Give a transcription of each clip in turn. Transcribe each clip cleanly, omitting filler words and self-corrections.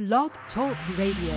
Blog Talk Radio.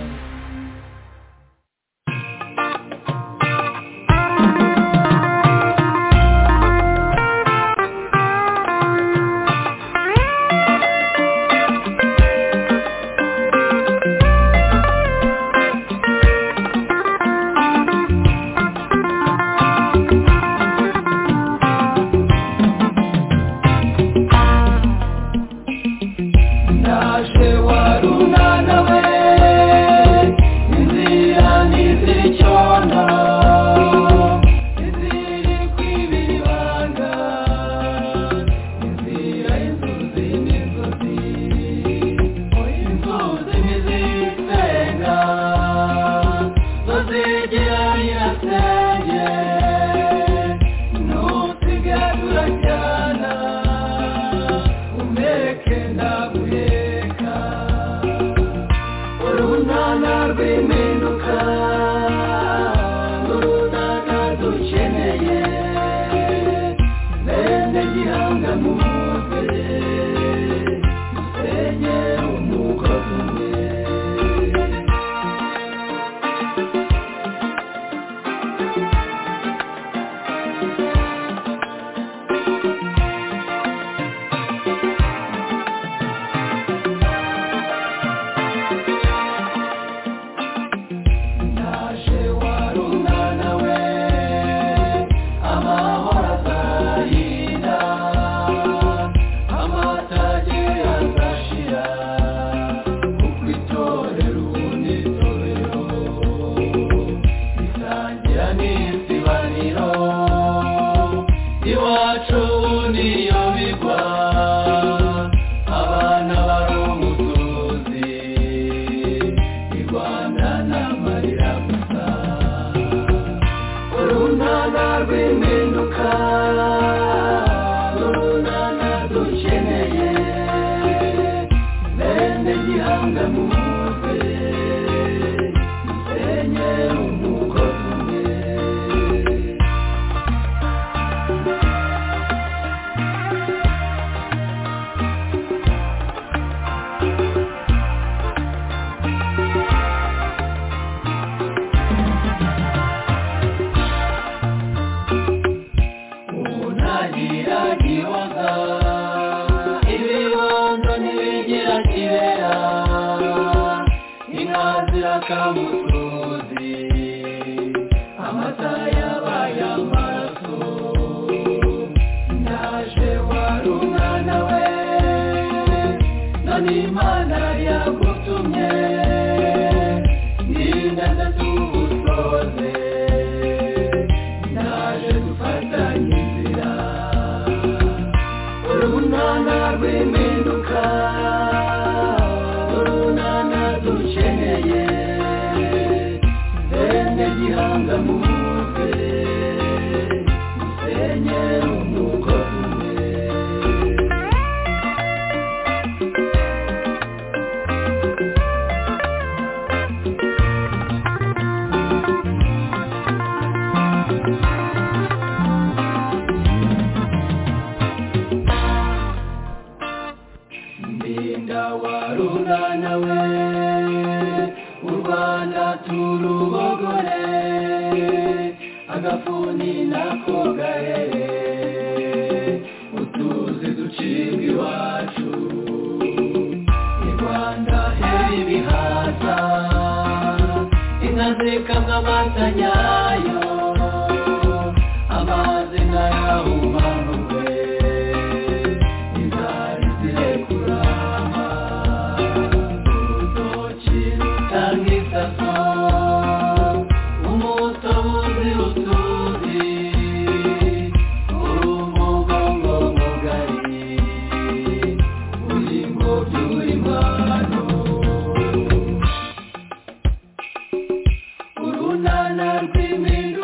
Urunana rw'imena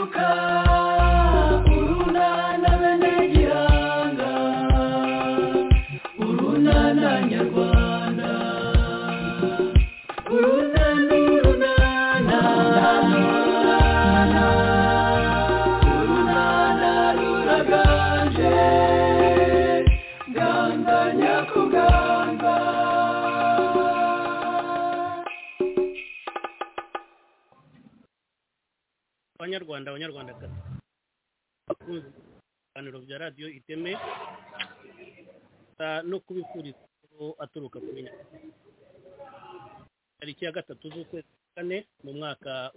abanyarwandakazi bakunze ibiganiro bya radiyo iteme no kubifuriza ko aturuka kuri tariki ya 3 z'ukwezi kwa 4 mu mwaka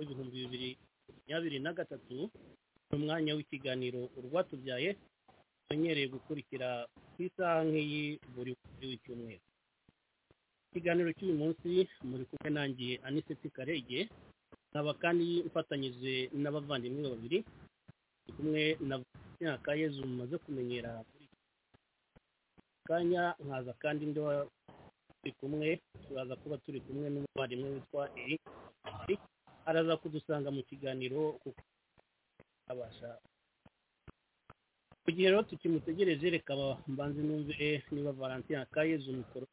w'2023 mu mwanya w'ikiganiro urwatubyaye menyereye gukurikira ku isaha nk'iyi buri w'icyumweru. Ikiganiro cy'uyu munsi muri kumwe nanjye Aniseti Karege, nkaba kandi mfatanyije n'abavandimwe babiri kumwe na myaka Yezu mumaze kumenyera kuri kanya, nkaza kandi ndo kumwe turaza kuba turi kumwe n'umuvandimwe witwa Eric araza kudusanga mu kiganiro kuko abasha kugira ngo tukimutegereje. Reka mbanze numve niba Valentin Kayezu mukoro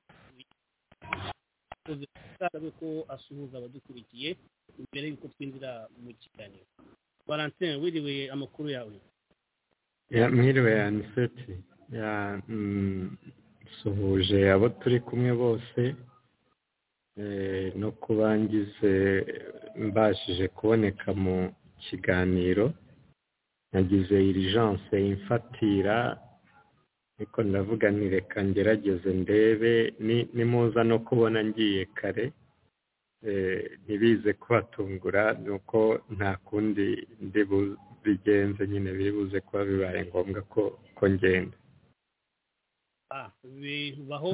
tuzi ko asuhuza abadukurikiye imbere yuko twinjira mu kiganiro. Valentin, wiriwe, amakuru yawe? Mwiriwe Aniseti, suhuje abo turi kumwe bose, no kubangize mbashije kuboneka mu kiganiro. Nagize urgence imfatira, niko ndavuga nti reka ngerageze ndebe nimuza no kubona ngiye kare ntibize kubatungura, nuko nta kundi ndi bigenze, nyine bibuze kuba bibaye ngombwa ko ngenda. Bibaho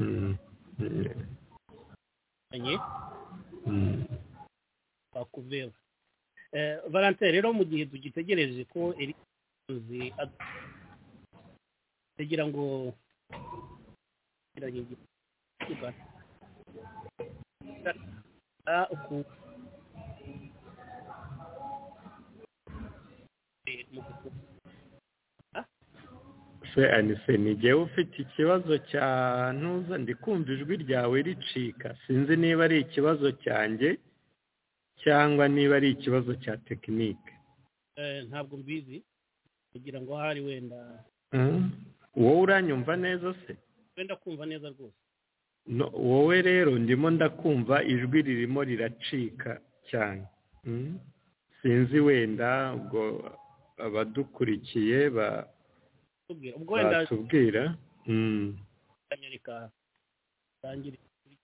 bakuvera. Valentin, rero mu gihe tugitegereje ko Eric kugira ngo se Anise, nijye ufite ikibazo cya ntuza, ndikumva ijwi ryawe ricika, sinzi niba ari ikibazo cyanjye cyangwa niba ari ikibazo cya tekinike. Ntabwo mbizi, kugira ngo hari wenda wowe uranyumva neza se? Wenda kumva neza rwose. Wowe rero ndimo ndakumva ijwi ririmo riracika cyane. Sinzi wenda ubwo abadukurikiye batubwira. Kanyarika tangira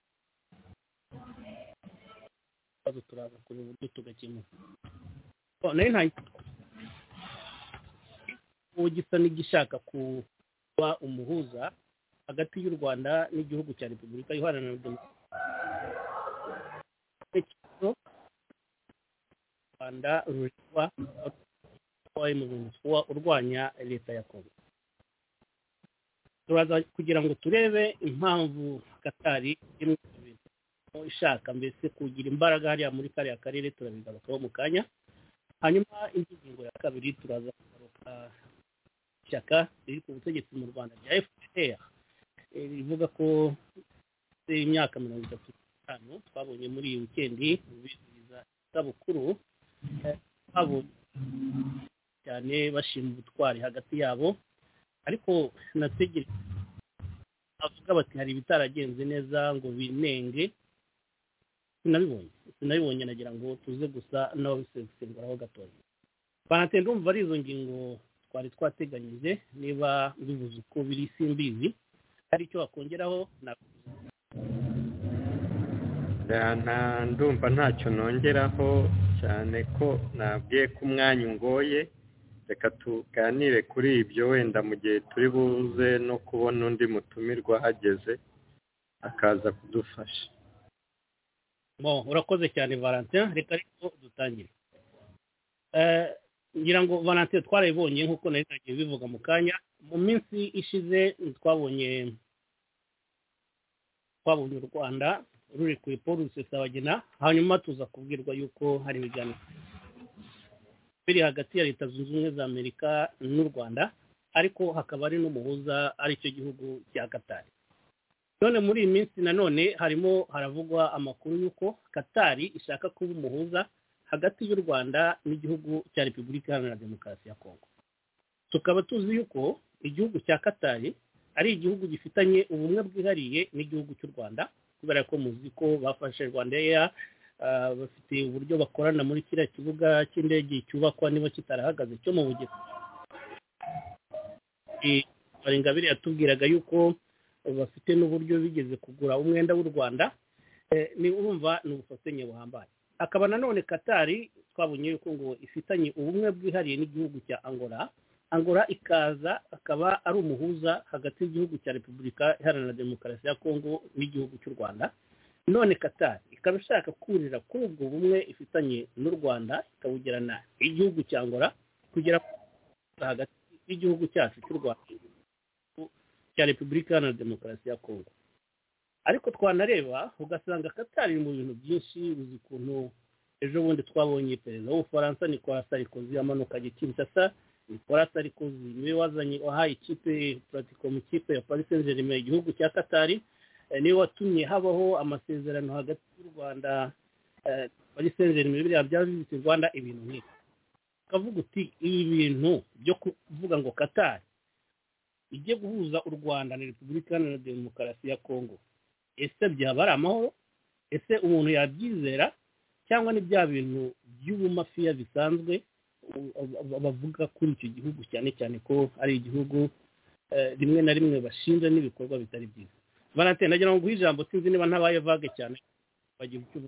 turaza kuri uburyo tugakemura. Nari ugisa n'igishaka kuba umuhuza hagati y'u Rwanda n'igihugu cya Repubulika Iharanira Demokarasi Rwanda rurwa urwanya leta ya Kongo. Turaza kugira ngo turebe impamvu Katari ishaka mbese kugira imbaraga hariya muri kariya karere, turabigarukaho mu kanya. Hanyuma ingingo ya kabiri turaza kugaruka ishyaka riri ku butegetsi mu Rwanda rya FPR rivuga ko imyaka 35 twabonye muri iyi weekend bizihiza isabukuru, babonye cyane bashima ubutwari hagati yabo, ariko nategereje avuga bati hari bitaragenze neza ngo binenge. Sinabibonye nagira ngo tuze gusa n'ababisesenguraho gatoya. Valentin, ndumva ari izo ngingo twari twateganyije, niba bivuze uko biri simbizi, hari icyo wakongeraho? Ndumva ntacyo nongeraho, cyane ko nabwiye ko umwanya ungoye. Reka tuganire kuri ibyo wenda mu gihe turi buze no kubona undi mutumirwa hageze akaza kudufasha. Urakoze cyane Valentin, reka ariko dutangire. Ngira ngo Valentin, twarabibonye nk'uko nari nagiye bivuga mu kanya, mu minsi ishize twabonye u Rwanda ruri ku Paul Rusesabagina, hanyuma tuza kubwirwa yuko hari ibiganiro biri hagati ya Leta Zunze Ubumwe za Amerika n'u Rwanda, ariko hakaba ari n'umuhuza ari cyo gihugu cya Katari. None muri iyi minsi nanone haravugwa amakuru yuko Katari ishaka kuba umuhuza hagati y'u Rwanda n'igihugu cya Repubulika Iharanira Demokarasi ya Kongo. Tukaba tuzi yuko igihugu cya Katari ari igihugu gifitanye ubumwe bwihariye n'igihugu cy'u Rwanda, kubera ko muzi ko bafashe Rwanda bafite uburyo bakorana muri kiriya kibuga cy'indege cyubakwa niba kitarahagaze cyo mu Bugesera. Ingabire yatubwiraga yuko bafite n'uburyo bigeze kugura umwenda w'u Rwanda, ni urumva ni ubufatanye buhambaye. Akaba nanone Katari twabonye yuko ngo ifitanye ubumwe bwihariye n'igihugu cya Angola ikaza akaba ari umuhuza hagati y'igihugu cya Repubulika Iharanira Demokarasi ya Kongo n'igihugu cy'u Rwanda. None Katari ikaba ishaka kurira kuri ubwo bumwe ifitanye n'u Rwanda ikawugirana igihugu cya Angola kugera hagati y'igihugu cyacu cy'u Rwanda cya Repubulika Iharanira Demokarasi ya Kongo. Ariko twanareba ugasanga Katari mu bintu byinshi, uzi ukuntu ejo bundi twabonye perezida w'Ubufaransa Nicolas Sarkozy amanuka Kinshasa. Nicolas Sarkozy niwe wahaye ikipe Pratico mu kipe ya Paris Saint-Germain igihugu cya Katari, niwe watumye habaho amasezerano hagati y'u Rwanda Paris Saint-Germain biriya byabise Rwanda ibintu nk'ibi. Kavuga uti ibi bintu byo kuvuga ngo Katari ijye guhuza u Rwanda na Repubulika Iharanira Demokarasi ya Kongo, ese byaba ari amahoro? Ese umuntu yabyizera cyangwa ni bya bintu by'ubumafiya bisanzwe bavuga kuri icyo gihugu, cyane cyane ko ari igihugu rimwe na rimwe bashinja n'ibikorwa bitari byiza? Valentin, nagira ngo nguhe ijambo, sinzi niba ntabaye vage cyane bagira icyo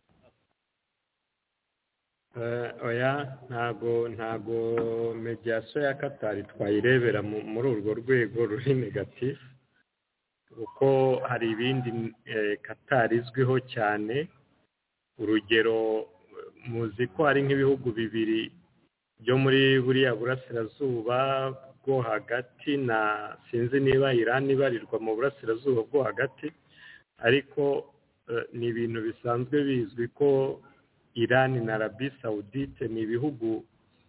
oya ntago mediation ya Katari twayirebera muri urwo rwego ruri negatifu, kuko hari ibindi Katari izwiho cyane. Urugero, muzi ko hari nk'ibihugu bibiri byo muri buriya burasirazuba bwo hagati, na sinzi niba Iran ibarirwa mu burasirazuba bwo hagati, ariko ni ibintu bisanzwe bizwi ko Iran na Arabie Saoudite ni ibihugu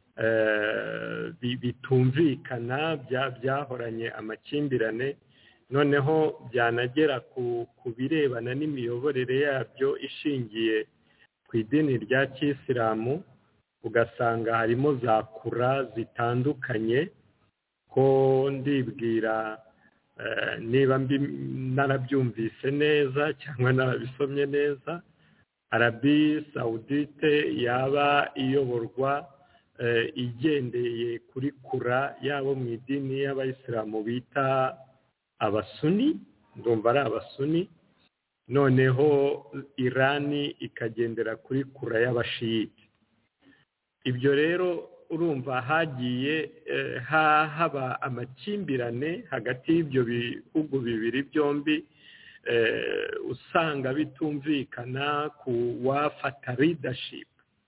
bitumvikana, byahoranye amakimbirane, noneho byanagera ku birebana n'imiyoborere yabyo ishingiye ku idini rya Kisilamu, ugasanga harimo za kura zitandukanye. Ko ndibwira niba narabyumvise neza cyangwa narabisomye neza, Arabie Saoudite yaba iyoborwa igendeye kuri kura yabo mu idini y'Abayisilamu bita Abasuni, ndumva ari Abasuni, noneho Irani ikagendera kuri kura y'Abashiyite. Ibyo rero urumva hagiye haba amakimbirane hagati y'ibyo bihugu bibiri byombi, usanga bitumvikana ku wafata leadership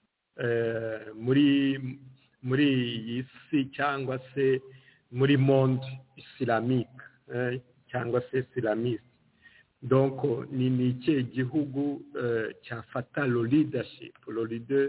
muri iyi si cyangwa se muri monde islamique cyangwa se islamiste. Donc ni ikihe gihugu cyafata lo leadership, lo leader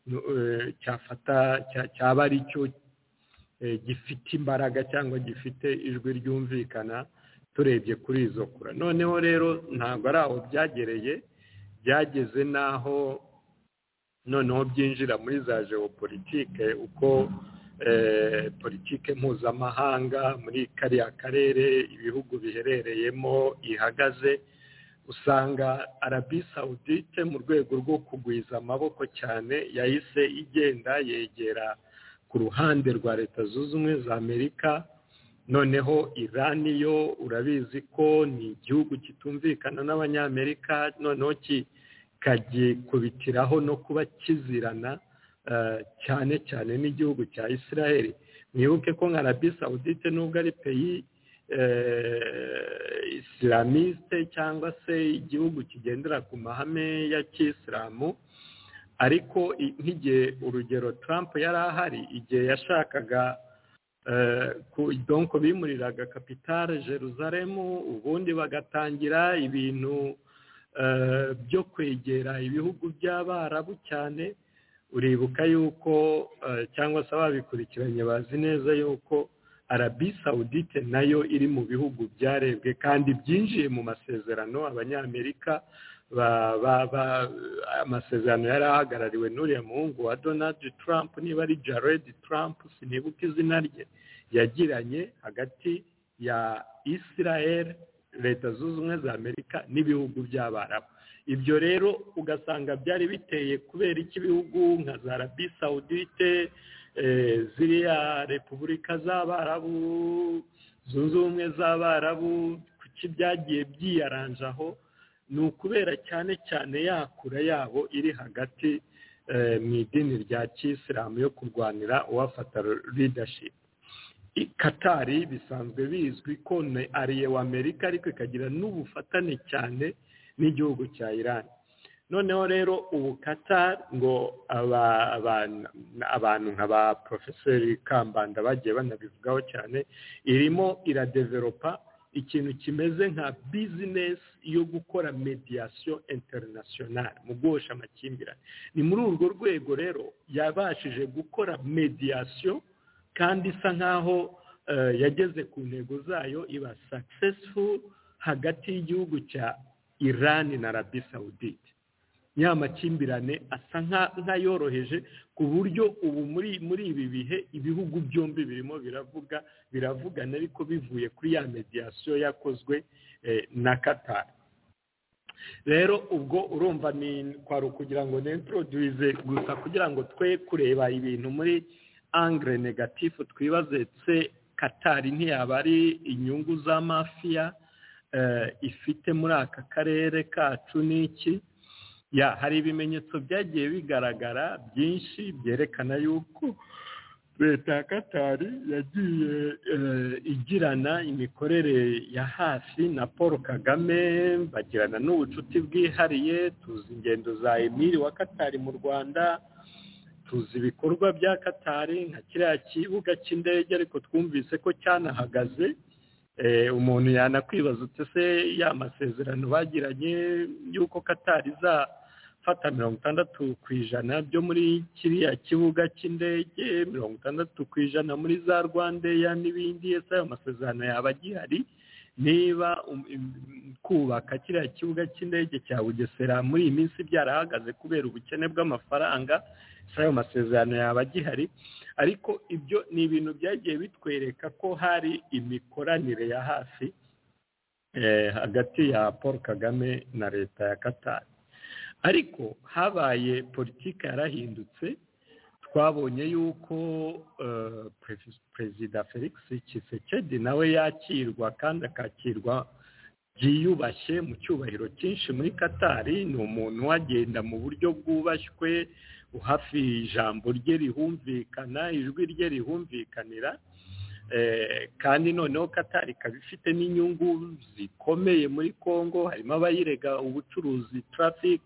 cyaba ari cyo gifite imbaraga cyangwa gifite ijwi ryumvikana turebye kuri izo kura. Noneho rero ntabwo ari aho byagereye, byageze naho noneho byinjira muri za geopolitike, uko politike mpuzamahanga muri kariya karere ibihugu biherereyemo ihagaze. Usanga Arabie Saoudite mu rwego rwo kugwiza amaboko cyane yahise igenda yegera ku ruhande rwa Leta Zunze Ubumwe za Amerika. Noneho Iran yo urabizi ko ni igihugu kitumvikana n'Abanyamerika, noneho kikagikubitiraho no kuba kizirana cyane cyane n'igihugu cya Israel. Mwibuke ko nka Arabie Saoudite nubwo ari pays islamiste cyangwa se igihugu kigendera ku mahame ya Kisilamu, ariko nk'igihe urugero Trump yari ahari, igihe yashakaga donc bimuriraga kapitale Jerusalem, ubundi bagatangira ibintu byo kwegera ibihugu by'Abarabu cyane. Uribuka yuko cyangwa se ababikurikiranye bazi neza yuko Arabie Saoudite nayo iri mu bihugu byarebwe kandi byinjiye mu masezerano. Abanyamerika amasezerano yari ahagarariwe n'uriya muhungu wa Donald Trump, niba ari Jared Trump sinibuka izina rye, yagiranye hagati ya Israel, Leta Zunze Ubumwe za Amerika n'ibihugu by'Abarabu. ibyo rero ugasanga byari biteye kubera iki ibihugu nka za Arabie Saoudite, ziriya repubulika z'Abarabu, zunze ubumwe z'Abarabu, kuki byagiye byiyaranjaho, ni ukubera cyane cyane yakura yabo iri hagati mu idini rya kisilamu yo kurwanira uwafata leadership. Katari bisanzwe bizwi ko ni ariye wa Amerika ariko ikagira n'ubufatane cyane n'igihugu cya Iran. Noneho rero ubu Qatar ngo abantu nk'aba Professeur Kambanda bagiye banabivugaho cyane, irimo iradevelopa ikintu kimeze nka business yo gukora mediation international mu guhosha amakimbirane. Ni muri urwo rwego rero yabashije gukora mediation kandi isa nkaho yageze ku ntego zayo, iba successful hagati y'igihugu cya Iran na Arabie Saoudite. Nyamakimbirane asa nkayoroheje ku buryo ubu muri ibi bihe ibihugu byombi birimo biravugana ariko bivuye kuri ya mediation yakozwe na Qatar. Rero ubwo urumva ni kwari kugira ngo nintroduce gusa kugira ngo twe kureba ibintu muri angle negative, twibaze se Qatar ntiyaba ari inyungu za mafia ifite muri aka karere kacu n'iki. Hari ibimenyetso byagiye bigaragara byinshi byerekana yuko leta ya Qatar yagiye igirana imikorere ya hafi na Paul Kagame, bagirana n'ubucuti bwihariye. Tuzi ingendo za Emir wa Qatar mu Rwanda, tuzi ibikorwa bya Qatar nka kiriya kibuga cy'indege ariko twumvise ko cyanahagaze. Umuntu yanakwibaza ute se ya masezerano bagiranye yuko Qatar izafata 60% byo muri kiriya kibuga cy'indege, 60% muri za Rwandair n'ibindi, ese ayo masezerano yaba gihari niba kubaka kiriya kibuga cy'indege cya Bugesera muri iyi minsi byarahagaze kubera ubukene bw'amafaranga, ayo masezerano yaba gihari. Ariko ibyo ni ibintu byagiye bitwereka ko hari imikoranire ya hafi hagati ya Paul Kagame na leta ya Qatar. Ariko habaye politiki yarahindutse, twabonye yuko Perezida Felix Tshisekedi nawe yakirwa kandi akakirwa byiyubashye mu cyubahiro cyinshi muri Qatar. Ni umuntu wagenda mu buryo bwubashywe, hafi ijambo rye rihumvikana, ijwi rye rihumvikanira, kandi noneho Qatar ikaba ifite n'inyungu zikomeye muri Congo. Harimo abayirega ubucuruzi, traffic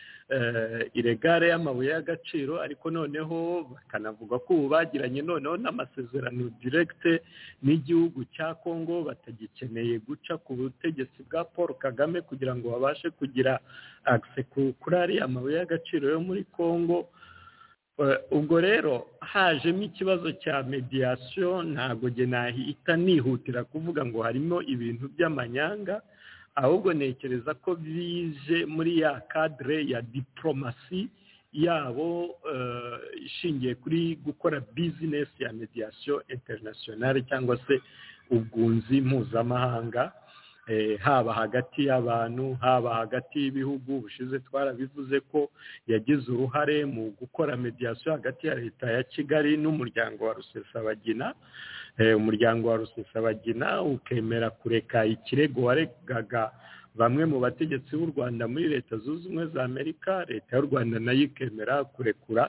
iregare y'amabuye y'agaciro, ariko noneho bakanavuga ko ubu bagiranye noneho n'amasezerano direct n'igihugu cya Congo, batagikeneye guca ku butegetsi bwa Paul Kagame kugira ngo babashe kugira access kuri ariya mabuye y'agaciro yo muri Congo. Ubwo rero hajemo ikibazo cya mediation. Ntabwo jye nahita nihutira kuvuga ngo harimo ibintu by'amanyanga, ahubwo nekereza ko bije muri ya cadre ya diplomasi yabo ishingiye kuri gukora business ya mediation international cyangwa se ubwunzi mpuzamahanga, haba hagati y'abantu, haba hagati y'ibihugu. Bushize twarabivuze ko yagize uruhare mu gukora mediation hagati ya leta ya Kigali n'umuryango wa Rusesabagina. Umuryango wa Rusesabagina ukemera kureka ikirego waregaga bamwe mu bategetsi b'u Rwanda muri leta zunze ubumwe za Amerika. Leta y'u Rwanda nayo ikemera kurekura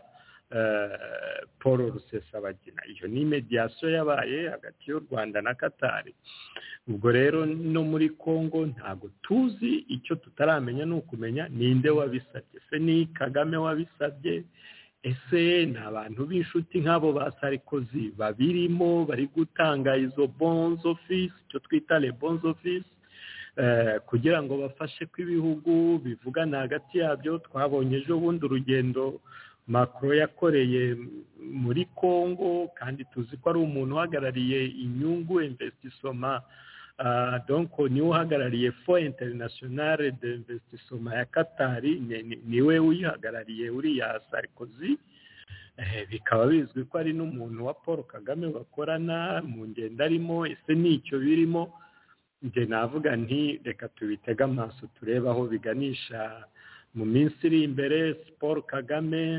Paul Rusesabagina. Iyo ni mediation yabaye hagati y'u Rwanda na Qatar. Ubwo rero no muri Congo ntago tuzi, icyo tutaramenya ni ukumenya ninde wabisabye. Se ni Kagame wabisabye? Ese ni abantu b'inshuti nk'abo ba Sarkozy babirimo bari gutanga izo bons office, icyo twita les bons office, kugira ngo bafashe ko ibihugu bivugana hagati yabyo? Twabonye ejo bundi urugendo Macron yakoreye muri Congo, kandi tuzi ko ari umuntu uhagarariye inyungu investissement, donc niwe uhagarariye Fonds International d'Investissement ya Qatar, niwe uyihagarariye uriya Sarkozy. Bikaba bizwi ko ari n'umuntu wa Paul Kagame bakorana mu ngendo arimo. Ese nicyo birimo? Nje navuga nti reka tubitega amaso turebe aho biganisha mu minsi iri imbere Paul Kagame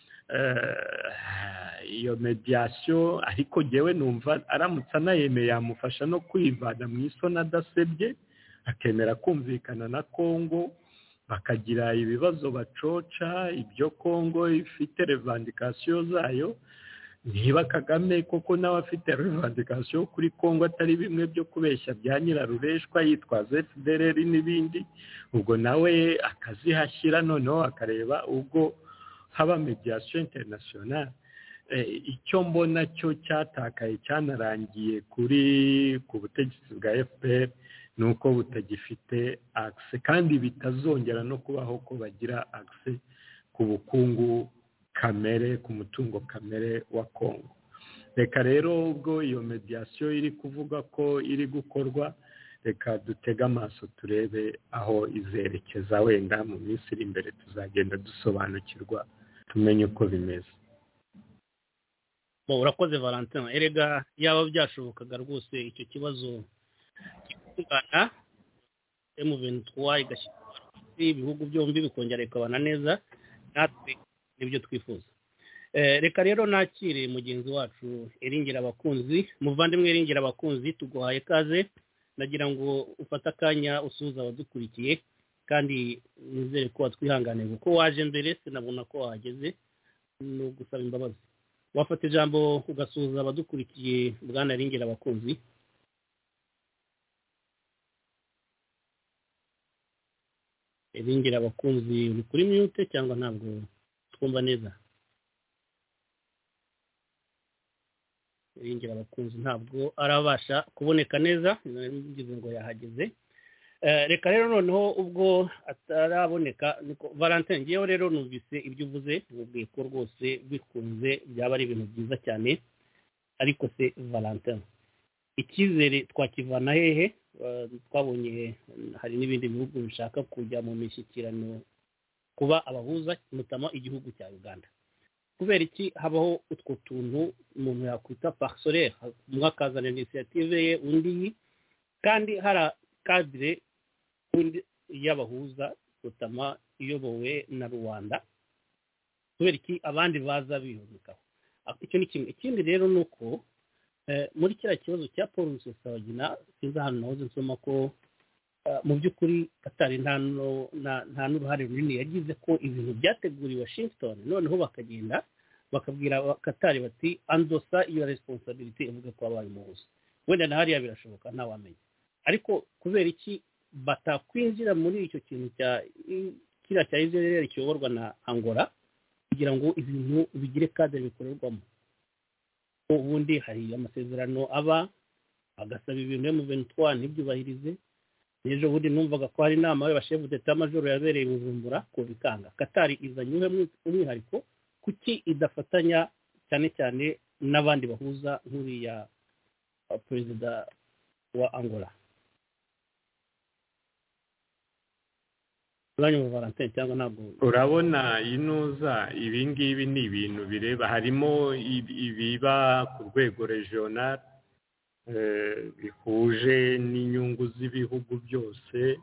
iyo mediation ariko jewe numva aramutse anayemeye yamufasha no kwivana mu isoni adasebye akemera kumvikana na Congo bakagira ibibazo bacoca ibyo Congo ifite revendication zayo niba Kagame koko nawe afite revendication kuri Congo atari bimwe byo kubeshya bya nyirarureshwa yitwaza FDLR n'ibindi ubwo nawe akazihashyira noneho akareba ubwo haba mediation internationale icyo mbona cyo cyatakaye cyanarangiye ku butegetsi bwa FPR nuko butagifite access kandi bitazongera no kubaho ko bagira access ku bukungu kamere ku mutungo kamere wa Congo. Reka rero ubwo iyo mediation iri kuvuga ko iri gukorwa reka dutega amaso turebe aho izerekeza wenda mu minsi iri imbere tuzagenda dusobanukirwa tumenye uko bimeze. Urakoze Valentin, erega yaba byashobokaga rwose icyo kibazo kugana M23 igashyira ibihugu byombi bikongera bikabana neza natwe nibyo twifuza. Reka rero nakire mugenzi wacu Iringira Abakunzi, muvandimwe Iringira Abakunzi, tuguhaye kaze, nagira ngo ufata akanya usuhuza abadukurikiye kandi nizere ko watwihanganiye kuko waje mbere sinabona ko wahageze no gusaba imbabazi. Wafata ijambo ugasuhuza abadukurikiye bwana Iringira Abakunzi. Iringira Abakunzi uri kuri mute cyangwa ntabwo twumva neza? Iringira Abakunzi ntabwo arabasha kuboneka neza, ngize ngo yahageze. Reka rero noneho ubwo ataraboneka Valentin, ngiyeho rero numvise ibyo uvuze ubwiye ko rwose bikunze byaba ari ibintu byiza cyane, ariko se Valentin icyizere twakivana hehe? Twabonye hari n'ibindi bihugu bishaka kujya mu mishyikirano kuba abahuza mutama igihugu cya Uganda. Kubera iki habaho utwo tuntu umuntu yakwita parcellaire, umwe akazana initiative ye undi, kandi hari cadre y'abahuza mutama iyobowe na Rwanda, kubera iki abandi baza bihuzikaho? Icyo ni kimwe. Ikindi rero nuko muri kiriya kibazo cya Paul Rusesabagina sinzi ahantu nahoze nsoma ko mu by'ukuri Katari nta n'uruhare runini yagize, ko ibintu byateguriwe Washington noneho bakagenda bakabwira Katari bati andosa iyo responsibility ivuga ko abaye umuhuza. Wenda na hariya birashoboka ntawamenya, ariko kubera iki batakwinjira muri icyo kintu kiriya cya Israel kiyoborwa na Angola kugira ngo ibintu bigire cadre bikorerwamo? Ubundi hari amasezerano aba agasaba ibintu mu 23 ntibyubahirize. Ejo bundi numvaga ko hari inama y'abashefu d'etat major yabereye mu Bujumbura ko bikanga. Katari izanyuhe umwihariko kuki idafatanya cyane cyane n'abandi bahuza nk'uriya perezida wa Angola? Valentin cyangwa ntabwo urabona inuza ibingibi ni ibintu bireba, harimo ibiba ku rwego regional bihuje n'inyungu z'ibihugu byose.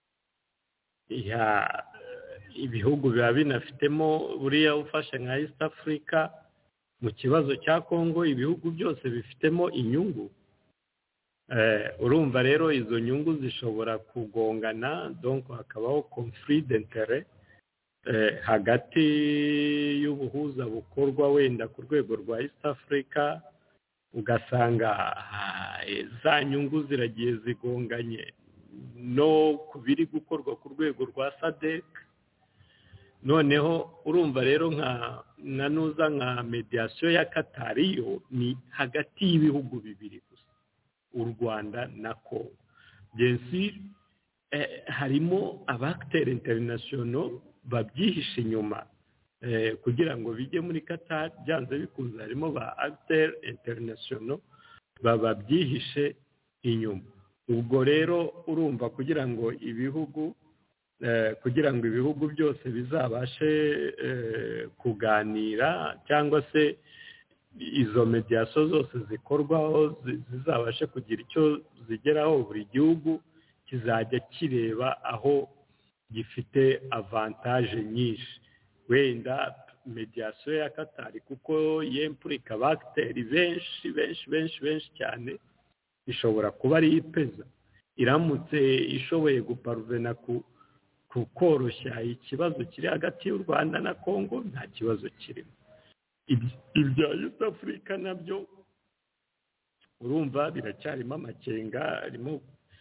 Ibihugu biba binafitemo, buriya ufashe nka East Africa mu kibazo cya Congo ibihugu byose bifitemo inyungu. Urumva rero izo nyungu zishobora kugongana, donc hakabaho conflit d'intérêt hagati y'ubuhuza bukorwa wenda ku rwego rwa East Africa, ugasanga za nyungu ziragiye zigonganye no kubiri gukorwa ku rwego rwa SADC. Noneho urumva rero nka mediation ya Katari yo ni hagati y'ibihugu bibiri gusa, u Rwanda na Congo. Bien sûr harimo abacteurs internationaux babyihishe inyuma kugira ngo bijye muri Qatar, byanze bikunze harimo ba acteurs internationaux babyihishe inyuma. Ubwo rero urumva kugira ngo ibihugu byose bizabashe kuganira cyangwa se izo mediation zose zikorwaho zizabashe kugira icyo zigeraho, buri gihugu kizajya kireba aho gifite avantage nyinshi. Wenda mediation ya Qatar kuko yempurika bagiteri benshi cyane ishobora kuba ari ipeza iramutse ishoboye guparvena kukoroshya ikibazo kiri hagati y'u Rwanda na Congo, nta kibazo kirimo. Ibya East Africa nabyo urumva biracyarimo amakenga arimo,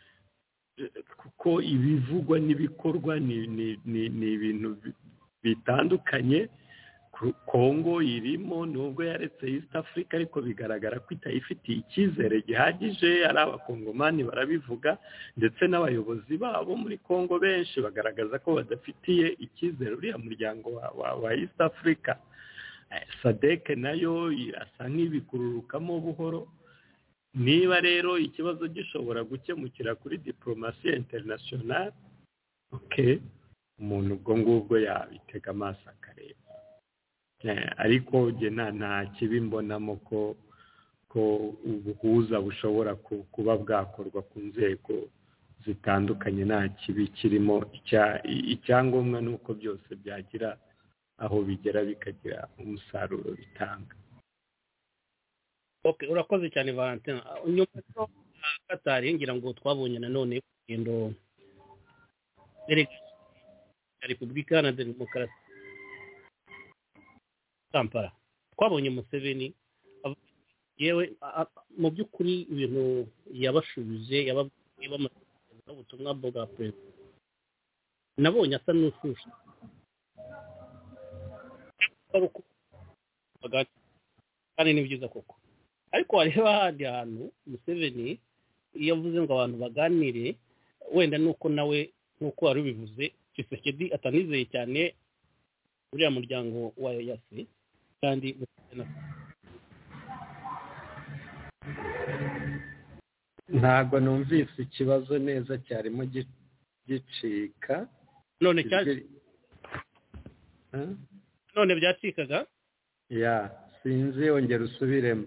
kuko ibivugwa n'ibikorwa ni ibintu bitandukanye. Congo irimo nubwo yaretse East Africa ariko bigaragara ko itayifitiye icyizere gihagije, ari abakongomani barabivuga ndetse n'abayobozi babo muri Congo benshi bagaragaza ko badafitiye icyizere uriya muryango wa East Africa. SADC nayo irasa nk'ibikururukamo buhoro. Niba rero ikibazo gishobora gukemukira kuri diplomasi international, umuntu ubwo ngubwo yabitega amaso akareba. Ariko nta kibi mbonamo ko ubuhuza bushobora kuba bwakorwa ku nzego zitandukanye, nta kibi kirimo. Icyangombwa ni uko byose byagira aho bigera bikagira umusaruro bitanga. Urakoze cyane Valentin. Nyuma yo Qatar ngira ngo twabonye nanone kugendo ya Repubulika Iharanira Demokarasi Kampala, twabonye Museveni yewe mu by'ukuri ibintu yabashubije yababwiye bamaze ubutumwa bwa perezida, nabonye asa n'ushushe kandi ni byiza koko. Ariko wareba ahandi hantu Museveni iyo avuze ngo abantu baganire, wenda nuko nawe nk'uko wari ubivuze Tshisekedi atanizeye cyane uriya muryango wa EAC kandi ntabwo numvise ikibazo neza cyarimo gicika. none byacikaga sinzi, ongera usubiremo.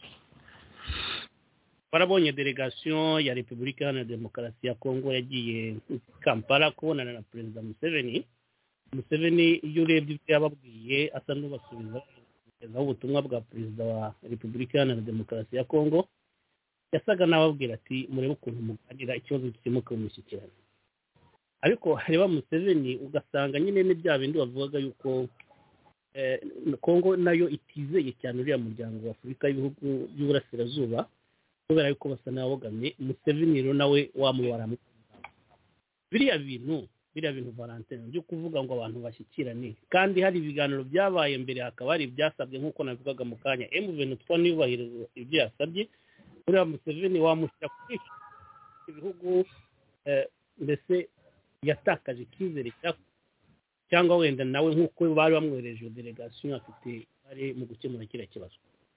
barabonye delegation ya Repubulika Iharanira Demokarasi ya Congo yagiye Kampala kubonana na Perezida Museveni iyo urebye ibyo yababwiye asa n'ubasubiza ubutumwa bwa Perezida wa Repubulika Iharanira Demokarasi ya Congo, yasaga n'ababwira ati murebe ukuntu muganira ikibazo gikemuka mu mishyikirano. Ariko hareba Museveni ugasanga nyine ni bya bindi bavugaga yuko Congo nayo itizeye cyane uriya muryango wa Afurika y'ibihugu by'uburasirazuba, kubera yuko basa n'abogamye. Museveni rero nawe wamubara biriya bintu Valentin byo kuvuga ngo abantu bashyikirane, kandi hari ibiganiro byabaye mbere hakaba hari ibyasabye nk'uko nabivugaga mu kanya M23 niyubahiriza ibyo yasabye. Uriya Museveni wamushyira kuri ibihugu mbese yatakaje icyizere cyangwa wenda nawe nk'uko bari bamwohereje delegation afite ari mu gukemura kiriya kibazo.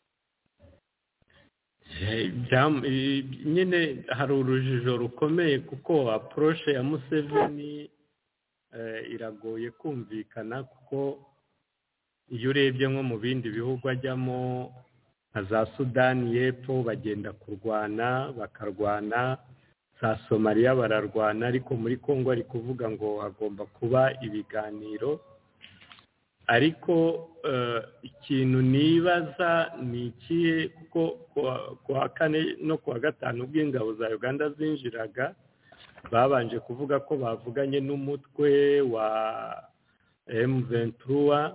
Nyine hari urujijo rukomeye kuko approche ya Museveni iragoye kumvikana, kuko iyo urebye nko mu bindi bihugu ajyamo nka za Sudani y'Epfo bagenda kurwana bakarwana, za Somalia bararwana, ariko muri Congo ari kuvuga ngo hagomba kuba ibiganiro. Ariko ikintu nibaza ni ikihe, kuko kuwa kane no kuwa gatanu bw'ingabo za Uganda zinjiraga babanje kuvuga ko bavuganye n'umutwe wa M23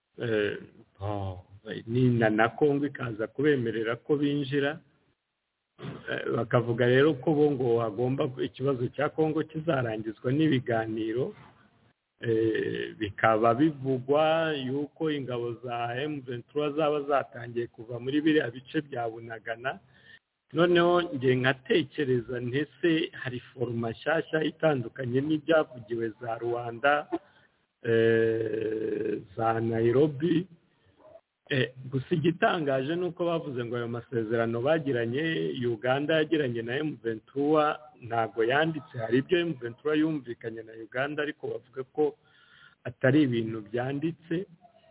na Congo ikaza kubemerera ko binjira, bakavuga rero ko bo ngo hagomba ikibazo cya Congo kizarangizwa n'ibiganiro. Bikaba bivugwa yuko ingabo za M23 zaba zatangiye kuva muri biriya bice bya Bunagana. Noneho nge nkatekereza ntese hari foruma nshyashya itandukanye n'ibyavugiwe za Rwanda, za Nairobi. Gusa igitangaje nuko bavuze ngo ayo masezerano bagiranye Uganda yagiranye na M23 ntago yanditse. Hari ibyo M23 yumvikanye na Uganda ariko bavuga ko atari ibintu byanditse.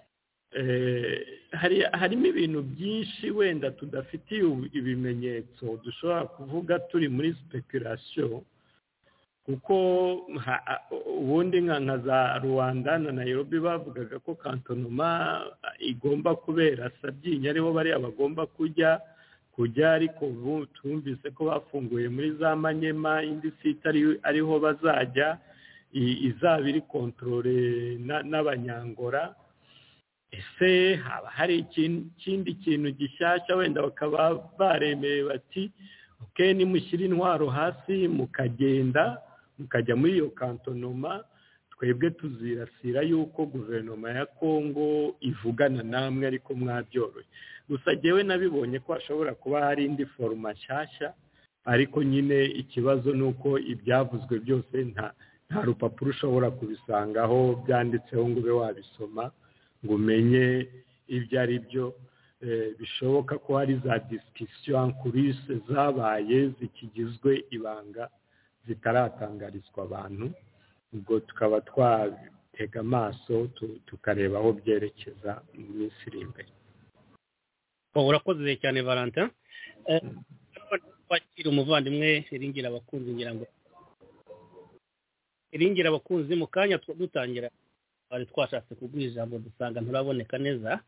Harimo ibintu byinshi wenda tudafitiye ibimenyetso dushobora kuvuga turi muri speculation, kuko ubundi nka za Rwanda na Nairobi bavugaga ko kantonoma igomba kubera Sabyinyo ariho bari bagomba kujya ariko ubu twumvise ko bafunguye muri za Manyema indi site ariho bazajya izaba iri kontrole n'abanyangora. Ese haba hari ikindi kintu gishyashya wenda bakaba baremeye bati okay, nimushyira intwaro hasi mukajya muri iyo kantonoma, twebwe tuzirasira yuko guverinoma ya Kongo ivugana namwe ariko mwabyoroye. Gusa jyewe nabibonye ko hashobora kuba hari indi foruma nshyashya, ariko nyine ikibazo ni uko ibyavuzwe byose nta rupapuro ushobora kubisangaho byanditseho ngo ube wabisoma ngo umenye ibyo ari byo. Bishoboka ko hari za discussion kurise zabaye zikigizwe ibanga zitaratangarizwa abantu, ubwo tukaba twatega amaso tukareba aho byerekeza mu minsi iri imbere. Urakoze cyane Valentin. Twakira umuvandimwe Iringira Abakunzi, ngira ngo Iringira Abakunzi mu kanya dutangira bari twashatse kuguha ijambo dusanga nturaboneka neza.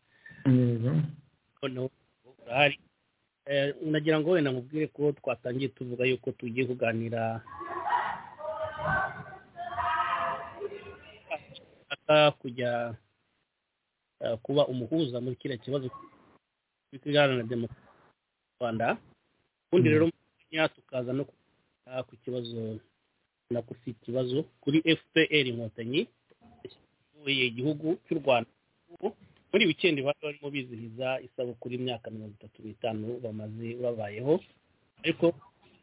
Hari nagira ngo wenda nkubwire ko twatangiye tuvuga yuko tugiye kuganira kujya kuba umuhuza muri kiriya kibazo cy'ikiganiro na demokarasi mu Rwanda. Ubundi rero tukaza no ku kibazo nako si ikibazo kuri FPR Inkotanyi igihugu cy'u Rwanda. Muri weekend barimo bizihiza isabukuru y'imyaka 35 bamaze babayeho, ariko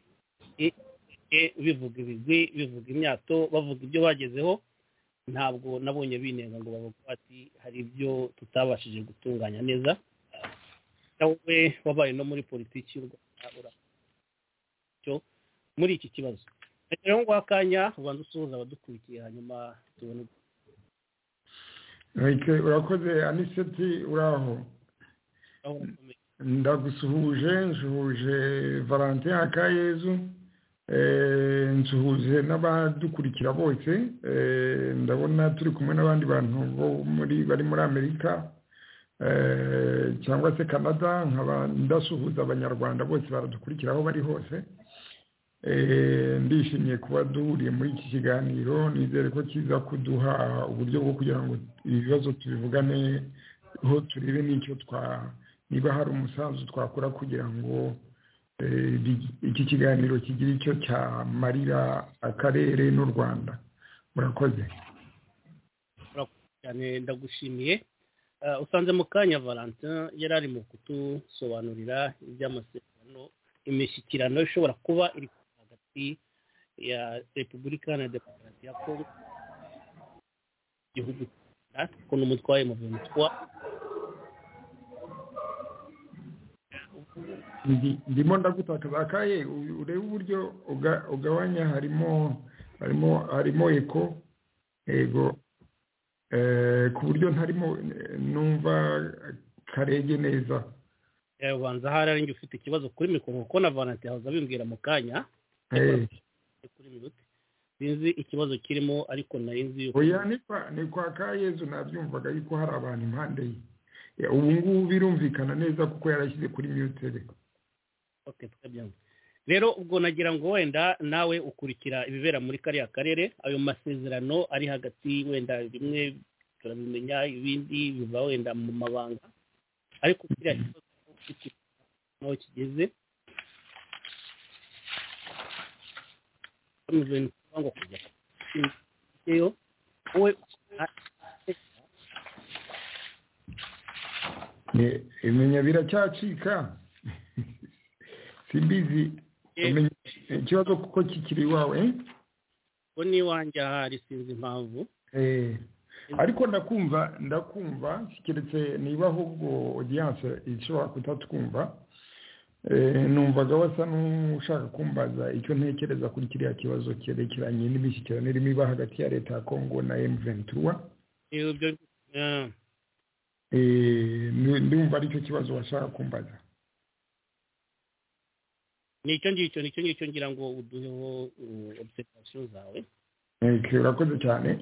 bivuga ibigwi, bivuga imyato, bavuga ibyo bagezeho. Ntabwo nabonye binenga ngo bavuga ati hari ibyo tutabashije gutunganya neza. Nawe wabaye no muri politiki y'u Rwanda cyo muri iki kibazo. Rero ngo akanya ubanza usuhuza abadukurikiye hanyuma tubone. Urakoze Aniseti, uraho? Nsuhuje Valentin Akayezu, nsuhuje n'abadukurikira bose. Ndabona turi kumwe n'abandi bantu bari muri Amerika cyangwa se Canada. Nkaba ndasuhuza abanyarwanda bose baradukurikira aho bari hose. Ndishimiye kuba duhuriye muri iki kiganiro. Nizere ko kiza kuduha uburyo bwo kugira ngo ibibazo tubivugane ho turebe n'icyo niba hari umusanzu twakora kugira ngo iki kiganiro kigire icyo cyamarira akarere n'u Rwanda. Murakoze cyane, ndagushimiye. Usanze mu kanya Valentin yari ari mu kutusobanurira iby'amasezerano, imishyikirano ishobora kuba iri hagati ya Repubulika na Demokarasi ya Kongo igihugu ko n'umutwaye mu bintu ndimo ndagutakaza akaye. Urebe uburyo ugabanya, harimo eko ku buryo ntarimo numva karege neza. Ubanza hari ari ufite ikibazo kuri mikoro kuko na Valentin yahoze abimbwira mu kanya kuri minute. Sinzi ikibazo kirimo, ariko nari nzi yuko oya ni kwa Kayezu nabyumvaga yuko hari abantu impande ye. Ubu ngubu birumvikana neza kuko yarashyize kuri mute. Okay, twabyumva. Rero ubwo nagira ngo wenda nawe ukurikira ibibera muri kariya karere, ayo masezerano ari hagati, wenda bimwe turabimenya, ibindi biva wenda mu mabanga, ariko kiriya kibazo naho kigeze ngo kujya iyo wowe imenya biracyacika simbizi ikibazo kuko kikiri iwawe ko ni wanjye ahari, sinzi impamvu. Ariko ndakumva keretse niba ahubwo audience ishobora kutatwumva. Numvaga wasa n'ushaka kumbaza icyo ntekereza kuri kiriya kibazo cyerekeranye n'imishyikirano irimo iba hagati ya leta ya Kongo na M23. Ndumva aricyo kibazo washaka kumbaza. nicyo ngicyo ngira ngo uduheho observation zawe. Urakoze cyane.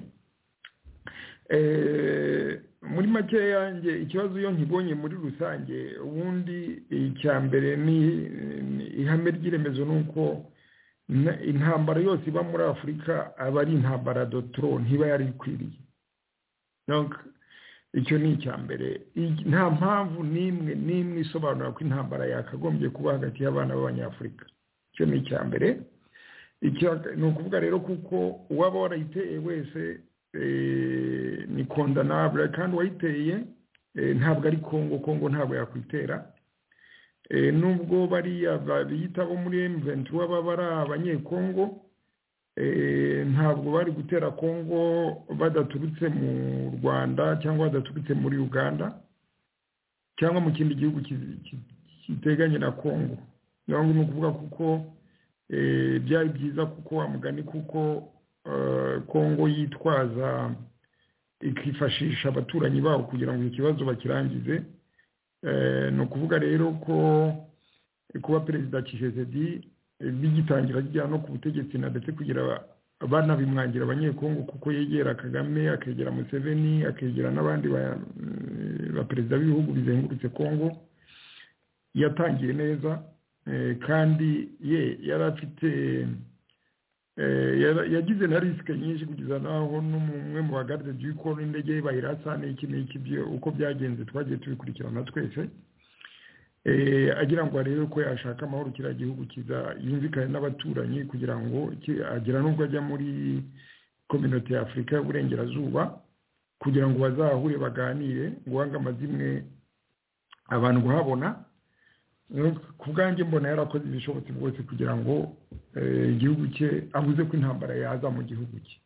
Muri make yanjye ikibazo iyo nkibonye muri rusange ubundi icya mbere ni ihame ry'iremezo nuko intambara yose iba muri Afurika aba ari intambara dotro ntiba yari ikwiriye. Donc icyo ni icya mbere. Nta mpamvu n'imwe isobanura ko intambara yakagombye kuba hagati y'abana b'Abanyafurika. Icyo ni icya mbere. Ni ukuvuga rero kuko uwaba warayiteye wese ni condamnable kandi wayiteye ntabwo ari Kongo ntabwo yakwitera. Nubwo bariya babiyita bo muri M23 baba ari abanyekongo, ntabwo bari gutera Kongo badaturutse mu Rwanda cyangwa badaturutse muri Uganda cyangwa mu kindi gihugu kiteganye na Kongo. Niyo ngo nukuvuga kuko byari byiza kuko amugani kuko Kongo yitwaza ikifashisha abaturanyi babo kugira ngo ikibazo bakirangize. No kuvuga rero ko kuba Perezida Tshisekedi bigitangira kijya no ku butegetsi na ndetse kugira abana bimwangira abanyekongo kuko yegera Kagame, akegera Museveni, akegera n'abandi ba perezida b'ibihugu bizengurutse Kongo, yatangiye neza kandi yarafite yagize na risike nyinshi kugeza naho n'umwe mu bagarde du corps n'indege bayirasane iki byo uko byagenze twagiye tubikurikirana twese, agira ngo arebe ko yashaka amahoro kira gihugu kiza yumvikane n'abaturanyi kugira ngo agira nubwo ajya muri community ya Afrika y'Uburengerazuba kugira ngo bazahure baganire ngo wanga amazimwe abantu guhabona. Ku bwanjye mbona yarakoze ibishobotse bwose kugira ngo igihugu cye abuze ko intambara yaza mu gihugu cye.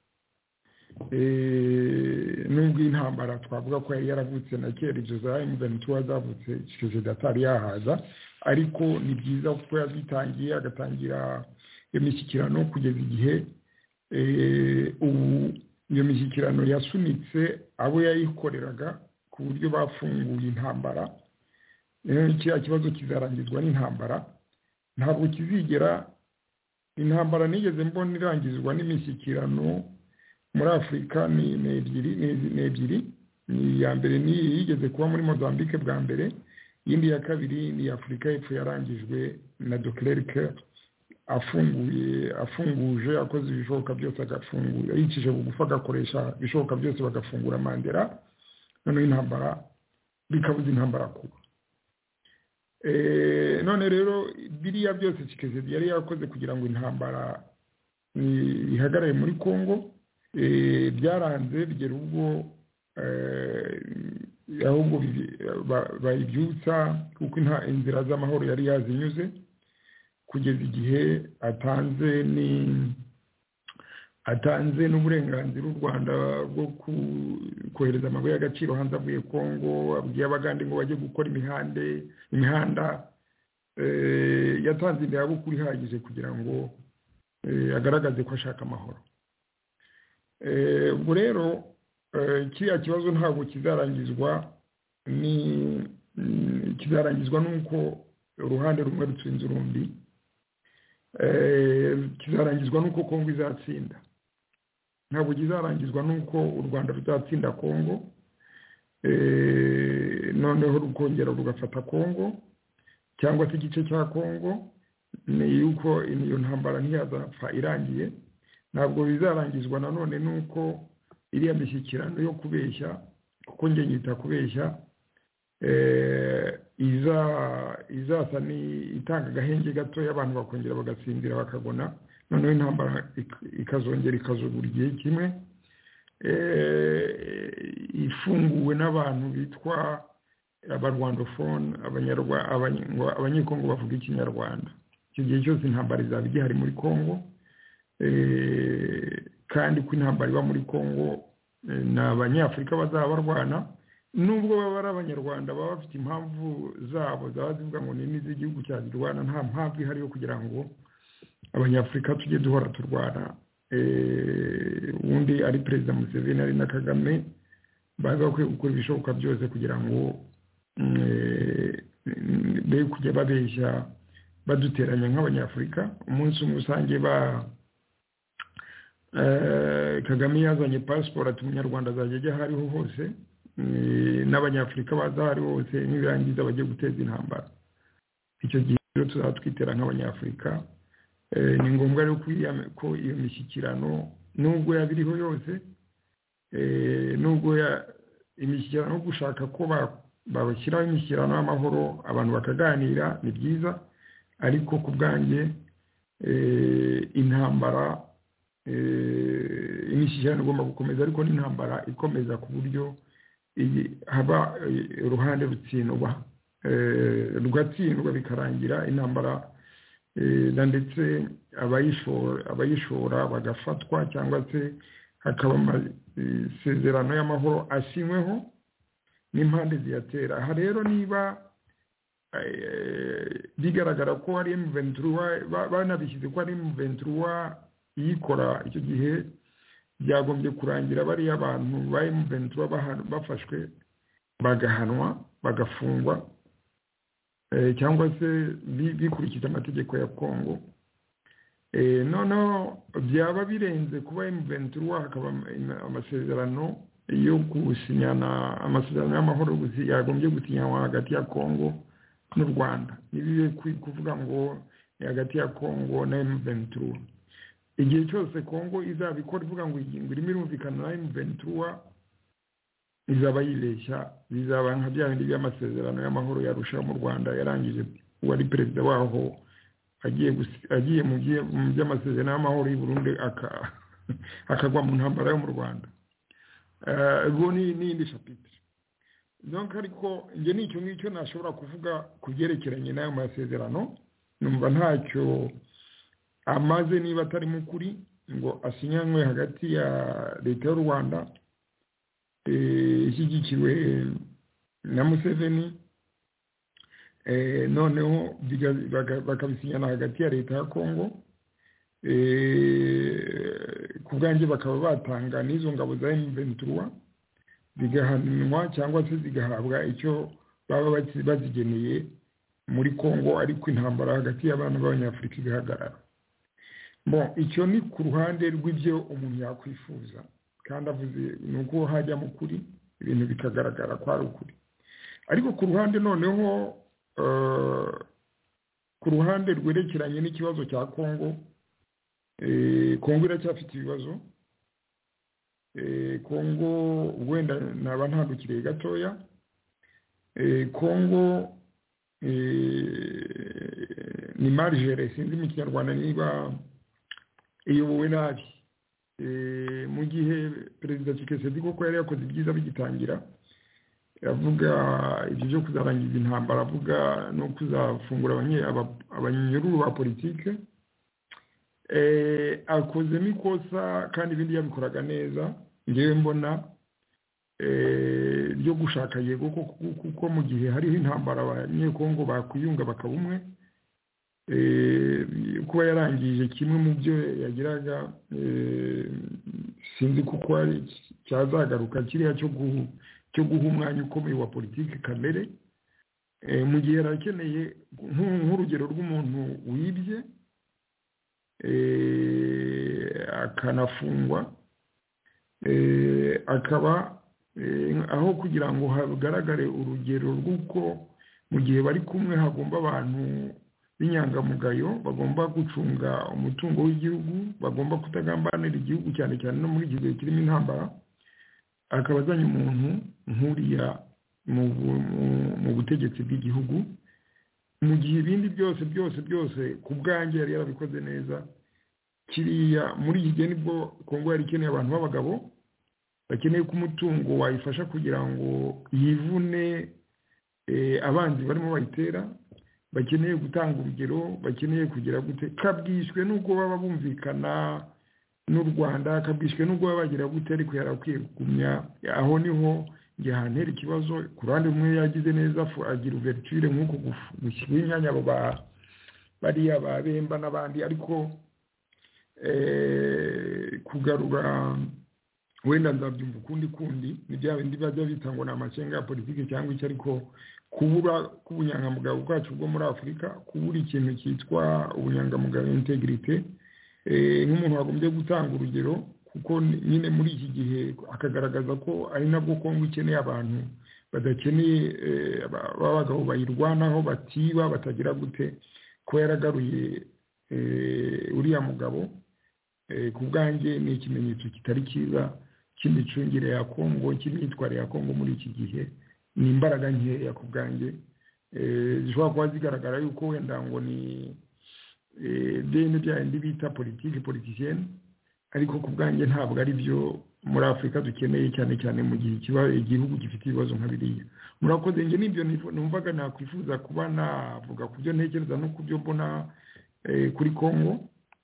Nubwo intambara twavuga ko yaravutse na kera ibyo za M23 zavutse Tshisekedi atari yahaza, ariko ni byiza kuko yazitangiye agatangira imishyikirano kugeza igihe iyo mishyikirano yasunitse abo yayikoreraga ku buryo bafunguye intambara. Iki kibazo kizarangizwa n'intambara, ntabwo kizigera intambara nigeze mbona irangizwa n'imishyikirano muri Afurika ni ebyiri. Ni ya mbere ni yigeze kuba muri Mozambique bwa mbere, iyindi ya kabiri ni Afurika y'Epfo yarangijwe na de Klerk afunguje akoze ibishoboka byose agafungura yicishije bugufa agakoresha ibishoboka byose bagafungura Mandela, noneho intambara bikabuza intambara kuba. None rero biriya byose Tshisekedi yari yakoze kugira ngo intambara ihagarare muri Kongo byaranze bigera ubwo ahubwo bayibyutsa kuko inzira z'amahoro yari yazinyuze kugeza igihe atanze n'uburenganzira u Rwanda bwo kohereza amabuye y'agaciro hanze avuye Kongo, abwiye abagande ngo bajye gukora imihanda. Yatanze indabukuru ihagije kugira ngo agaragaze ko ashaka amahoro. Ubwo rero kiriya kibazo ntabwo kizarangizwa n'uko uruhande rumwe rutsinze urundi, kizarangizwa n'uko Kongo izatsinda. Ntabwo kizarangizwa n'uko u Rwanda ruzatsinda Kongo noneho rukongera rugafata Kongo cyangwa se igice cya Kongo, ni yuko iyo ntambara ntiyazapfa irangiye. Ntabwo bizarangizwa nanone nuko iriya mishyikirano yo kubeshya, kuko njye nyita kubeshya, izasa ni itanga agahenge gato y'abantu bakongera bagatsindira bakagona, noneho intambara ikazongera ikazubura igihe kimwe, ifunguwe n'abantu bitwa abarwandofone, abanyekongo bavuga ikinyarwanda. Icyo gihe cyose intambara izaba igihari muri Kongo, kandi ko intambara iba muri Kongo ni Abanyafurika bazaba barwana, nubwo baba ari Abanyarwanda baba bafite impamvu zabo zaba zivuga ngo ni n'iz'igihugu cya Rwanda. Nta mpamvu ihari yo kugira ngo Abanyafurika tujye duhora turwana. Ubundi ari Perezida Museveni ari na Kagame baza bakwiye gukora ibishoboka byose kugira ngo be kujya babeshya baduteranya nk'abanyafurika umunsi umwe usange Kagame yazanye passport ati umunyarwanda azajya ajya aho ariho hose n'abanyafurika baza aho ariho hose nibirangiza bagiye guteza intambara icyo gihe rero tuzatwitera nk'abanyafurika ni ngombwa rero ko iyo mishyikirano nubwo yabiriho yose nubwo imishyikirano yo gushaka ko babashyiraho imishyikirano y'amahoro abantu bakaganira ni byiza ariko ku bwanjye intambara imishyikirano igomba gukomeza ariko n'intambara ikomeza ku buryo haba uruhande rutsindwa rugatsindwa bikarangira intambara ndetse abayishora bagafatwa cyangwa se hakaba amasezerano y'amahoro asinyweho n'impande ziyatera aha rero niba bigaragara ko ari M23 banabishyize ko ari M23 yikora icyo gihe byagombye kurangira bari abantu ba M23 bafashwe bagahanwa bagafungwa cyangwa se bikurikije amategeko ya Kongo noneho byaba birenze kuba M23 hakaba amasezerano yo gusinyana amasezerano y'amahoro yagombye gusinywa hagati ya Kongo n'u Rwanda nibibe kuvuga ngo hagati ya Kongo na M23 igihe cyose Kongo izabikora ivuga ngo irimo irumvikana na M23 izaba yibeshya bizaba nka bya bindi by'amasezerano y'amahoro yarusha mu Rwanda yarangije wari perezida waho agiye mu by'amasezerano y'amahoro y'u Burundi akagwa mu ntambara yo mu Rwanda ubwo ni indi chapitre donc ariko nge nicyo ngicyo nashobora kuvuga kubyerekeranye n'ayo masezerano numva ntacyo amaze niba atari mukuri ngo asinyanywe hagati ya leta y'u Rwanda ishyigikiwe na Museveni noneho bakabisinyana hagati ya leta ya Kongo ku bwanjye bakaba batanga n'izo ngabo za M23 zigahanwa cyangwa se zigahabwa icyo baba bazigeneye muri Kongo ariko intambara hagati y'abana b'abanyafurika igahagarara icyo ni ku ruhande rw'ibyo umuntu yakwifuza kandi avuze nuko hajya mu kuri ibintu bikagaragara ko ari ukuri ariko ku ruhande noneho ku ruhande rwerekeranye n'ikibazo cya Kongo Kongo iracyafite ibibazo Kongo wenda naba ntandukiriye gatoya Kongo ni margere sinzi mu Kinyarwanda niba iyobowe nabi mu gihe perezida Tshisekedi koko yari yakoze ibyiza bigitangira avuga ibyo byo kuzarangiza intambara avuga no kuzafungura abanyururu ba politike akozemo ikosa kandi ibindi yabikoraga neza ngewe mbona ryo gushaka yego kuko mu gihe hariho intambara abanyekongo bakwiyunga bakaba umwe kuba yarangije kimwe mu byo yagiraga sinzi kuko cyazagaruka kiriya cyo guha umwanya ukomeye wa politiki kamere mu gihe yarakeneye nk'urugero rw'umuntu wibye akanafungwa akaba aho kugira ngo hagaragare urugero rw'uko mu gihe bari kumwe hagomba abantu b'inyangamugayo bagomba gucunga umutungo w'igihugu bagomba kutagambanira igihugu cyane cyane no muri iki gihe kirimo intambara akaba azanye umuntu nk'uriya mu butegetsi bw'igihugu mu gihe ibindi byose ku bwanjye yari yarabikoze neza kiriya muri iki gihe nibwo Kongo yari ikeneye abantu b'abagabo bakeneye ko umutungo wayifasha kugira ngo yivune abanzi barimo bayitera bakeneye gutanga urugero bakeneye kugira gute kabwishwe n'ubwo baba bumvikana n'u Rwanda kabwishwe n'ubwo baba bagira gute ariko yarakwiye kugumya aho niho nge hantera ikibazo ku ruhande rumwe yagize neza agira ouverture nk'uko gushyira imyanya abo bariya babemba n'abandi ariko kugarura wenda nzabyumva kundi ni bya bindi bajya bita ngo ni amacenga ya politiki cyangwa icyo, ariko kubura k'ubunyangamugayo bwacu bwo muri Afurika, kubura ikintu cyitwa ubunyangamugayo integrite, nk'umuntu wagombye gutanga urugero, kuko nyine muri iki gihe akagaragaza ko ari nabwo Kongo ikeneye abantu badakeneye b'abagabo bayirwanaho, batiba, batagira gute, ko yaragaruye uriya mugabo. Ku bwanjye ni ikimenyetso kitari cyiza cy'imicungire ya Kongo, cy'imyitwarire ya Kongo muri iki gihe. Ni imbaraga nkeya ku bwanjye, zishobora kuba zigaragara yuko wenda ngo ni bene bya bindi bita politicienne, ariko ku bwanjye ntabwo ari byo muri Afurika dukeneye, cyane cyane mu gihe igihugu gifite ibibazo nka biriya. Murakoze. Njye nibyo numvaga nakwifuza kuba navuga ku byo ntekereza no ku byo mbona kuri Kongo,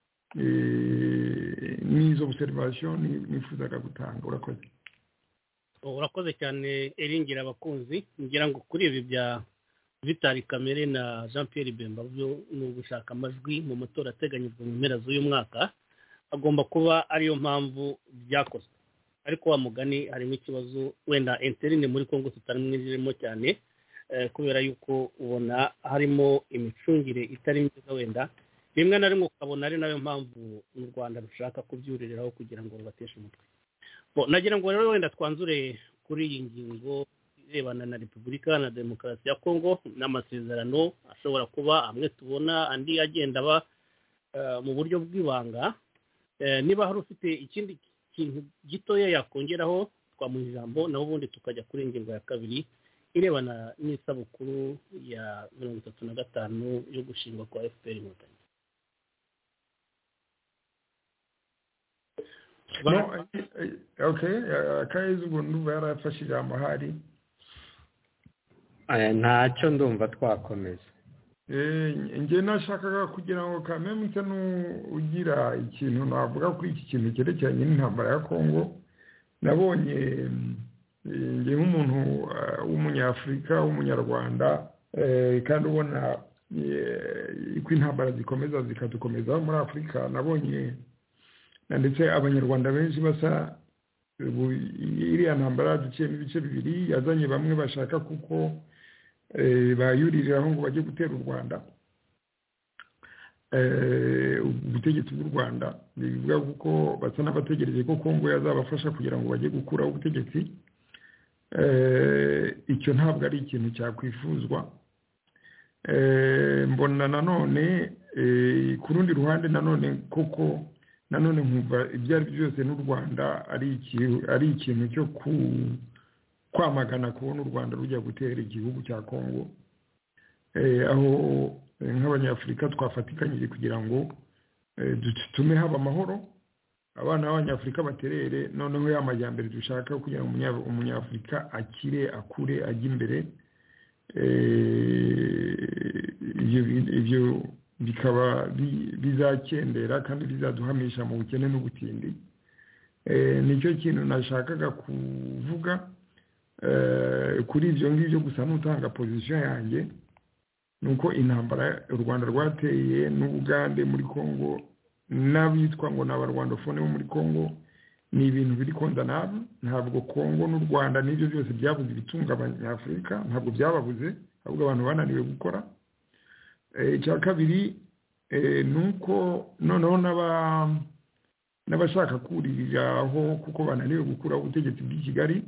n'izo observation nifuzaga gutanga. Urakoze cyane Eringira abakunzi. Ngira ngo kuri ibi bya Vital Kamerhe na Jean Pierre Bemba byo no gushaka amajwi mu matora ateganyijwe mu mpera z'uyu mwaka agomba kuba ariyo mpamvu byakozwe, ariko wa mugani harimo ikibazo wenda interine muri Kongo tutarimwinjiremo cyane, kubera yuko ubona harimo imicungire itari myiza, wenda rimwe na rimwe ukabona ari nayo mpamvu mu Rwanda rushaka kubyuririraho kugira ngo rubateshe umutwe. Nagira ngo rero wenda twanzure kuri iyi ngingo irebana na Repubulika na Demokarasi ya Kongo n'amasezerano ashobora kuba amwe tubona andi agenda aba mu buryo bw'ibanga. Niba hari ufite ikindi kintu gitoya yakongeraho twamuha ijambo, naho ubundi tukajya kuri ingingo ya kabiri irebana n'isabukuru ya 35 yo gushingwa kwa FPR Inkotanyi. Akayezu ubu ndumva yarafashije amahari. Ntacyo ndumva twakomeza. Njye nashakaga kugira ngo Kameme ugira ikintu navuga kuri iki kintu cyerekeranye n'intambara ya Kongo. Nabonye njye nk'umuntu w'umunyafurika w'umunyarwanda, kandi ubona ko intambara zikomeza zikadukomeza muri Afurika. Nabonye ndetse abanyarwanda benshi basa iriya ntambara duciyemo ibice bibiri, yazanye bamwe bashaka kuko bayuririraho ngo bajye gutera u Rwanda, ubutegetsi bw'u Rwanda. Bivuga kuko basa n'abategereje ko Kongo yazabafasha kugira ngo bajye gukuraho ubutegetsi. Icyo ntabwo ari ikintu cyakwifuzwa. Mbona nanone ku rundi ruhande koko nanone nkumva ibyo ari byo byose n'u Rwanda ari ikintu cyo kwamagana kubona u Rwanda rujya gutera igihugu cya Kongo, aho nk'abanyafurika twafatikanyije kugira ngo dutume haba amahoro, abana b'abanyafurika baterere, noneho ya majyambere dushaka kugira ngo umunyafurika akire, akure, ajye imbere. Ibyo bikaba bizakendera kandi bizaduhamisha mu bukene n'ubutindi. Nicyo kintu nashakaga kuvuga kuri ibyo ngibyo. Gusa n'utanga position yanjye nuko intambara u Rwanda rwateye n'Ubugande muri Kongo n'abitwa ngo n'abarwandofone bo muri Kongo ni ibintu biri kondanable. Ntabwo Kongo n'u Rwanda n'ibyo byose byabuze ibitunga abanyafurika, ntabwo byababuze, ahubwo abantu bananiwe gukora. Icya kabiri nuko noneho n'abashaka kuririraho kuko bananiwe gukuraho ubutegetsi bw'i Kigali.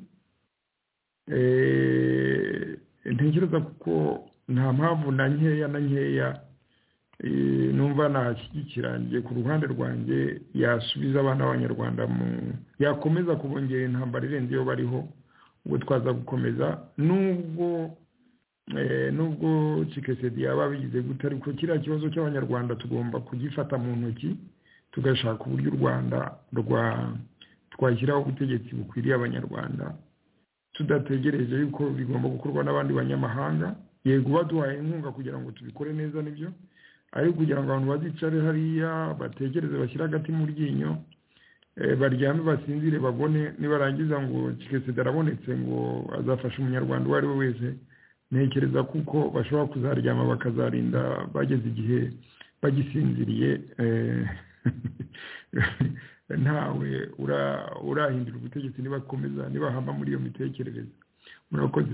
Ntekereza kuko nta mpamvu na nkeya numva nashyigikiranye ku ruhande rwanjye yasubiza abana b'abanyarwanda yakomeza kubongera intambara irenze iyo bariho, ubwo twaza gukomeza nubwo Tshisekedi yaba bigize gute, ariko kiriya kibazo cy'abanyarwanda tugomba kugifata mu ntoki, tugashaka uburyo u Rwanda twashyiraho ubutegetsi bukwiriye abanyarwanda, tudategereje yuko bigomba gukorwa n'abandi banyamahanga. Yego baduhaye inkunga kugira ngo tubikore neza nibyo, ariko kugira ngo abantu bazicare hariya batekereze, bashyire agati mu ryinyo, baryame basinzire bagone, nibarangiza ngo Tshisekedi arabonetse ngo azafasha umunyarwanda uwo ari we wese, ntekereza kuko bashobora kuzaryama bakazarinda bageze igihe bagisinziriye. ntawe urahindura ubutegetsi nibakomeza nibahama muri iyo mitekerereze. Murakoze.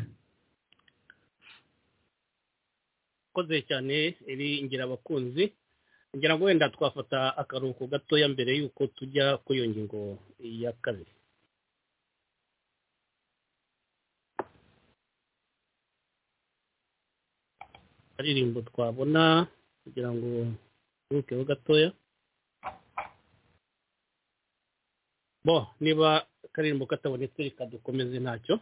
Koze cyane eri ngira abakunzi, ngira ngo wenda twafata akaruhuko gatoya mbere yuko tujya kuri iyo ngingo ya kabiri. Aririmbo twabona kugira ngo turukeho gatoya. Niba karirimbo katabonetse reka dukomeze ntacyo.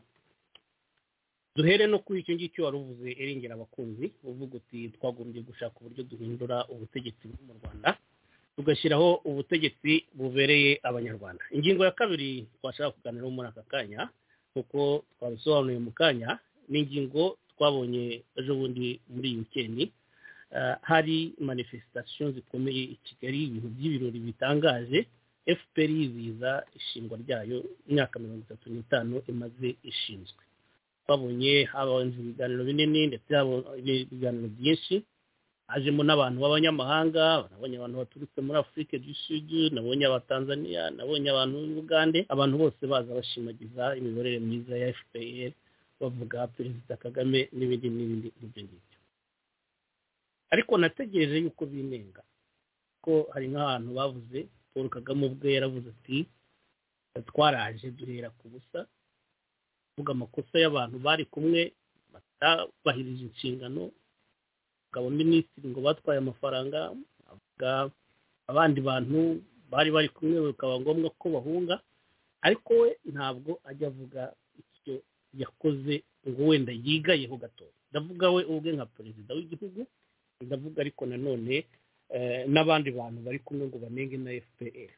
Duhere no kuri icyo ngicyo wari uvuze erengera abakunzi, uvuga uti twagombye gushaka uburyo duhindura ubutegetsi mu Rwanda tugashyiraho ubutegetsi bubereye abanyarwanda. Ingingo ya kabiri twashaka kuganiraho muri aka kanya kuko twabisobanuye mu kanya, ni ingingo twabonye ejo bundi muri weekend. Hari manifestation zikomeye i Kigali, ibintu by'ibirori bitangaje. FPR yizihiza ishingwa ryayo imyaka 35 imaze ishinzwe. Twabonye habanze ibiganiro binini ndetse ibiganiro byinshi, hajemo n'abantu b'abanyamahanga, nabonye abantu baturutse muri Afrique du Sud, nabonye abatanzania, nabonye abantu b'Uganda, abantu bose baza bashimagiza imiborere myiza ya FPR, bavuga Perezida Kagame n'ibindi n'ibyo. Ariko nategereje yuko binenga ko hari nk'abantu bavuze Paul Kagame ubwe yaravuze ati twaraje duhera ku busa, vuga amakosa y'abantu bari kumwe batabahirije inshingano, aba minisitiri ngo batwaye amafaranga, avuga abandi bantu bari kumwe bikaba ngombwa ko bahunga, ariko we ntabwo ajya avuga icyo yakoze ngo wenda yigayeho gato. Ndavuga we ubwe nka perezida w'igihugu, ndavuga ariko nanone n'abandi bantu bari kumwe ngo banenge na FPR.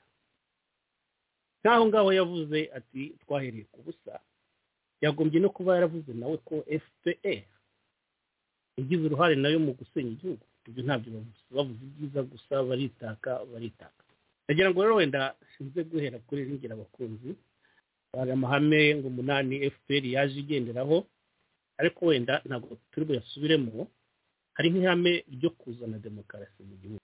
Naho ngaho yavuze ati twahereye ku busa, yagombye no kuba yaravuze nawe ko FPR igize uruhare nayo mu gusenya igihugu. Ibyo ntabyo bavuze ibyiza gusa baritaka. Ndagira ngo rero wenda sinze guhera kuri ringira abakunzi, hari amahame ngo 8 FPR yaje igenderaho, ariko wenda ntabwo turi buyasubiremo. Hari nk'ihame ryo kuzana demokarasi mu gihugu.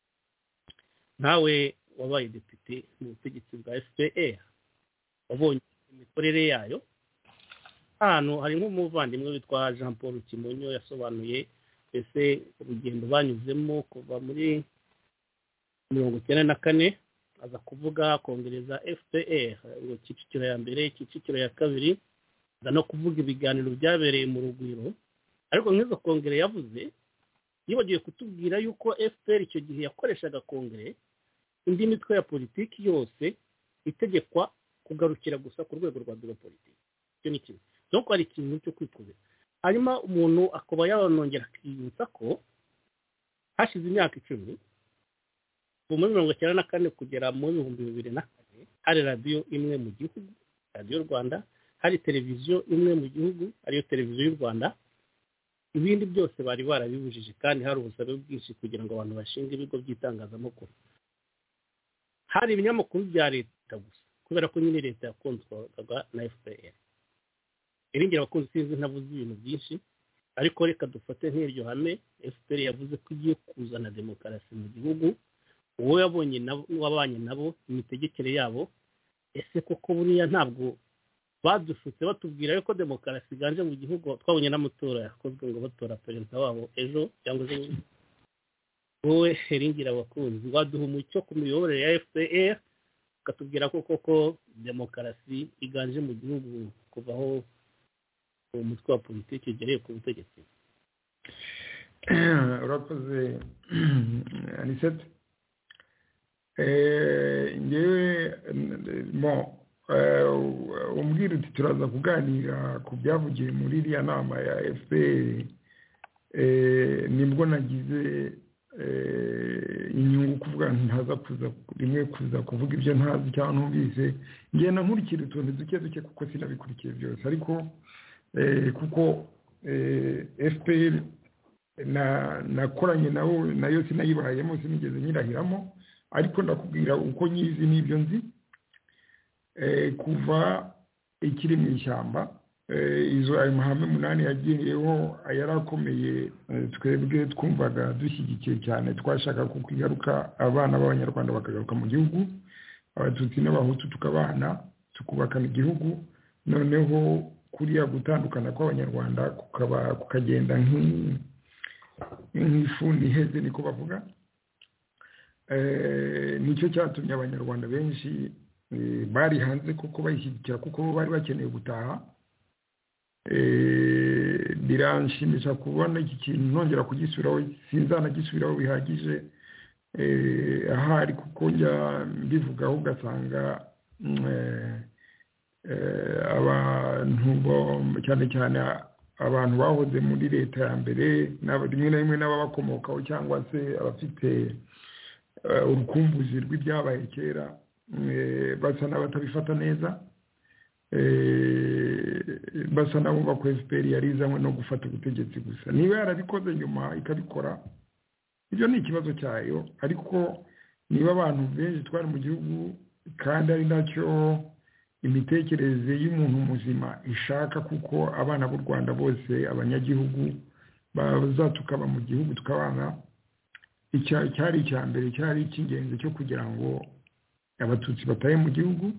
Nawe wabaye depite mu butegetsi bwa FPR, wabonye imikorere yayo. Hano hari nk'umuvandimwe witwa Jean Paul Kimonyo yasobanuye ese urugendo banyuzemo kuva muri 1994 aza kuvuga kongereza FPR ngo Kicukiro ya mbere, Kicukiro ya kabiri, no kuvuga ibiganiro byabereye mu Rugwiro. Ariko nk'izo kongere yavuze yibagiye kutubwira yuko FPR icyo gihe yakoreshaga kongere indi mitwe ya politiki yose itegekwa kugarukira gusa ku rwego rwa biro politiki. Icyo ni kimwe. Donc hari ikintu cyo kwikuza. Hanyuma umuntu akaba yanongera kwiyutsa ko hashize imyaka 10 mu 1994 kugera mu 2004 hari radio imwe mu gihugu, Radio Rwanda, hari televiziyo imwe mu gihugu, ariyo televiziyo y'u Rwanda. Ibindi byose bari barabibujije kandi hari ubusabe bwinshi kugira ngo abantu bashinge ibigo by'itangazamakuru. Hari ibinyamakuru bya leta gusa kubera ko nyine leta yakontorwaga na FPR. Iringira abakunzi sinzi ntavuze ibintu byinshi, ariko reka dufate nk'iryo hame FPR yavuze ko igiye kuzana demokarasi mu gihugu. Uwo yabonye nabo wabanye nabo imitegekere yabo, ese koko buriya ntabwo badushutse batubwira yuko demokarasi iganje mu gihugu? Twabonye n'amatora yakozwe ngo batora perezida wabo ejo cyangwa ejo. Wowe iringira abakunzi waduha umucyo ku miyoborere ya FPR, ukatubwira ko koko demokarasi iganje mu gihugu kuvaho umutwe wa politiki ugereye ku butegetsi. Urakoze Anisette. Ngewe umbwira uti turaza kuganira ku byavugiye muri iriya nama ya FPR. Nibwo nagize inyungu kuvuga ntaza kuza kuvuga ibyo ntazi cyangwa numvise. Ngenda nkurikira utuntu duke kuko sinabikurikiye byose, ariko kuko FPR nakoranye nayo sinayibayemo, sinigeze nyirahiramo, ariko ndakubwira uko nyizi n'ibyo nzi. Kuva ikiri mu ishyamba, ayo mahame 8 yagiyeho yarakomeye, twebwe twumvaga dushyigikiye cyane, twashaka ko kwigaruka abana b'abanyarwanda bakagaruka mu gihugu, abatutsi n'abahutu tukabana tukubakana igihugu noneho kuriya gutandukana kw'abanyarwanda kukagenda nk'ifundi iheze niko bavuga. Nicyo cyatumye abanyarwanda benshi bari hanze kuko bayishyigikira kuko bari bakeneye gutaha. Biranshimisha kubona iki kintu nongera kugisubiraho, sinzanagisubiraho bihagije ahari kuko njya mbivugaho ugasanga abantu cyane cyane abantu bahoze muri leta ya mbere rimwe na rimwe n'ababakomokaho cyangwa se abafite urukumbuzi rw'ibyabaye kera basa n'abatabifata neza, basa n'abumva ko FPR yari izanywe no gufata ubutegetsi gusa. Niba yarabikoze nyuma ikabikora ibyo ni ikibazo cyayo, ariko niba abantu benshi twari mu gihugu kandi ari nacyo imitekerereze y'umuntu muzima ishaka, kuko abana b'u Rwanda bose abanyagihugu bazatukaba mu gihugu tukabana, cyari icya mbere cyari icy'ingenzi cyo kugira ngo abatutsi bataye mu gihugu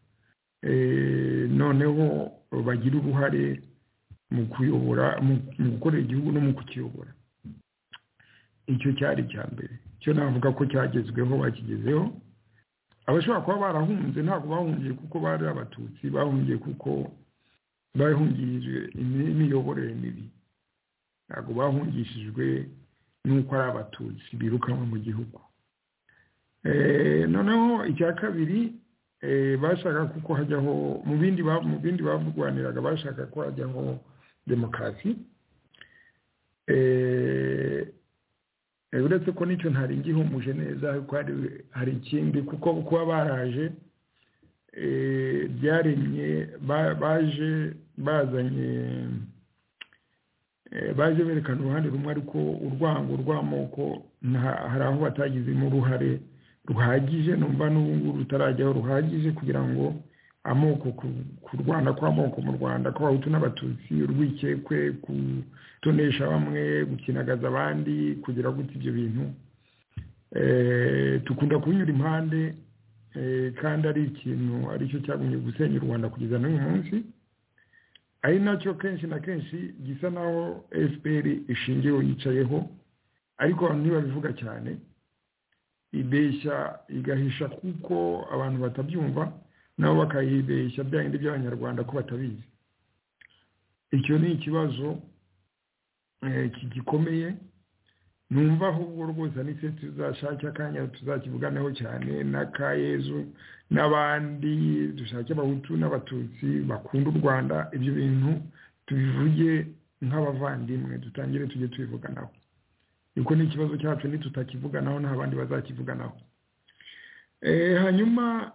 noneho bagira uruhare mu kuyobora, mu gukorera igihugu no mu kukiyobora. Icyo cyari icya mbere, cyo navuga ko cyagezweho bakigezeho. Abashobora kuba barahunze ntabwo bahungiye kuko bari abatutsi, bahungiye kuko bahungishijwe imiyoborere mibi, ntabwo bahungishijwe n'uko ari abatutsi birukanwe mu gihugu. Noneho icya kabiri bashaka kuko hajyaho mu bindi bavugwaniraga, bashaka ko hajyaho demokarasi. Uretse ko nicyo ntari ngihumuje neza, ariko hari ikindi kuko kuba baraje byaremye baje berekana uruhande rumwe, ariko urwango rw'amoko hari aho batagizemo uruhare ruhagije, numva n'ubu rutarajyaho ruhagije kugira ngo amoko kurwana kw'amoko mu Rwanda kw'abahutu n'abatutsi, urwikekwe, kutonesha bamwe, gukinagaza abandi, kugira gute ibyo bintu tukunda kunyura impande, kandi ari ikintu aricyo cyagumye gusenya u Rwanda kugeza n'uyu munsi, ari nacyo kenshi na kenshi gisa naho FPR ishingiyeho yicayeho, ariko abantu ntibabivuga cyane, ibeshya igahisha kuko abantu batabyumva, nabo bakayibeshya byandi by'abanyarwanda ko batabizi. Icyo ni ikibazo gikomeye, numva ahubwo rwose nise tuzashaka akanya tuzakivuganeho cyane na Kayezu n'abandi, dushake abahutu n'abatutsi bakunda u Rwanda, ibyo bintu tubivuge nk'abavandimwe, dutangire tujye tubivuganaho. Iko ni ikibazo cyacu, nitutakivuganaho nta bandi bazakivuganaho. Hanyuma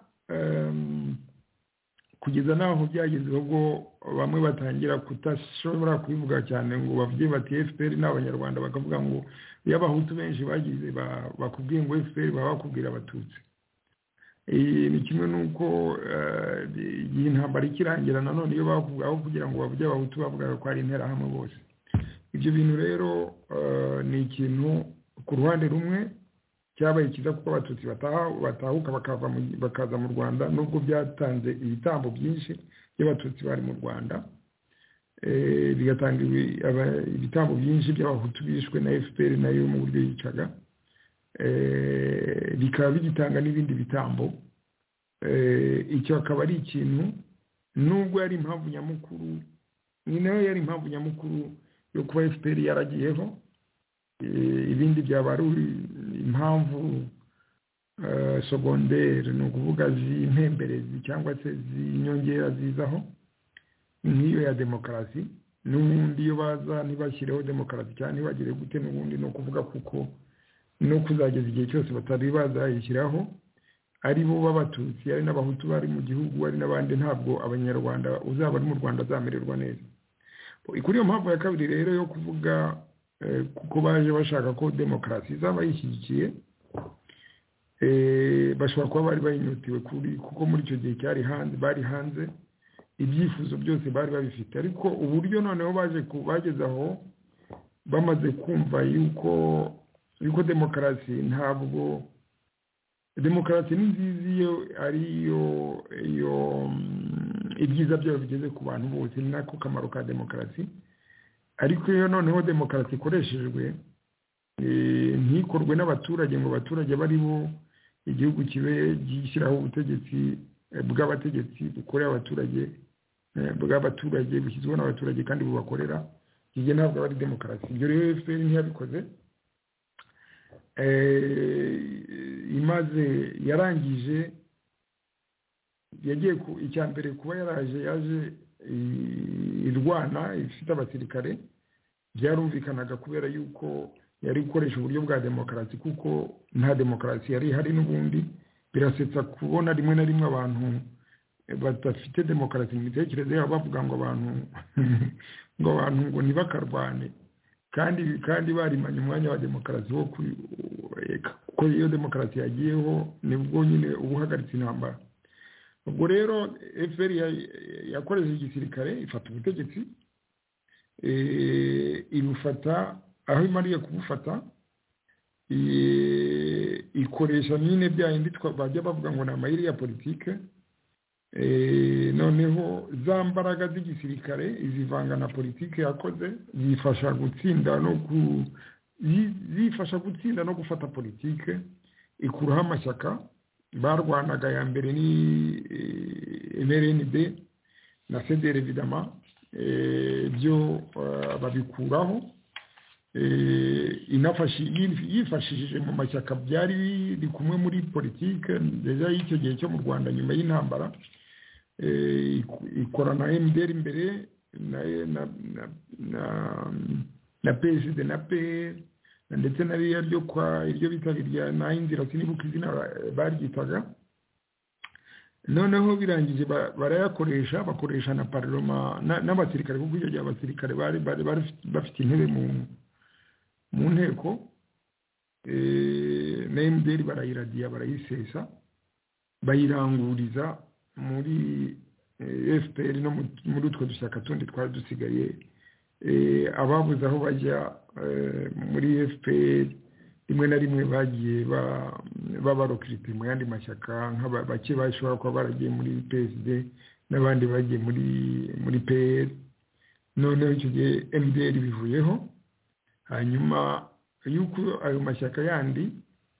kugeza naho byageze ubwo bamwe batangira kutashobora kubivuga cyane ngo bavuge bati FPR n'abanyarwanda, bakavuga ngo iyo abahutu benshi bagize bakubwiye ngo FPR baba bakubwira abatutsi. Ni kimwe nuko iyi ntambara ikirangira nanone iyo bavugaho kugira ngo bavuge abahutu bavuga ko ari interahamwe bose. Ibyo bintu rero ni ikintu ku ruhande rumwe cyabaye kiza kuko abatutsi batahuka bakaza mu Rwanda, nubwo byatanze ibitambo byinshi by'abatutsi bari mu Rwanda, bigatanga ibitambo byinshi by'abahutu bishwe na FPR nayo mu buryo yicaga, bikaba bigitanga n'ibindi bitambo. Icyo akaba ari ikintu, nubwo yari impamvu nyamukuru, ni nayo yari impamvu nyamukuru yo kuba FPR yaragiyeho, ibindi byaba ari impamvu secondaire, ni ukuvuga z'impemberezi cyangwa se z'inyongera zizaho nk'iyo ya demokarasi. N'ubundi iyo baza ntibashyireho demokarasi cyane ntibagire gute, n'ubundi ni ukuvuga kuko no kuzageza igihe cyose batari bazayishyiraho, ari bo b'abatutsi, ari n'abahutu bari mu gihugu, ari n'abandi, ntabwo abanyarwanda uzaba ari mu Rwanda azamererwa neza. Kuri iyo mpamvu ya kabiri rero yo kuvuga kuko baje bashaka ko demokarasi izaba yishyigikiye, bashobora kuba bari bayinyutiwe kuko muri icyo gihe bari hanze, ibyifuzo byose bari babifite, ariko uburyo noneho bageze aho bamaze kumva yuko demokarasi ntabwo demokarasi ni nziza iyo ariyo ibyiza byayo bigeze ku bantu bose, ni nako kamaro ka demokarasi. Ariko iyo noneho demokarasi ikoreshejwe ntikorwe n'abaturage ngo abaturage bari bo igihugu kibe gishyiraho ubutegetsi bw'abategetsi bukorera abaturage bw'abaturage bushyizweho n'abaturage kandi bubakorera, ibyo ntabwo ari demokarasi. Ibyo rero FPR ntiyabikoze. Imaze yarangije yagiye ku icyambere kuba yaje irwana ifite abasirikare, byarumvikanaga kubera yuko yari gukoresha uburyo bwa demokarasi, kuko nta demokarasi yari hari n'ubundi. Birasetsa kubona rimwe na rimwe abantu badafite demokarasi mu mitekerereze yabo bavuga ngo abantu ngo ntibakarwane, kandi barimanye umwanya wa demokarasi wo kuko iyo demokarasi yagiyeho nibwo nyine uba uhagaritse intambara. Ubwo rero FPR yakoresheje igisirikare ifata ubutegetsi, ibufata aho imariye kubufata, ikoresha nyine bya yindi bajya bavuga ngo ni amayeri ya politike. Noneho za mbaraga z'igisirikare izivanga na politike yakoze, zifasha gutsinda no gufata politike, ikuraho amashyaka barwanaga. Ya mbere ni MRND na CDR évidemment, byo babikuraho, yifashishije mu mashyaka byari biri kumwe muri politike deja y'icyo gihe cyo mu Rwanda nyuma y'intambara. Ikorana MDR imbere na PSD na PR ndetse na iryo bitabiriya na inzira sinibuka izina baryitaga. Noneho birangije barayakoresha, bakoresha na parlement n'abasirikare, kuko icyo gihe abasirikare bari bafite intebe mu nteko. Na MDR barayiradiya, barayisesa, bayiranguriza muri FPR no muri utwo dushyaka tundi twari dusigaye. Ababuze aho bajya muri FPR rimwe na rimwe bagiye babarokirite mu yandi mashyaka, bake bashobora kuba baragiye muri PSD n'abandi bagiye muri PR. Noneho icyo gihe MDR bivuyeho, hanyuma yuko ayo mashyaka yandi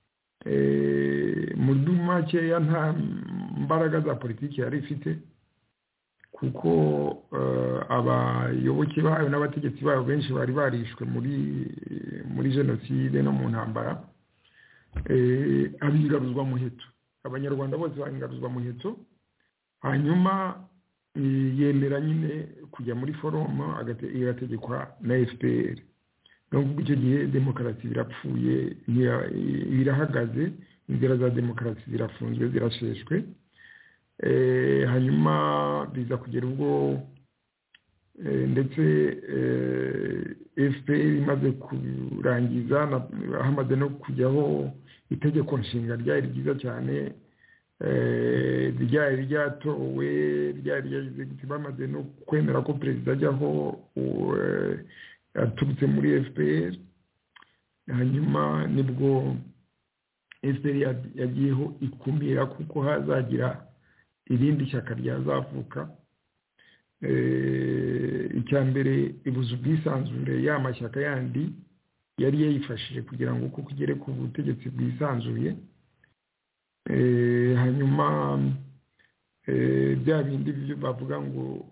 muri makeya nta mbaraga za politiki yari ifite, kuko abayoboke bayo n'abategetsi bayo benshi bari barishwe muri jenoside no mu ntambara. Abingaruzwa muheto, abanyarwanda bose bahingaruzwa muheto. Hanyuma yemera nyine kujya muri forumu, igategekwa na FPR. Nubwo icyo gihe demokarasi birapfuye, birahagaze, inzira za demokarasi zirafunzwe, zirasheshwe. Hanyuma biza kugera ubwo ndetse FPR imaze kurangiza, hamaze no kujyaho itegeko nshinga ryari ryiza cyane, ryari ryatowe, bamaze no kwemera ko perezida ajyaho aturutse muri FPR. Hanyuma nibwo FPR yagiyeho ikumira kuko hazagira irindi shyaka ryazavuka. Icyambere ibuza ubwisanzure ya mashyaka yandi yari yayifashije kugira ngo uko kugere ku butegetsi bwisanzuye. Hanyuma bya bindi byo bavuga ngo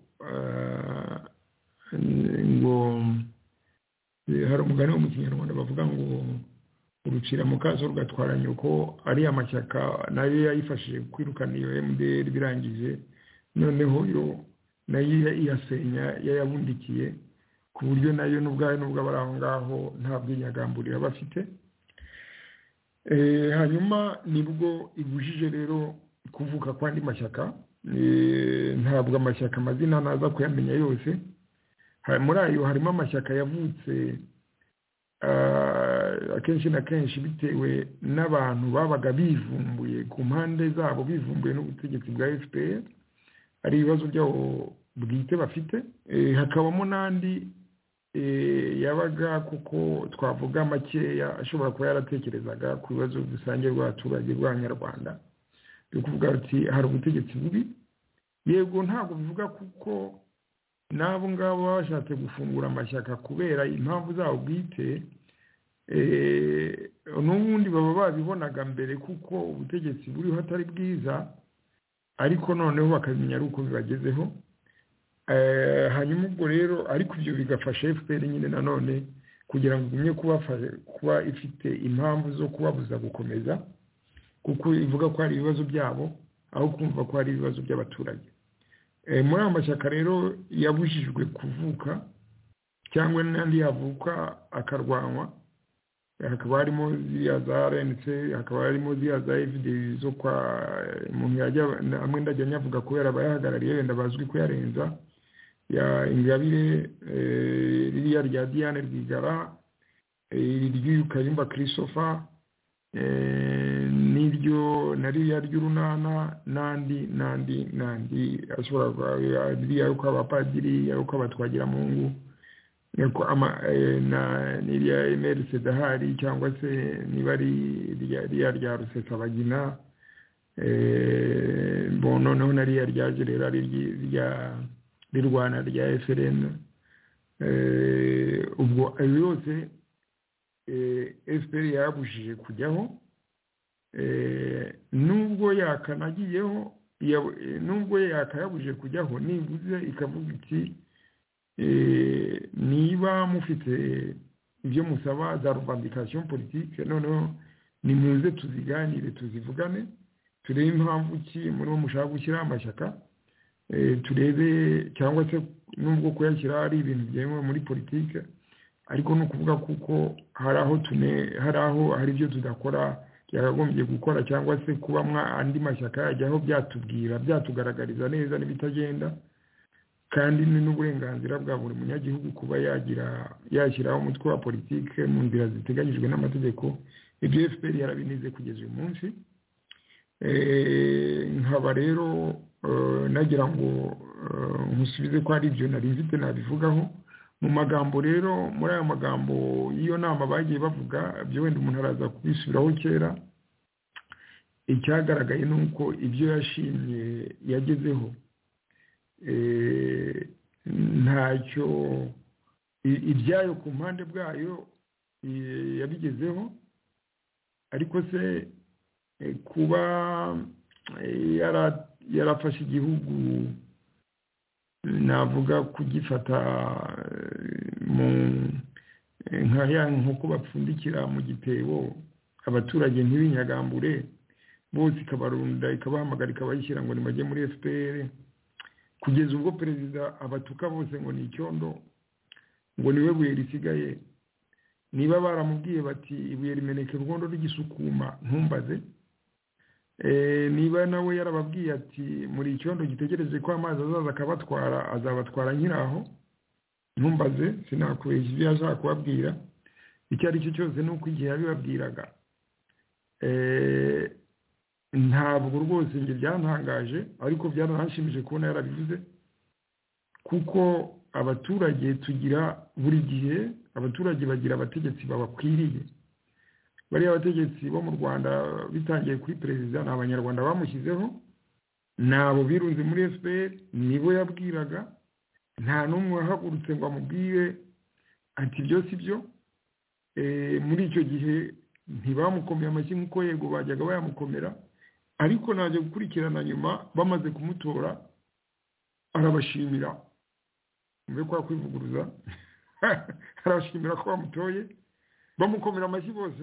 hari umugani wo mu Kinyarwanda bavuga ngo urucira mu kaso rugatwara nyoko, ari amashyaka nayo yayifashije kwirukana iyo MDR. Birangije noneho yo nayo iyasenya, yayabundikiye ku buryo nayo nubwo bari aho ngaho nta bwinyagamburira bafite. Hanyuma nibwo ibujije rero kuvuka kw'andi mashyaka. Ntabwo amashyaka amazina naza kuyamenya yose. Muri ayo harimo amashyaka yavutse akenshi na kenshi bitewe n'abantu babaga bivumbuye ku mpande zabo, bivumbuye n'ubutegetsi bwa FPR, ari ibibazo byabo bwite bafite. Hakabamo n'andi yabaga kuko twavuga makeya ashobora kuba yaratekerezaga ku bibazo rusange rw'abaturage rw'abanyarwanda byo kuvuga ati hari ubutegetsi bubi yego ntabwo bivuga kuko n'abo ngabo baba bashatse gufungura amashyaka kubera impamvu zabo bwite n'ubundi baba babibonaga mbere kuko ubutegetsi buriho atari bwiza ariko noneho bakamenya ari uko bibagezeho hanyuma ubwo rero ariko ibyo bigafasha FPR nyine nanone kugira ngo igumye kuba ifite impamvu zo kubabuza gukomeza kuko ivuga ko hari ibibazo byabo aho kumva ko hari ibibazo by'abaturage muri aya mashyaka rero yabujijwe kuvuka cyangwa n'andi yavuka akarwanwa hakaba harimo ziriya za RNC hakaba harimo ziriya za FDU zo kwa umuntu yajya amwe ndajya nyavuga kubera abayahagarariye wenda bazwi kuyarenza ya Ingabire ririya rya Diane Rwigara iry'Kayumba Christopher n'iryo nariya ry'Urunana nandi ashobora ririya yuko abapadiri yuko abatwagira Mungu yako niriya Emerse Dahari cyangwa se niba ari rya Rusesabagina noneho nariya ryaje rero ari rirwana rya FRN ubwo yose FPR yabujije kujyaho nubwo yakanagiyeho nubwo yakayabujije kujyaho nibuze ikavuga iti niba mufite ibyo musaba za revendication politique noneho nimuze tuziganire tuzivugane turebe impamvu ki muri mushaka gushyira amashyaka turebe cyangwa se nubwo kuyashyira ari ibintu byemewe muri politique ariko no kuvuga kuko hari ibyo tudakora yakagombye gukora cyangwa se kuba andi mashyaka yajyaho byatugaragariza neza n'ibitagenda kandi n'uburenganzira bwa buri munyagihugu kuba yashyiraho umutwe wa politike mu nzira ziteganyijwe n'amategeko ibyo FPR yarabinize kugeza uyu munsi nkaba rero nagira ngo nkusubize ko ari ibyo nari mfite nabivugaho mu magambo rero muri aya magambo iyo nama bagiye bavuga byo wenda umuntu araza kubisubiraho kera icyagaragaye nuko ibyo yashimye yagezeho ntacyo ibyayo ku mpande bwayo yabigezeho ariko se kuba yarafashe igihugu navuga kugifata nk'uko bapfundikira mu gitebo abaturage ntibinyagambure bose ikabarunda ikabahamagara ikabayishyira ngo nimajye muri FPR kugeza ubwo perezida abatuka bose ngo ni icyondo ngo niwe buye risigaye niba baramubwiye bati ibuye rimeneke rwondo rw'igisukuma ntumbaze niba nawe yarababwiye ati muri icyondo gitegereje ko amazi azaza akabatwara azabatwara nyiraho ntumbaze sinakubeshya ibyo yashaka kubabwira icyo ari cyo cyose nuko igihe yabibabwiraga ntabwo rwose njye byantangaje ariko byaranashimije kubona yarabivuze kuko abaturage tugira buri gihe abaturage bagira abategetsi babakwiriye bariya abategetsi bo mu Rwanda bitangiye kuri perezida ni abanyarwanda bamushyizeho nabo birunze muri FPR nibo yabwiraga nta n'umwe wahagurutse ngo amubwire ati byo si byo muri icyo gihe ntibamukomeye amashyi nk'uko yego bajyaga bayamukomera ariko naje gukurikirana nyuma bamaze kumutora arabashimira mbe kwa kwivuguruza arabashimira ko bamutoye bamukomera amashyi bose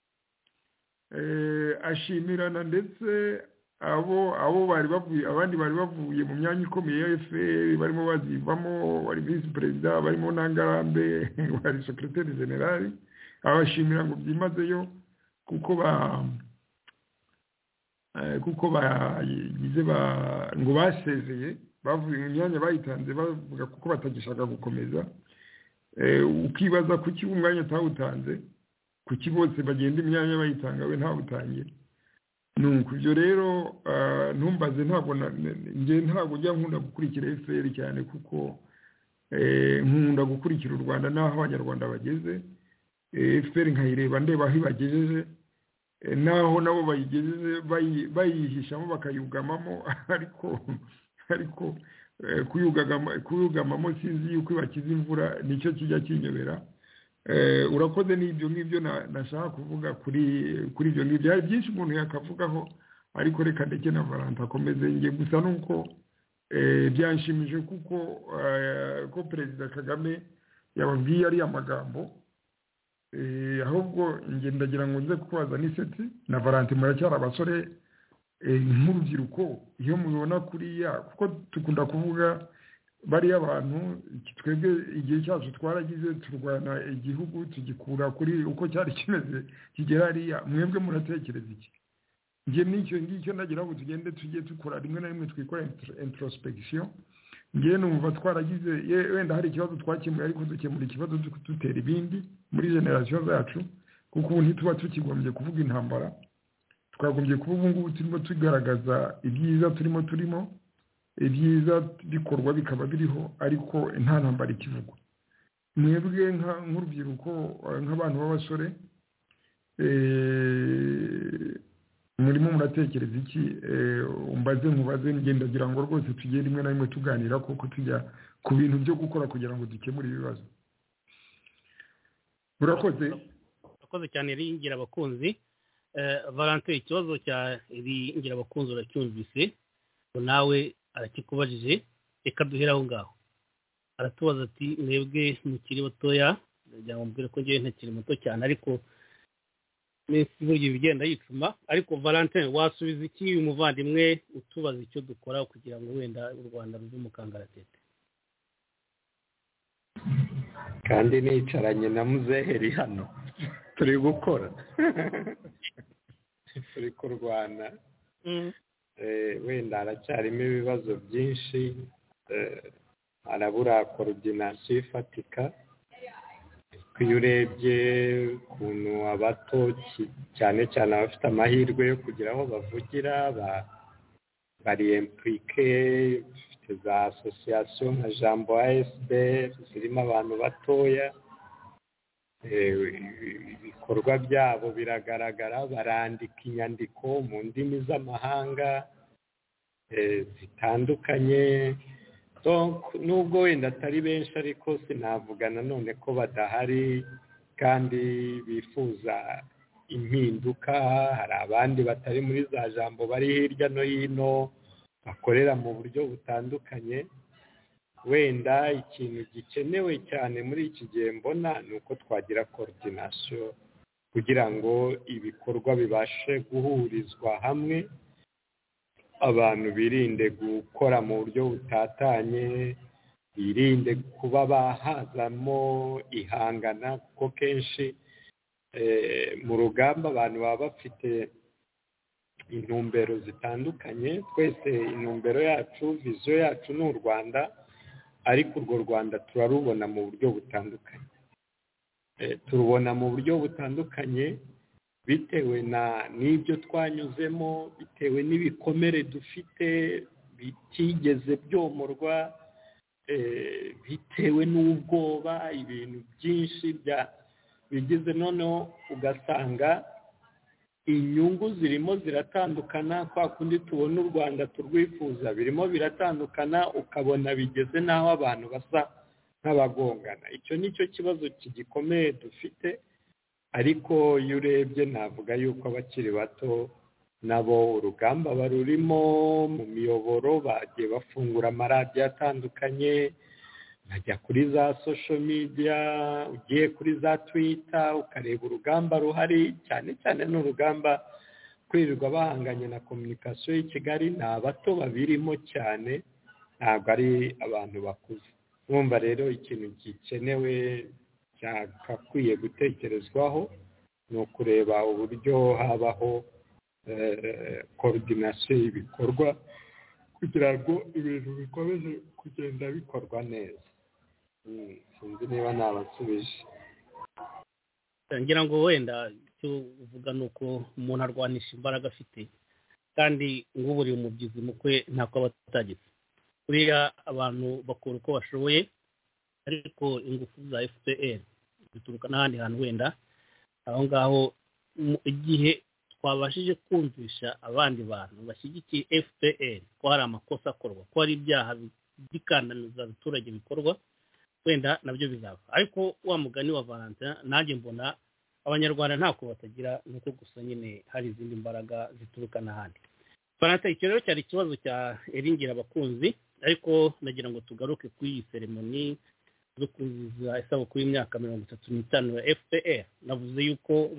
ashimirana ndetse abo bari bavuye abandi bari bavuye mu myanya ikomeye ya FPR barimo bazivamo wari vice president barimo Nangarambe wari secrétaire général abashimira ngo byimazeyo kuko bagize ngo basezeye bavuye mu myanya bayitanze bavuga kuko batagishaka gukomeza ukibaza kuki umwanya atawutanze kuki bose bagenda imyanya bayitanga we ntawutangiye nuko ibyo rero ntumbaze ntabwo njye ntabwo njya nkunda gukurikira FPR cyane kuko nkunda gukurikira u Rwanda n'aho abanyarwanda bageze, FPR nkayireba ndeba aho ibagejeje, naho nabo bayigejeje bayihishamo bakayugamamo, ariko kuyugamamo sinzi yuko ibakiza imvura, nicyo kijya kinyobera. Urakoze n'ibyo ngibyo nashaka kuvuga kuri ibyo ngibyo. Hari byinshi umuntu yakavugaho, ariko reka ndeke na Valentin akomeze. Ngiye gusa nuko byanshimije kuko ko Perezida Kagame yababwiye ari amagambo, ahubwo nge ndagira ngo nze kubaza n'iseti na Valentin, muracyari abasore nk'urubyiruko, iyo mubona kuriya, kuko tukunda kuvuga bariya abantu twebwe igihe cyacu twaragize turwana igihugu tugikura kuri uko cyari kimeze kigera hariya, mwebwe muratekereza iki? Nge n'icyo ngicyo nagira ngo tugende tujye dukora rimwe na rimwe, twikora introspection. Nge numva twaragize wenda hari ikibazo twakemuye, ariko dukemura ikibazo dutera ibindi muri generation zacu, kuko ubu ntituba tukigombye kuvuga intambara, twagombye kuvuga ubu ngubu turimo tugaragaza ibyiza turimo ibyiza bikorwa bikaba biriho, ariko nta ntambara ikivugwa. Mwebwe nk'urubyiruko, nk'abantu b'abasore, murimo muratekereza iki? Nkubaze ngendagira ngo rwose tugere rimwe na rimwe tuganira kuko tujya ku bintu byo gukora kugira ngo dukemure ibibazo. Urakoze cyane ringira abakunzi. Valentin, ikibazo cya ringira abakunzi uracyumvise, nawe arakikubajije, reka duhere aho ngaho. Aratubaza ati mwebwe mukiri batoya, ndagira ngo mbwire ko ngewe ntakiri muto cyane, ariko burya bigenda yicuma. Ariko Valentin, wasubiza iki uyu muvandimwe utubaza icyo dukora kugira ngo wenda u Rwanda ruve mu kangaratete? kandi nicaranye na muzeheri hano turi gukora turi kurwana. Wenda haracyarimo ibibazo byinshi, harabura koordinasiyo ifatika. Iyo urebye ukuntu abato cyane cyane abafite amahirwe yo kugira aho bavugira bari implike, bafite za association nka Jambo ASD zirimo abantu batoya, ibikorwa byabo biragaragara, barandika inyandiko mu ndimi z'amahanga zitandukanye. Nubwo wenda atari benshi, ariko sinavuga nanone ko badahari kandi bifuza impinduka. Hari abandi batari muri za Jambo bari hirya no hino bakorera mu buryo butandukanye. Wenda ikintu gikenewe cyane muri iki gihe mbona ni uko twagira coordination kugira ngo ibikorwa bibashe guhurizwa hamwe, abantu birinde gukora mu buryo butatanye, birinde kuba bahazamo ihangana, kuko kenshi mu rugamba abantu baba bafite intumbero zitandukanye. Twese intumbero yacu, viziyo yacu ni u Rwanda, ariko urwo Rwanda turarubona mu buryo butandukanye. Turubona mu buryo butandukanye bitewe n'ibyo twanyuzemo, bitewe n'ibikomere dufite bitigeze byomorwa, bitewe n'ubwoba, ibintu byinshi bigize. Noneho ugasanga inyungu zirimo ziratandukana, kwa kundi tubona u Rwanda turwifuza birimo biratandukana, ukabona bigeze n'aho abantu basa nk'abagongana. Icyo ni cyo kibazo kigikomeye dufite. Ariko iyo urebye navuga yuko abakiri bato nabo urugamba barurimo, mu miyoboro bagiye bafungura amaradiyo atandukanye, bajya kuri za social media, ugiye kuri za Twitter ukareba urugamba ruhari, cyane cyane n'urugamba kwirirwa bahanganye na communication y'i Kigali. Ni abato babirimo cyane, ntabwo ari abantu bakuze. Mwumva rero ikintu gikenewe cyakakwiye gutekerezwaho ni ukureba uburyo habaho coordination y'ibikorwa kugira ngo ibintu bikomeze kugenda bikorwa neza. Sinzi niba nabasubije. Ngira ngo wenda icyo uvuga ni uko umuntu arwanisha imbaraga afite, kandi ngo buri umubyizi mukwe ntako aba atagize. Kuriya abantu bakora uko bashoboye, ariko ingufu za FPR zituruka n'ahandi hantu wenda aho ngaho igihe twabashije kumvisha abandi bantu bashyigikiye FPR ko hari amakosa akorwa ko hari ibyaha bikandamiza abaturage bikorwa wenda nabyo bizava ariko wa mugani wa Valentin nanjye mbona abanyarwanda ntako batagira nuko gusa nyine hari izindi mbaraga zituruka n'ahandi. Valentin, icyo rero cyari ikibazo cya Eringira abakunzi, ariko nagira ngo tugaruke kuri iyi seremoni zo kuzuza isabukuru y'imyaka 35 ya FPR. Navuze yuko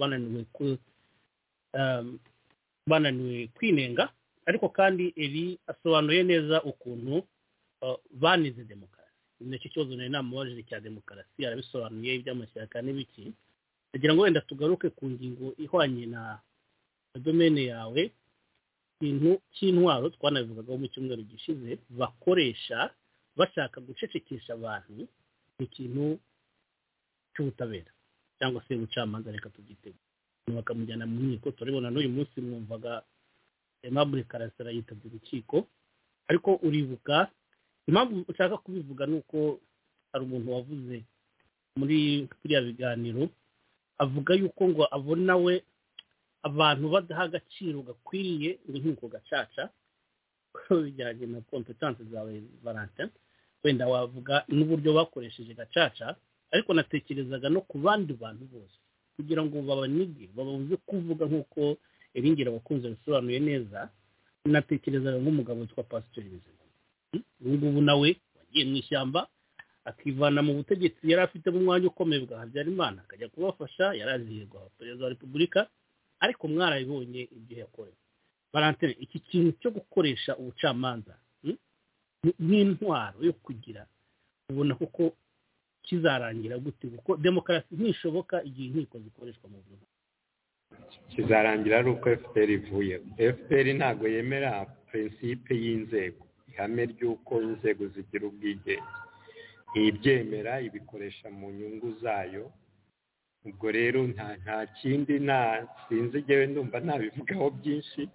bananiwe kwinenga, ariko kandi eri asobanuye neza ukuntu banize demokarasi. Nicyo kibazo nari namubajije cya demokarasi, arabisobanuye iby'amashyaka n'ibiki. Nagira ngo wenda tugaruke ku ngingo ihwanye na domene yawe, ikintu cy'intwaro twanabivugagaho mu cyumweru gishize bakoresha bashaka gucecekesha abantu ikintu cy'ubutabera cyangwa se ubucamanza, reka tubyite, bakamujyana mu nkiko. Turabona n'uyu munsi mwumvaga Aimable Karasira yitabye urukiko, ariko uribuka impamvu ushaka kubivuga nuko hari umuntu wavuze muri kiriya biganiro avuga yuko ngo abona we abantu badaha agaciro gakwiriye inkiko gacaca ko bijyanye na competence zawe Valentin. Wenda wavuga n'uburyo bakoresheje gacaca, ariko natekerezaga no ku bandi bantu bose kugira ngo babanige babuze kuvuga nk'uko Eringira abakunzi bisobanuye neza. Natekerezaga nk'umugabo witwa Pastor Bizima, ubu nawe wagiye mu ishyamba akivana mu butegetsi yari afite mu mwanya ukomeye bwa Habyarimana akajya kubafasha, yarazihirwa perezida wa Repubulika, ariko mwarabibonye ibyo yakorewe. Valentin, iki kintu cyo gukoresha ubucamanza n'intwaro yo kugira ubona kuko kizarangira gute? Kuko demokarasi ntishoboka igihe inkiko zikoreshwa mu buryo kizarangira ari uko FPR ivuye. FPR ntago yemera principe y'inzego, ihame ry'uko inzego zigira ubwigenge, ibyemera ibikoresha mu nyungu zayo. Ubwo rero nta kindi, sinzi jewe ndumva nabivugaho byinshi.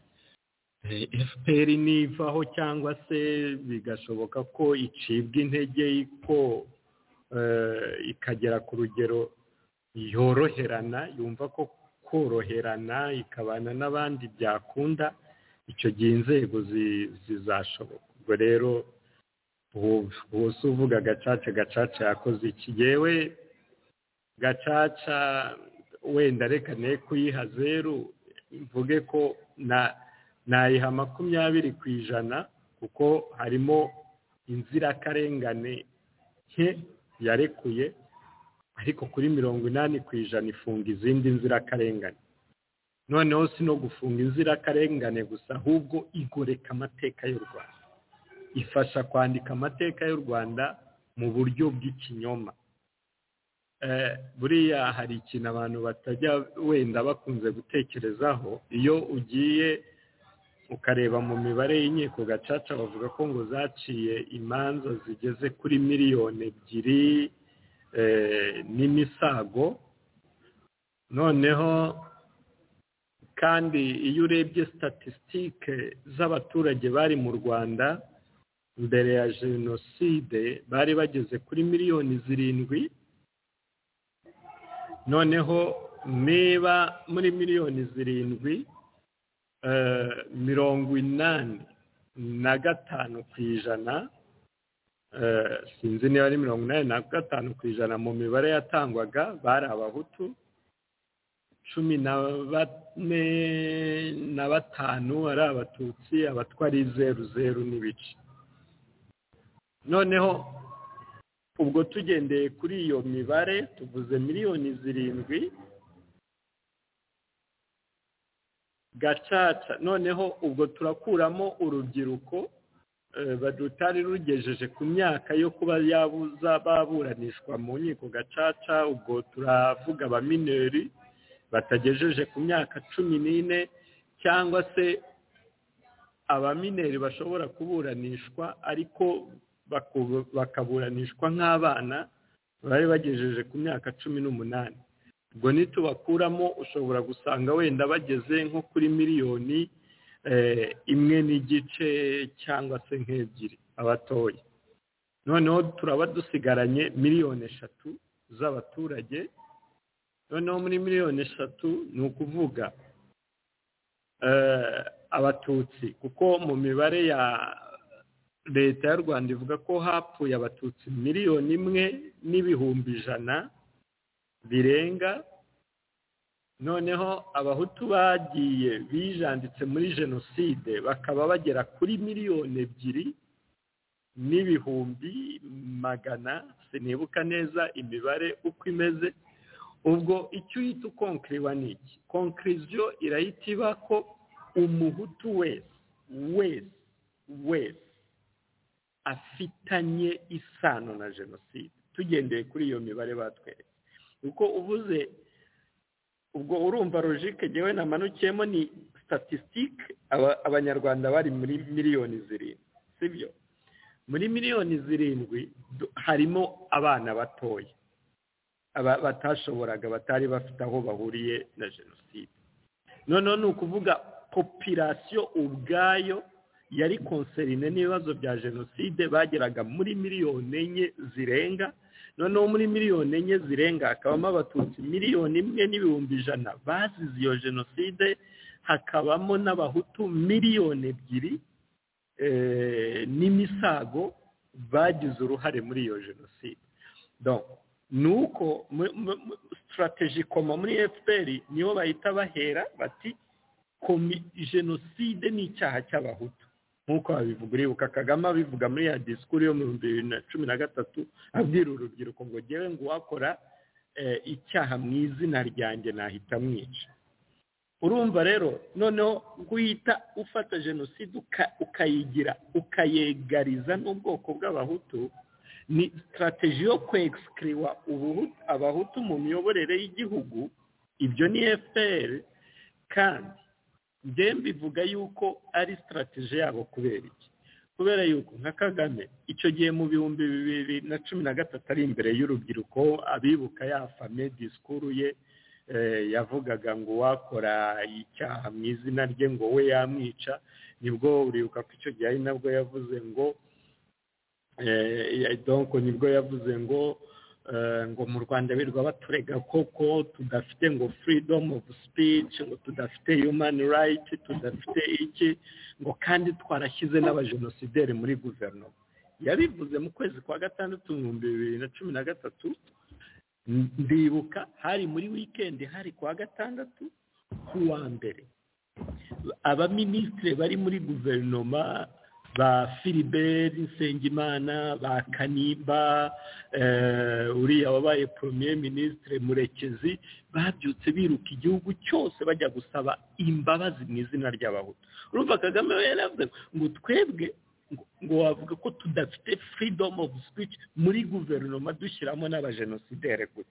FPR nivaho cyangwa se bigashoboka ko icibwa intege ko ikagera ku rugero yoroherana, yumva ko koroherana ikabana n'abandi byakunda, icyo gihe inzego zizashoboka. Ubwo rero wose uvuga gacaca yakoze iki? Yewe gacaca wenda reka ne kuyiha 0, mvuge ko nayiha 20% kuko harimo inzirakarengane nke yarekuye, ariko kuri 80% ifunga izindi nzirakarengane. Noneho si no gufunga inzirakarengane gusa, ahubwo igoreka amateka y'u Rwanda, ifasha kwandika amateka y'u Rwanda mu buryo bw'ikinyoma. Buriya hari ikintu abantu batajya wenda bakunze gutekerezaho. Iyo ugiye ukareba mu mibare y'inkiko gacaca bavuga ko ngo zaciye imanza zigeze kuri 2 miliyoni n'imisago. Noneho kandi iyo urebye statistique z'abaturage bari mu Rwanda mbere ya jenoside bari bageze kuri 7 miliyoni. Noneho niba muri 7 miliyoni 85%, sinzi niba ari 85% mu mibare yatangwaga bari abahutu, 14 ari abatutsi, abatwa ari 00 n'ibice. Noneho ubwo tugendeye kuri iyo mibare tuvuze 7 miliyoni gacaca. Noneho ubwo turakuramo urubyiruko rutari rugejeje ku myaka yo kuba yabuza baburanishwa mu nkiko gacaca. Ubwo turavuga abamineri batagejeje ku myaka 14, cyangwa se abamineri bashobora kuburanishwa ariko bakaburanishwa nk'abana bari bagejeje ku myaka 18. Ubwo nitubakuramo ushobora gusanga wenda bageze nko kuri 1 miliyoni n'igice cyangwa se nk'ebyiri abatoya. noneho turaba dusigaranye 3 miliyoni z'abaturage. noneho muri 3 miliyoni ni ukuvuga abatutsi, kuko mu mibare ya leta y'u Rwanda ivuga ko hapfuye abatutsi 1,100,000 n'ibihumbi 100 birenga. noneho abahutu bagiye bijanditse muri jenoside bakaba bagera kuri 2,2 miliyoni n'ibihumbi 100, sinibuka neza imibare uko imeze. ubwo icyo yita konkiriwa ni iki? Konkiriziyo irahita iba ko umuhutu wese afitanye isano na jenoside, tugendeye kuri iyo mibare batweretse. uko uvuze ubwo urumva logique jewe namanukiyemo ni statistique, abanyarwanda bari muri 7 miliyoni, sibyo? muri 7 miliyoni harimo abana batoya batashoboraga, batari bafite aho bahuriye na jenoside. noneho ni ukuvuga population ubwayo yari concerne n'ibibazo bya jenoside bageraga muri 4 miliyoni zirenga. noneho muri 4 miliyoni zirenga hakabamo abatutsi 1,1 miliyoni n'ibihumbi 100 bazize iyo jenoside, hakabamo n'abahutu 2,2 miliyoni n'imisago bagize uruhare muri iyo jenoside. donc nuko strategically muri FPR niyo bahita bahera bati jenoside ni icyaha cy'abahutu, nkuko babivuga. uribuka Kagame abivuga muri ya disikuru yo mu 2013 abwira urubyiruko ngo ngewe ngo wakora icyaha mu izina ryanjye nahita mwica. urumva rero noneho guhita ufata jenoside ukayigira ukayegariza n'ubwoko bw'abahutu ni strategy yo kwexcluwa abahutu mu miyoborere y'igihugu. ibyo ni FPR, kandi njye mbivuga yuko ari strategy yabo. kubera iki? kubera yuko nka Kagame icyo gihe mu 2013 ari imbere y'urubyiruko, abibuka yafame disikuru ye yavugaga ngo wakora icyaha mu izina rye ngo we yamwica. nibwo uribuka ko icyo gihe ari nabwo yavuze ngo donc nibwo yavuze ngo mu Rwanda birwa baturega koko tudafite ngo freedom of speech, ngo tudafite human right, tudafite iki, ngo kandi twarashyize n'abajenosideri muri guverinoma. yabivuze mu kwezi kwa gatandatu mu 2013. ndibuka hari muri weekend, hari kwa gatandatu, kuwa mbere abaministre bari muri guverinoma ba Philibert Nsengimana, ba Kanimba, uriya wabaye premier ministre Murekezi, babyutse biruka igihugu cyose bajya gusaba imbabazi mu izina ry'abahutu. urumva Kagame yaravuze ngo twebwe ngo wavuga ko tudafite freedom of speech muri guverinoma dushyiramo n'abajenosidere gute.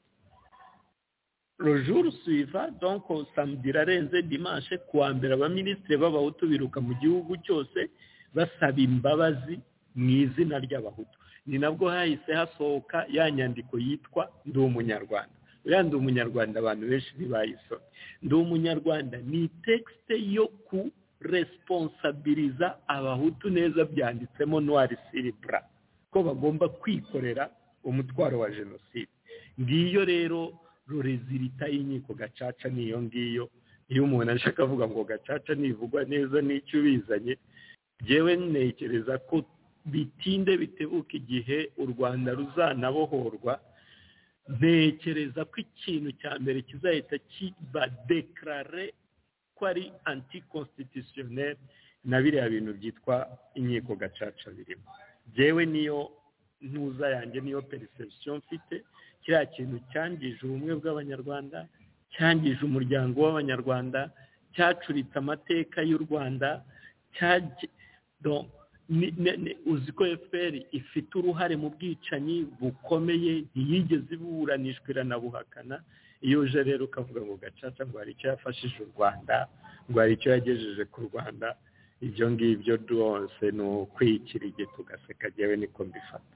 le jour suivant, donc samedi rarenze dimanche, kuwa mbere abaministre b'abahutu biruka mu gihugu cyose basaba imbabazi mu izina ry'abahutu. ni nabwo hahise hasohoka ya nyandiko yitwa Ndi Umunyarwanda. uriya Ndi Umunyarwanda abantu benshi ntibayisomye. Ndi Umunyarwanda ni texte yo ku responsabiliza abahutu, neza byanditsemo noir sur blanc ko bagomba kwikorera umutwaro wa jenoside. ngiyo rero rezilita y'inkiko gacaca niyo ngiyo. iyo umuntu ashaka avuga ngo gacaca nivugwa neza n'icyo bizanye, jewe ntekereza ko bitinde bitebuka igihe u Rwanda ruzanabohorwa. ntekereza ko ikintu cya mbere kizahita kiba declare ko ari anticonstitutionnel na biriya bintu byitwa inkiko gacaca birimo. jewe niyo ntuza yanjye, niyo perception mfite. kiriya kintu cyangije ubumwe bw'abanyarwanda, cyangije umuryango w'abanyarwanda, cyacuritse amateka y'u Rwanda. donc uzi ko FPR ifite uruhare mu bwicanyi bukomeye, ntiyigeze iburanishwa iranabuhakana. iyo uje rero ukavuga ngo gacaca ngo hari icyo yafashije u Rwanda, ngo hari icyo yagejeje ku Rwanda, ibyo ngibyo rwose ni ukwikirige tugaseka. jewe niko mbifata.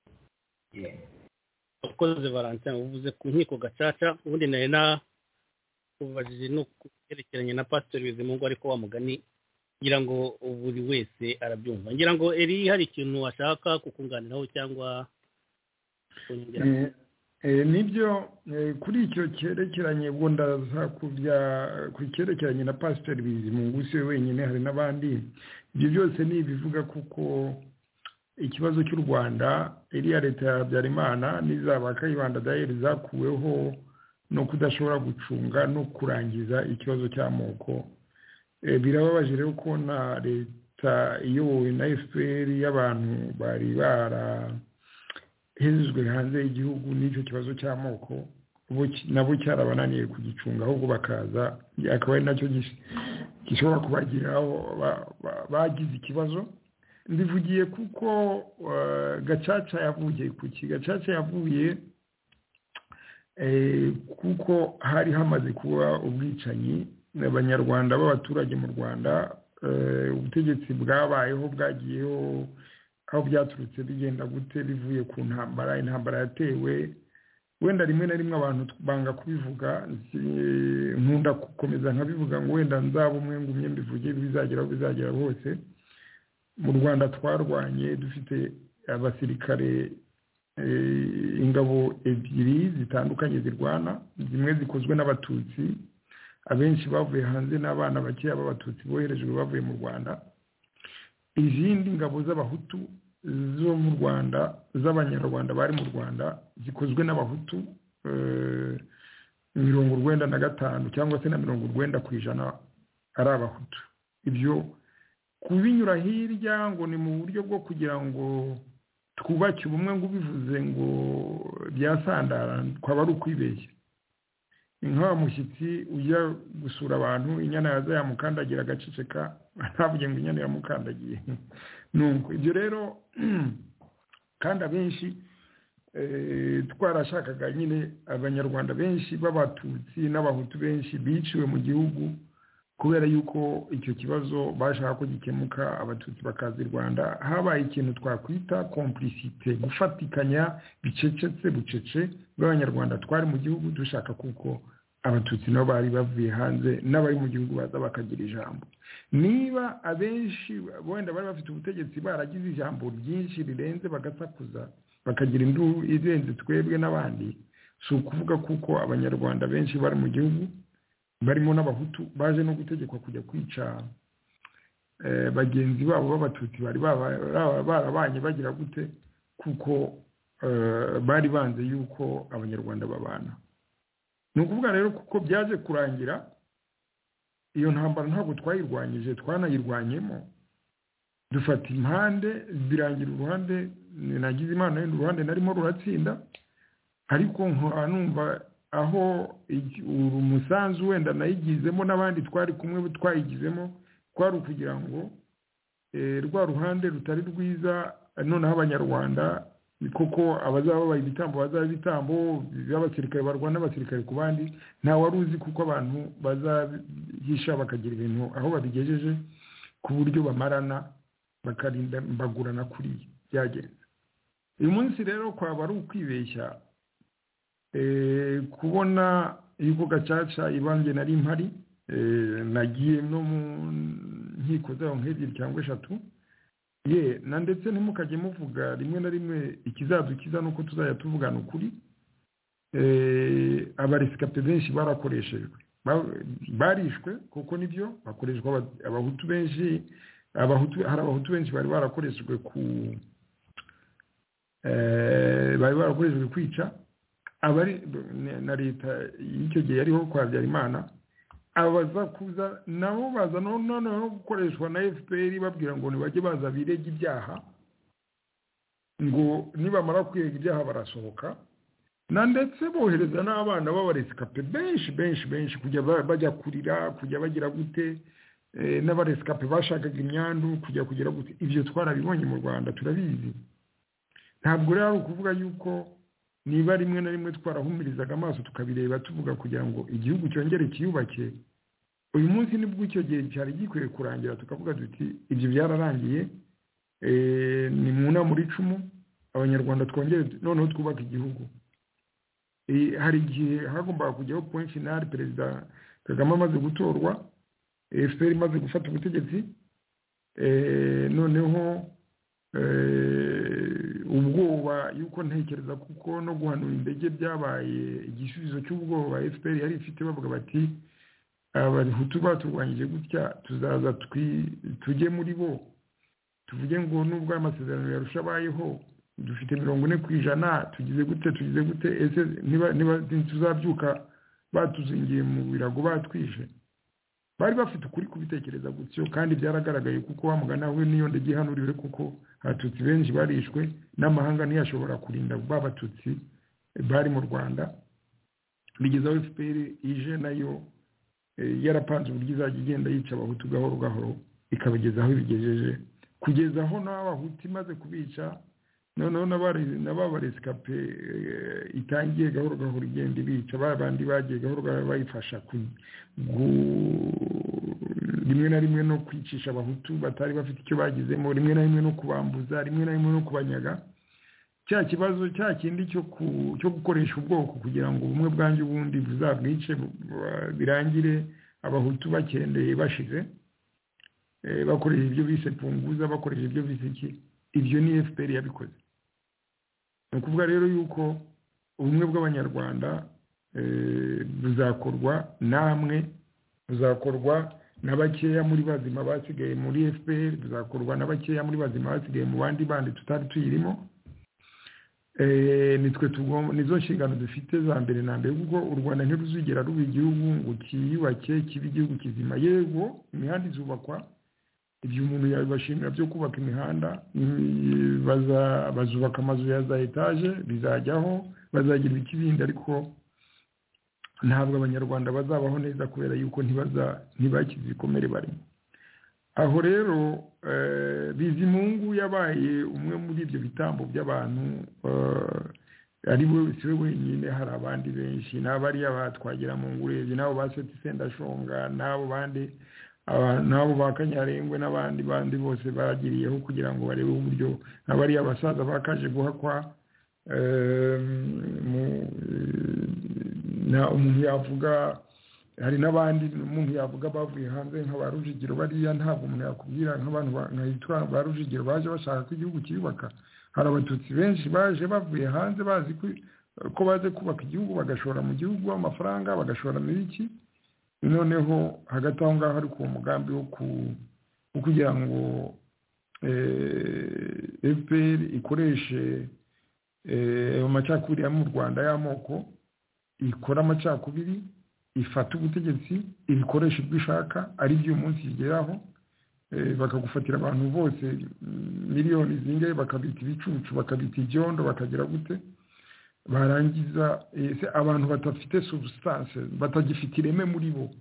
ukoze Valentin uvuze ku nkiko gacaca, ubundi nari nakubajije no kwerekeranye na Pastor Bizimungu, ariko wa mugani ngira ngo buri wese arabyumva. Ngira ngo eri hari ikintu washaka kukunganiraho cyangwa kongera. Nibyo kuri icyo cyerekeranye ubwo ndaza ku cyerekeranye na Pasiteri Bizimungu si we wenyine, hari n'abandi. Ibyo byose ni ibivuga kuko ikibazo cy'u Rwanda iriya leta ya Habyarimana n'izaba Kayibanda Dayeri zakuweho no kudashobora gucunga no kurangiza ikibazo cy'amoko. Birababaje rero ko na leta iyobowe na FPR y'abantu bari barahejejwe hanze y'igihugu n'icyo kibazo cy'amoko nabo cyarabananiye kugicunga, ahubwo bakaza akaba ari nacyo gishobora kubagiraho bagize ikibazo. Ndivugiye kuko Gacaca yavuye kuki? Gacaca yavuye kuko hari hamaze kuba ubwicanyi abanyarwanda b'abaturage mu Rwanda. Ubutegetsi bwabayeho bwagiyeho aho byaturutse bigenda gute bivuye ku intambara yatewe. Wenda rimwe na rimwe abantu banga kubivuga, nkunda gukomeza nkabivuga ngo wenda nzaba umwe ngumye mbivuge bizagera hose. Mu Rwanda twarwanye dufite abasirikare ingabo ebyiri zitandukanye zirwana, zimwe zikozwe n'abatutsi, abenshi bavuye hanze n'abana bakeya b'abatutsi boherejwe bavuye mu Rwanda. Izindi ngabo z'abahutu zo mu Rwanda z'abanyarwanda bari mu Rwanda zikozwe n'abahutu 95 cyangwa se na 90% ari abahutu. Ibyo kubinyura hirya ngo ni mu buryo bwo kugira ngo twubake ubumwe ngo bivuze ngo byasandara kwaba ari ukwibeshya. Inka mushyitsi ujya gusura abantu inyana yaza yamukandagira agaceceka ntavuge ngo inyana yamukandagiye. Nuko ibyo rero kandi abenshi twarashakaga nyine abanyarwanda benshi b'abatutsi n'abahutu benshi biciwe mu gihugu kubera yuko icyo kibazo bashaka ko gikemuka, abatutsi bakaza i Rwanda. Habaye ikintu twakwita complicité, gufatikanya bicecetse bucece bw'abanyarwanda twari mu gihugu dushaka kuko abatutsi nabo bari bavuye hanze n'abari mu gihugu baza bakagira ijambo. Niba abenshi wenda bari bafite ubutegetsi baragize ijambo ryinshi rirenze bagasakuza bakagira induru irenze twebwe n'abandi, si ukuvuga kuko abanyarwanda benshi bari mu gihugu barimo n'abahutu baje no gutegekwa kujya kwica bagenzi babo b'abatutsi bari barabanye bagira gute kuko bari banze yuko abanyarwanda babana. Ni ukuvuga rero kuko byaje kurangira iyo ntambara ntabwo twayirwanyije, twanayirwanyemo dufata impande birangira uruhande nagize Imana y'uruhande uruhande narimo ruratsinda, ariko numva aho umusanzu wenda nayigizemo n'abandi twari kumwe twayigizemo kwari ukugira ngo rwa ruhande rutari rwiza noneho abanyarwanda koko abazaba babaye ibitambo bazaba ibitambo by'abasirikare barwana n'abasirikare ku bandi, nta wari uzi kuko abantu bazahisha bakagira ibintu aho babigejeje ku buryo bamarana bakarinda mbagurana kuri byagenze. Uyu munsi rero kwaba ari ukwibeshya kubona yuko Gacaca ibanjye nari mpari, nagiye no mu nkiko zaho nk'ebyiri cyangwa eshatu na ndetse ntimukajye muvuga rimwe na rimwe ikizadukiza nuko tuzajya tuvugana ukuri. Abaresikape benshi barakoreshejwe barishwe kuko nibyo bakoreshwa abahutu benshi, hari abahutu benshi bari barakoreshejwe kwica abari na leta y'icyo gihe yariho kwa Habyarimana. Abaza kuza nabo baza noneho gukoreshwa na FPR babwira ngo nibajye baza birega ibyaha, ngo nibamara kwirega ibyaha barasohoka, na ndetse bohereza n'abana b'abaresikape benshi kujya bajya kurira kujya bagira gute, n'abaresikape bashakaga imyandu kujya kugira gute. Ibyo twarabibonye mu Rwanda turabizi. Ntabwo rero ari ukuvuga yuko niba rimwe na rimwe twarahumirizaga amaso tukabireba tuvuga kugira ngo igihugu cyongere kiyubake. Uyu munsi nibwo icyo gihe cyari gikwiye kurangira tukavuga duti ibyo byararangiye, ni mu nama muri 10 abanyarwanda twongere noneho twubaka igihugu. Hari igihe hagombaga kujyaho point final, Perezida Kagame amaze gutorwa, FPR imaze gufata ubutegetsi, noneho ubwoba yuko ntekereza kuko no guhanura indege byabaye igisubizo cy'ubwoba FPR yari ifite bavuga bati abahutu baturwanyije gutya tuzaza tujye muri bo tuvuge ngo nubwo amasezerano yarusha abayeho dufite 40% tugize gute ese niba tuzabyuka batuzingiye mu birago batwishe bari bafite ukuri kubitekereza gutyo kandi byaragaragaye kuko wamugana we niyo ndege hanuriwe kuko abatutsi benshi barishwe n'amahanga ntiyashobora kurinda babatutsi bari mu Rwanda bigezaho FPR ije nayo yarapanze uburyo izajya igenda yica abahutu gahoro gahoro ikabagezaho ibigejeje kugezaho n'abahutu imaze kubica noneho n'abarescape itangiye gahoro gahoro igenda ibica babandi bagiye gahoro gahoro bayifasha rimwe na rimwe no kwicisha abahutu batari bafite icyo bagizemo rimwe na rimwe no kubambuza rimwe na rimwe no kubanyaga cya kibazo cya kindi cyo gukoresha ubwoko kugira ngo ubumwe bwanjye ubundi buzabwice birangire abahutu bakendeye bashize bakoresha ibyo bise punguza bakoresha ibyo bise iki ibyo ni FPR yabikoze ni ukuvuga rero yuko ubumwe bw'abanyarwanda buzakorwa namwe buzakorwa n'abakeya muri bazima basigaye muri FPR buzakorwa n'abakeya muri bazima basigaye mu bandi bandi tutari tuyirimo nitwe tugomba nizo nshingano dufite za mbere na mbere kuko u Rwanda ntiruzigera ruba igihugu ngo kiyubake kibe igihugu kizima yego imihanda izubakwa ibyo umuntu yabashimira byo kubaka imihanda bazubaka amazu ya za etaje bizajyaho bazagira ikibindi ariko ntabwo abanyarwanda bazabaho neza kubera yuko ntibakize ibikomere barimo aho rero Bizimungu yabaye umwe muri ibyo bitambo by'abantu ari we siwe wenyine hari abandi benshi n'abari abatwagira mu ngurezi nabo basetse Sendashonga nabo bandi nabo bakanyarengwe n'abandi bandi bose bagiriyeho kugira ngo barebe uburyo abari abasaza bakaje guhakwa na umuntu yavuga hari n'abandi umuntu yavuga bavuye hanze nk'abarujigiro bariya ntabwo umuntu yakubwira nk'abantu nkayitwa barujigiro baje bashaka ko igihugu kiyubaka hari abatutsi benshi baje bavuye hanze bazi ko baje kubaka igihugu bagashora mu gihugu amafaranga bagashora mu biki noneho hagati aho ngaho ari ku mugambi wo kugira ngo FPR ikoreshe amacakubiri mu Rwanda y'amoko ikora amacakubiri ifata ubutegetsi ibikoresho bwishaka ari byo umunsi bigeraho bakagufatira abantu bose miliyoni zingahe bakabita ibicucu bakabita ibyondo bakagira gute barangiza abantu batafite substance batagifite ireme muri bo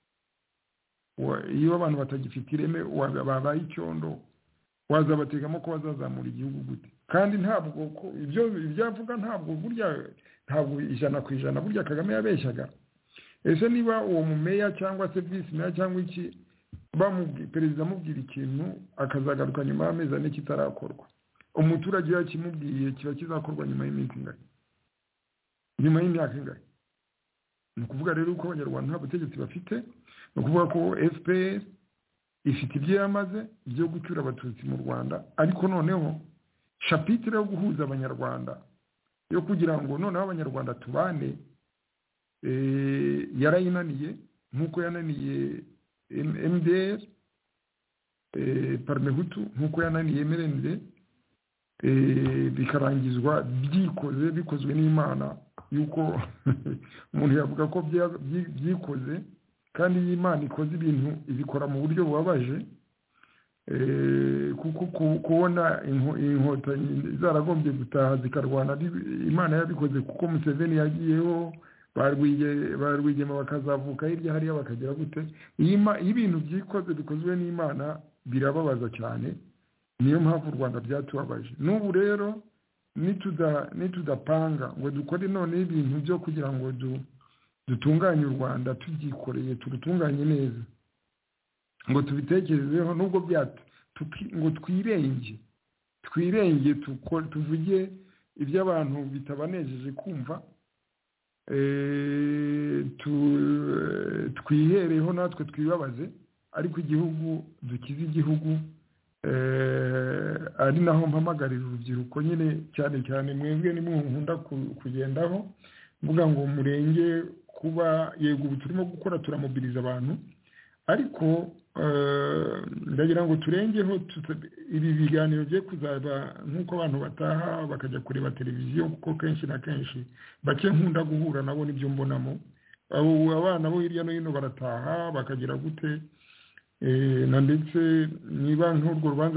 iyo abantu batagifite ireme babaye icyondo wazabategamo ko bazazamura igihugu gute kandi ntabwo ibyo byavuga ntabwo ijana ku ijana burya Kagame yabeshyaga ese niba uwo mumeya cyangwa se vice meya cyangwa iki perezida amubwira ikintu akazagaruka nyuma y'amezi ane kitarakorwa umuturage yakimubwiye kiba kizakorwa nyuma y'iminsi ingahe nyuma y'imyaka ingahe ni ukuvuga rero ko abanyarwanda nta butegetsi bafite ni ukuvuga ko FPR ifite ibyo yamaze byo gucyura abatutsi mu Rwanda ariko noneho chapitre yo guhuza abanyarwanda yo kugira ngo noneho abanyarwanda tubane yarayinaniye nk'uko yananiye MDR Parmehutu nk'uko yananiye MRND bikarangizwa bikozwe n'Imana yuko umuntu yavuga ko byikoze kandi Imana ikoze ibintu ibikora mu buryo bubabaje kuko kubona inkotanyi zaragombye gutaha zikarwana Imana yabikoze kuko Museveni yagiyeho barwigema bakazavuka hirya hariya bakagira gute ibintu bikozwe n'Imana birababaza cyane niyo mpamvu u Rwanda byatubabaje n'ubu rero nitudapanga ngo dukore none ibintu byo kugira ngo dutunganye u Rwanda tubyikoreye turutunganye neza ngo tubitekerezeho nubwo ngo twirenge tuvuge ibyo abantu bitabanejeje kumva twihereho natwe twibabaze ariko igihugu dukize igihugu ari naho mpamagarira urubyiruko nyine cyane cyane mwebwe nimwe nkunda kugendaho mvuga ngo umurenge kuba yego ubu turimo gukora turamobiriza abantu ariko ndagira ngo turengeho ibi biganiro bye kuzaba nk'uko abantu bataha bakajya kureba televiziyo kuko kenshi na kenshi bake nkunda guhura nabo n'ibyo mbonamo abana bo hirya no hino barataha bakagira gute na ndetse niba nk'urwo rubanza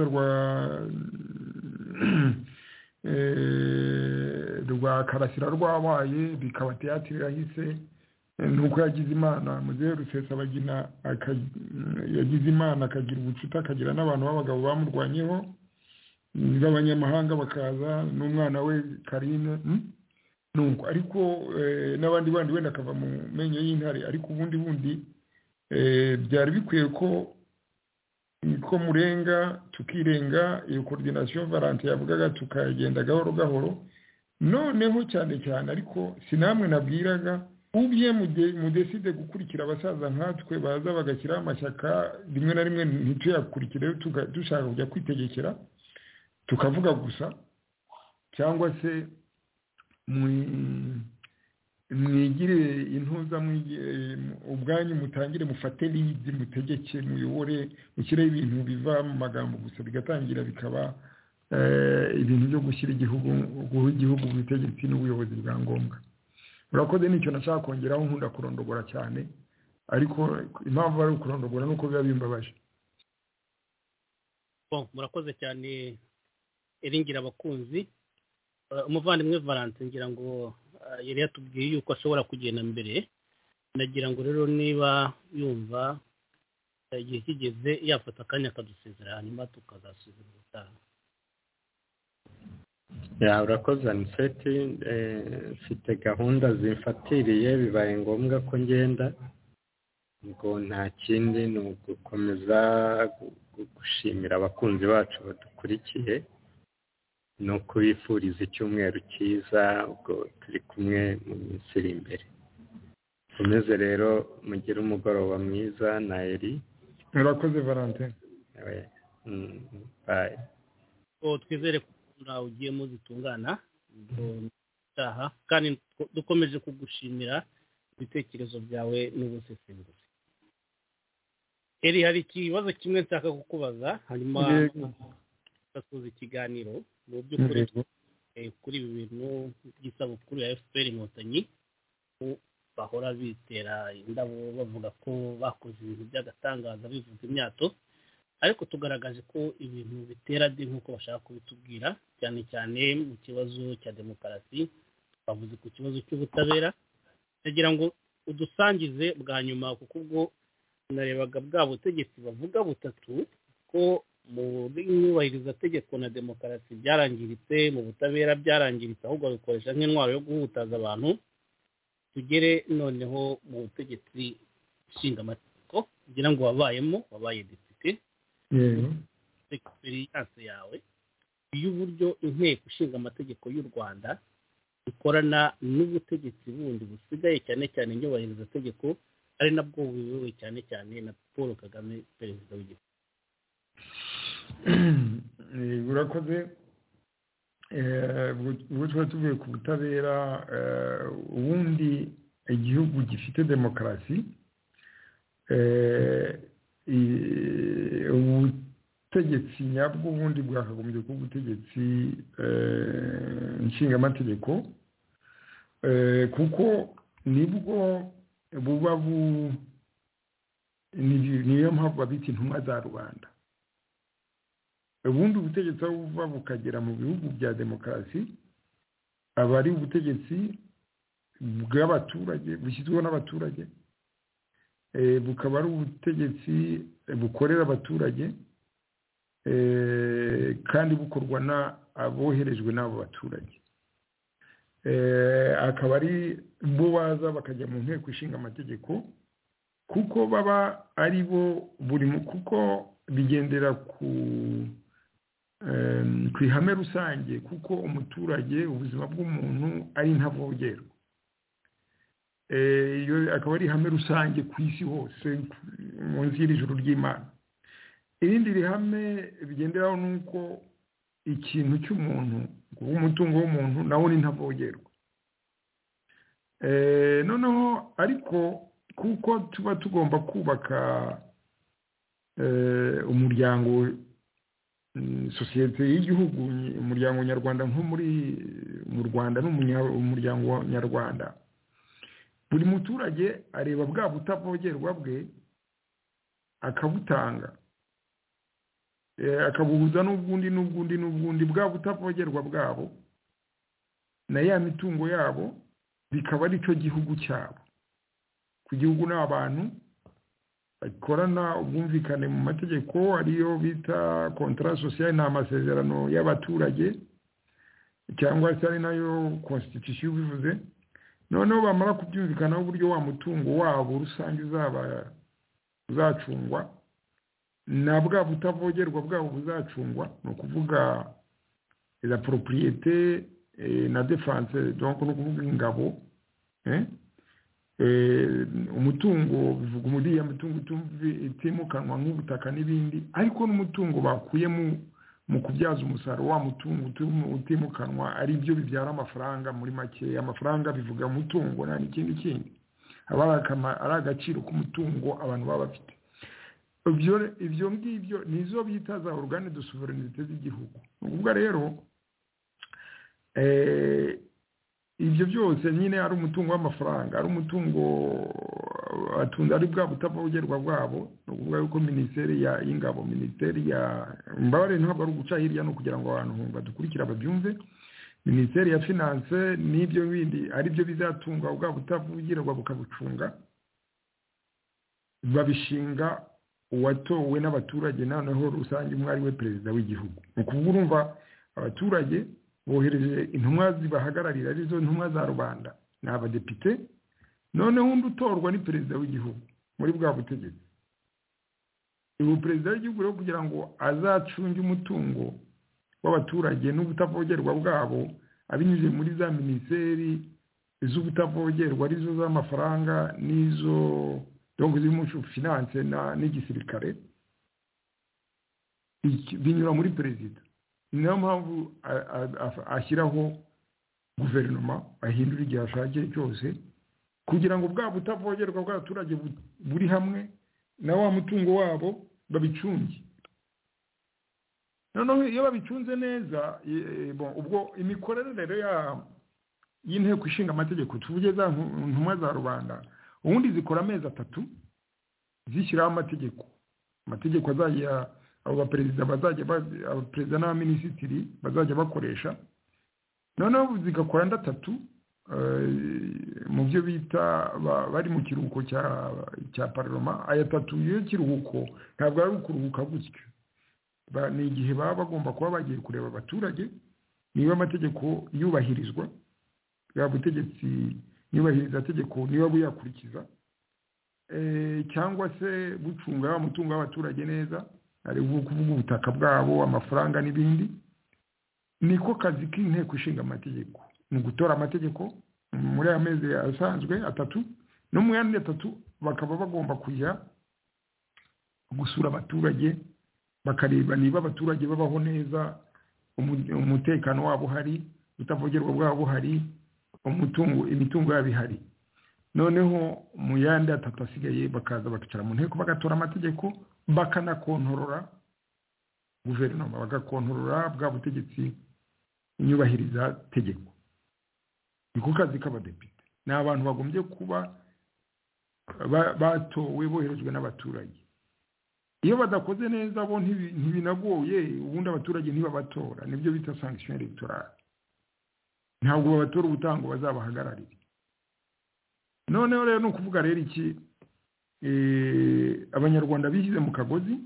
rwa Karasira rwabaye bikaba teatire yahise nuko yagize imana muzehe Rusesabagina yagize imana akagira ubucuti akagira n'abantu b'abagabo bamurwanyeho b'abanyamahanga bakaza n'umwana we Karine nuko ariko n'abandi bandi wenda akava mu menyo y'intare ariko ubundi byari bikwiye ko murenga tukirenga iyo coordination Valentin yavugaga tukagenda gahoro gahoro noneho cyane cyane ariko sinamwe nabwiraga ubye mudeside gukurikira abasaza nkatwe baza bagashyiraho amashyaka rimwe na rimwe ntituyakurikire dushaka kujya kwitegekera tukavuga gusa cyangwa se mwigire intuza ubwanyu mutangire mufate lead mutegeke muyobore mushyire ibintu biva mu magambo gusa bigatangira bikaba ibintu byo gushyira igihugu mu butegetsi n'ubuyobozi bwa ngombwa urakoze nicyo nashaka kongeraho nkunda kurondogora cyane ariko impamvu ari ukurondogora nuko biba bimbabaje murakoze cyane iringira abakunzi umuvandimwe Valentin ngira ngo yari yatubwiye yuko ashobora kugenda mbere nagira ngo rero niba yumva igihe kigeze yafata akanya akadusezera hanyuma tukazasubira ubutaha urakoze Aniseti mfite gahunda zimfatiriye bibaye ngombwa ko ngenda ngo nta kindi ni ugukomeza gushimira abakunzi bacu badukurikiye no kubifuriza icyumweru cyiza ubwo turi kumwe mu minsi iri imbere komeze rero mugire umugoroba mwiza na Eri urakoze Valentin bye twizere ko nawe ugiye muzitungana kandi dukomeje kugushimira ibitekerezo byawe n'ubusesenguzi Eri hari ikibazo kimwe nshaka kukubaza hanyuma tukasoza ikiganiro mu by'ukuri kuri ibi bintu by'isabukuru ya FPR Inkotanyi bahora bitera indabo bavuga ko bakoze ibintu by'agatangaza bivuga imyato ariko tugaragaje ko ibintu bitera de nk'uko bashaka kubitubwira cyane cyane mu kibazo cya demokarasi twavuze ku kibazo cy'ubutabera ndagira ngo udusangize bwa nyuma kuko ubwo narebaga bwa butegetsi bavuga butatu ko mu nyubahiriza tegeko na demokarasi byarangiritse mu butabera byarangiritse ahubwo bikoresha nk'intwaro yo guhutaza abantu tugere noneho mu butegetsi nshinga amategeko kugira ngo wabaye depite experience yawe y'uburyo inteko ishinga amategeko y'u Rwanda ikorana n'ubutegetsi bundi busigaye cyane cyane nyubahiriza tegeko ari nabwo buyobowe cyane cyane na Paul Kagame perezida w'igihugu urakoze ubwo tuba tuvuye ku butabera ubundi igihugu gifite demokarasi ubutegetsi nyabwo ubundi bwakagombye kuba ubutegetsi nshingamategeko kuko nibwo buba niyo mpamvu babita intumwa za rubanda ubundi ubutegetsi aho buva bukagera mu bihugu bya demokarasi aba ari ubutegetsi bw'abaturage bushyizweho n'abaturage bukaba ari ubutegetsi bukorera abaturage kandi bukorwa n'aboherejwe n'abo baturage akaba ari bo baza bakajya mu nteko ishinga amategeko kuko baba ari bo kuko bigendera ku ihame rusange kuko umuturage ubuzima bw'umuntu ari ntavogerwa iyo akaba ari ihame rusange ku isi hose munsi y'ijuru ry'Imana irindi rihame bigenderaho nuko ikintu cy'umuntu umutungo w'umuntu nawo ni ntavogerwa noneho ariko kuko tuba tugomba kubaka umuryango sosiyete y'igihugu umuryango nyarwanda nko mu Rwanda n'umuryango nyarwanda buri muturage areba bwa butavogerwa bwe akabutanga akabuhuza n'ubwundi bwa butavogerwa bwabo na ya mitungo yabo bikaba ari cyo gihugu cyabo ku gihugu n'abantu bakorana ubwumvikane mu mategeko ariyo bita contrat social n'amasezerano y'abaturage cyangwa se ari nayo constitution bivuze noneho bamara kubyumvikanaho uburyo wa mutungo wabo rusange uzacungwa na bwa butavogerwa bwabo buzacungwa no kuvuga la propriété na défense donc no kuvuga ingabo umutungo bivuga umuriya mutungo itimukanwa nk'ubutaka n'ibindi ariko n'umutungo bakuye mu kubyaza umusaruro wa mutungo utimukanwa ari byo bibyara amafaranga muri make amafaranga bivuga umutungo nta n'ikindi kindi ari agaciro k'umutungo abantu baba bafite ibyo ngibyo nizo bita za organe de souveraineté z'igihugu ubwo rero ibyo byose nyine ari umutungo w'amafaranga ari umutungo atunda ari bwa butavogerwa bwabo ubwo yuko ministeri y'ingabo ministeri ya mbare ntabwo ari uguca hirya no kugira ngo abantu badukurikira babyumve ministeri ya finance n'ibyo bindi ari byo bizatunga bwa butavogerwa bukabucunga babishinga uwatowe n'abaturage noneho rusange umwe ari we perezida w'igihugu ukuvuga urumva abaturage bohereje intumwa zibahagararira arizo ntumwa za rubanda ni abadepite noneho undi utorwa ni perezida w'igihugu muri bwa butegetsi ubu perezida w'igihugu rero kugira ngo azacunge umutungo w'abaturage n'ubutavogerwa bwabo abinyuze muri za minisiteri z'ubutavogerwa arizo z'amafaranga n'izo donc z'umuco finance n'igisirikare binyura muri perezida niyo mpamvu ashyiraho guverinoma ahindura igihe ashakiye cyose kugira ngo bwa butavogerwa bw'abaturage buri hamwe na wa mutungo wabo babicunge noneho iyo babicunze neza ubwo imikorere rero y'inteko ishinga amategeko tuvuge za ntumwa za rubanda ubundi zikora amezi 3 zishyiraho amategeko azajya abo baperezida abaperezida n'abaminisitiri bazajya bakoresha noneho zigakora 3 mu byo bita bari mu kiruhuko cya parlement aya 3 iyo kiruhuko ntabwo ari ukuruhuka gutyo ni igihe baba bagomba kuba bagiye kureba abaturage niba amategeko yubahirizwa ya butegetsi yubahiriza tegeko niba buyakurikiza cyangwa se bucunga umutungo w'abaturage neza ari kuvuga ubutaka bwabo amafaranga n'ibindi niko kazi k'inteko ishinga amategeko ni gutora amategeko muri aya mezi asanzwe 3 no mu yandi 3 bakaba bagomba kujya gusura abaturage bakareba niba abaturage babaho neza umutekano wabo hari utavogerwa bwabo hari imitungo yabo ihari noneho mu yandi 3 asigaye bakaza bakicara mu nteko bagatora amategeko bakanakontorora guverinoma bagakontorora bwa butegetsi inyubahiriza tegeko niko kazi k'abadepite ni abantu bagombye kuba batowe boherejwe n'abaturage iyo badakoze neza bo ntibinagoye ubundi abaturage ntibabatora nibyo bita sanction electorale ntabwo babatora ubutango bazabahagararira noneho rero no kuvuga rero iki abanyarwanda bishyize mu kagozi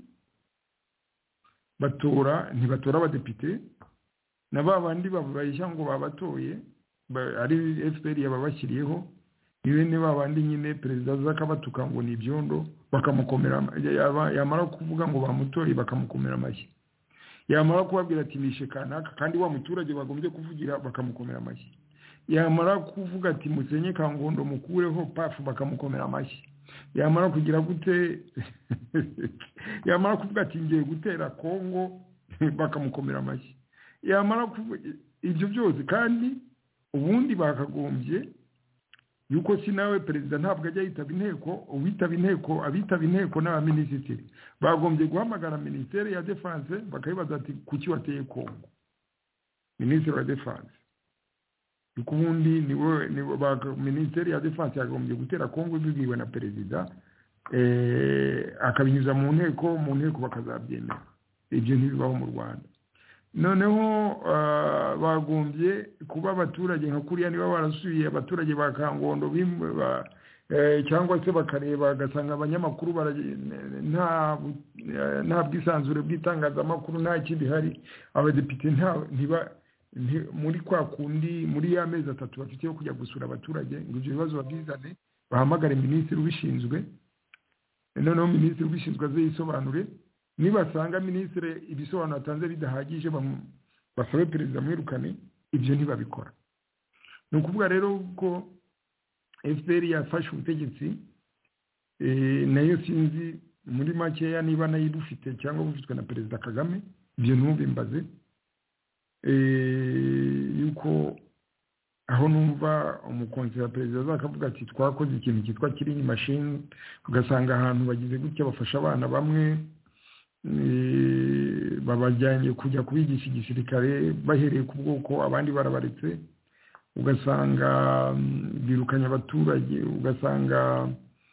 ntibatora abadepite na babandi bayishya ngo babatoye ari FPR yababashyiriyeho niwe babandi nyine perezida zakabatuka ngo ni ibyondo bakamukomera yamara kuvuga ngo bamutoye bakamukomera amashyi yamara kubabwira ati nishe kanaka kandi wa muturage bagombye kuvugira bakamukomera amashyi yamara kuvuga ati musenye Kangondo mukureho pafu bakamukomera amashyi, yamara kugira gute yamara kuvuga ati ngiye gutera Kongo bakamukomera amashyi, yamara kuvuga ibyo byose. kandi ubundi bakagombye yuko sinawe perezida ntabwo ajya yitaba inteko, abitaba inteko n'abaminisitiri bagombye guhamagara minisiteri ya defense bakayibaza ati kuki wateye Kongo, minisitiri wa defense yuko ubundi niwe minisiteri ya defense yagombye gutera Kongo ibibwiwe na perezida akabinyuza mu nteko bakazabyemera. Ibyo ntibibaho mu Rwanda. noneho bagombye kuba abaturage nka kuriya niba barasuye abaturage ba Kangondo cyangwa se bakareba bagasanga abanyamakuru nta bwisanzure bw'itangazamakuru nta kindi hari, abadepite muri kwa kundi muri ya mezi 3 bafite yo kujya gusura abaturage ngo ibyo bibazo babyizane bahamagare minisitiri ubishinzwe, noneho minisitiri ubishinzwe azisobanure. Nibasanga minisitiri ibisobanuro atanze bidahagije basabe perezida mwirukane, ibyo ntibabikora. Ni ukuvuga rero ko FPR yafashe ubutegetsi nayo sinzi muri makeya niba nayo bufite cyangwa bufitwe na perezida Kagame, ibyo ntubimbaze yuko aho numva umukonsera perezida azakavuga ati twakoze ikintu cyitwa killing machine, ugasanga ahantu bagize gutya bafasha abana bamwe babajyanye kujya kubigisha igisirikare bahereye ku bwoko, abandi barabaretse, ugasanga birukanya abaturage, ugasanga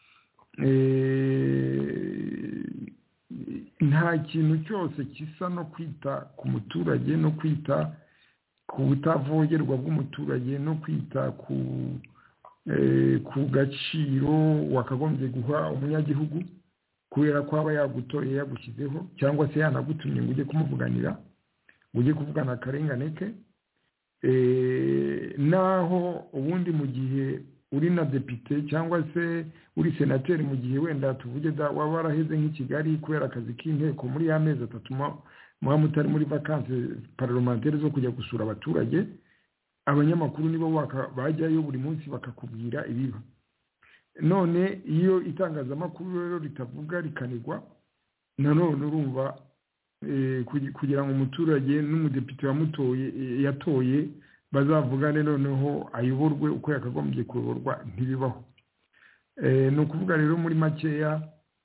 nta kintu cyose kisa no kwita ku muturage no kwita ku butavogerwa bw'umuturage no kwita ku gaciro wakagombye guha umunyagihugu kubera ko aba yagutoye yagushyizeho cyangwa se yanagutumye ngo ujye kumuvuganira, ujye kuvugana akarengane ke. Naho ubundi mu gihe uri na depite cyangwa se uri senateri, mu gihe wenda tuvuge waba waraheze nk'i Kigali kubera akazi k'inteko muri ya mezi 3 muba mutari muri vacances parlementaire zo kujya gusura abaturage, abanyamakuru nibo bajyayo buri munsi bakakubwira ibiba. None iyo itangazamakuru rero ritavuga rikanigwa, nanone urumva kugira ngo umuturage n'umudepite yatoye bazavugane noneho ayoborwe uko yakagombye kuyoborwa ntibibaho. Ni ukuvuga rero muri makeya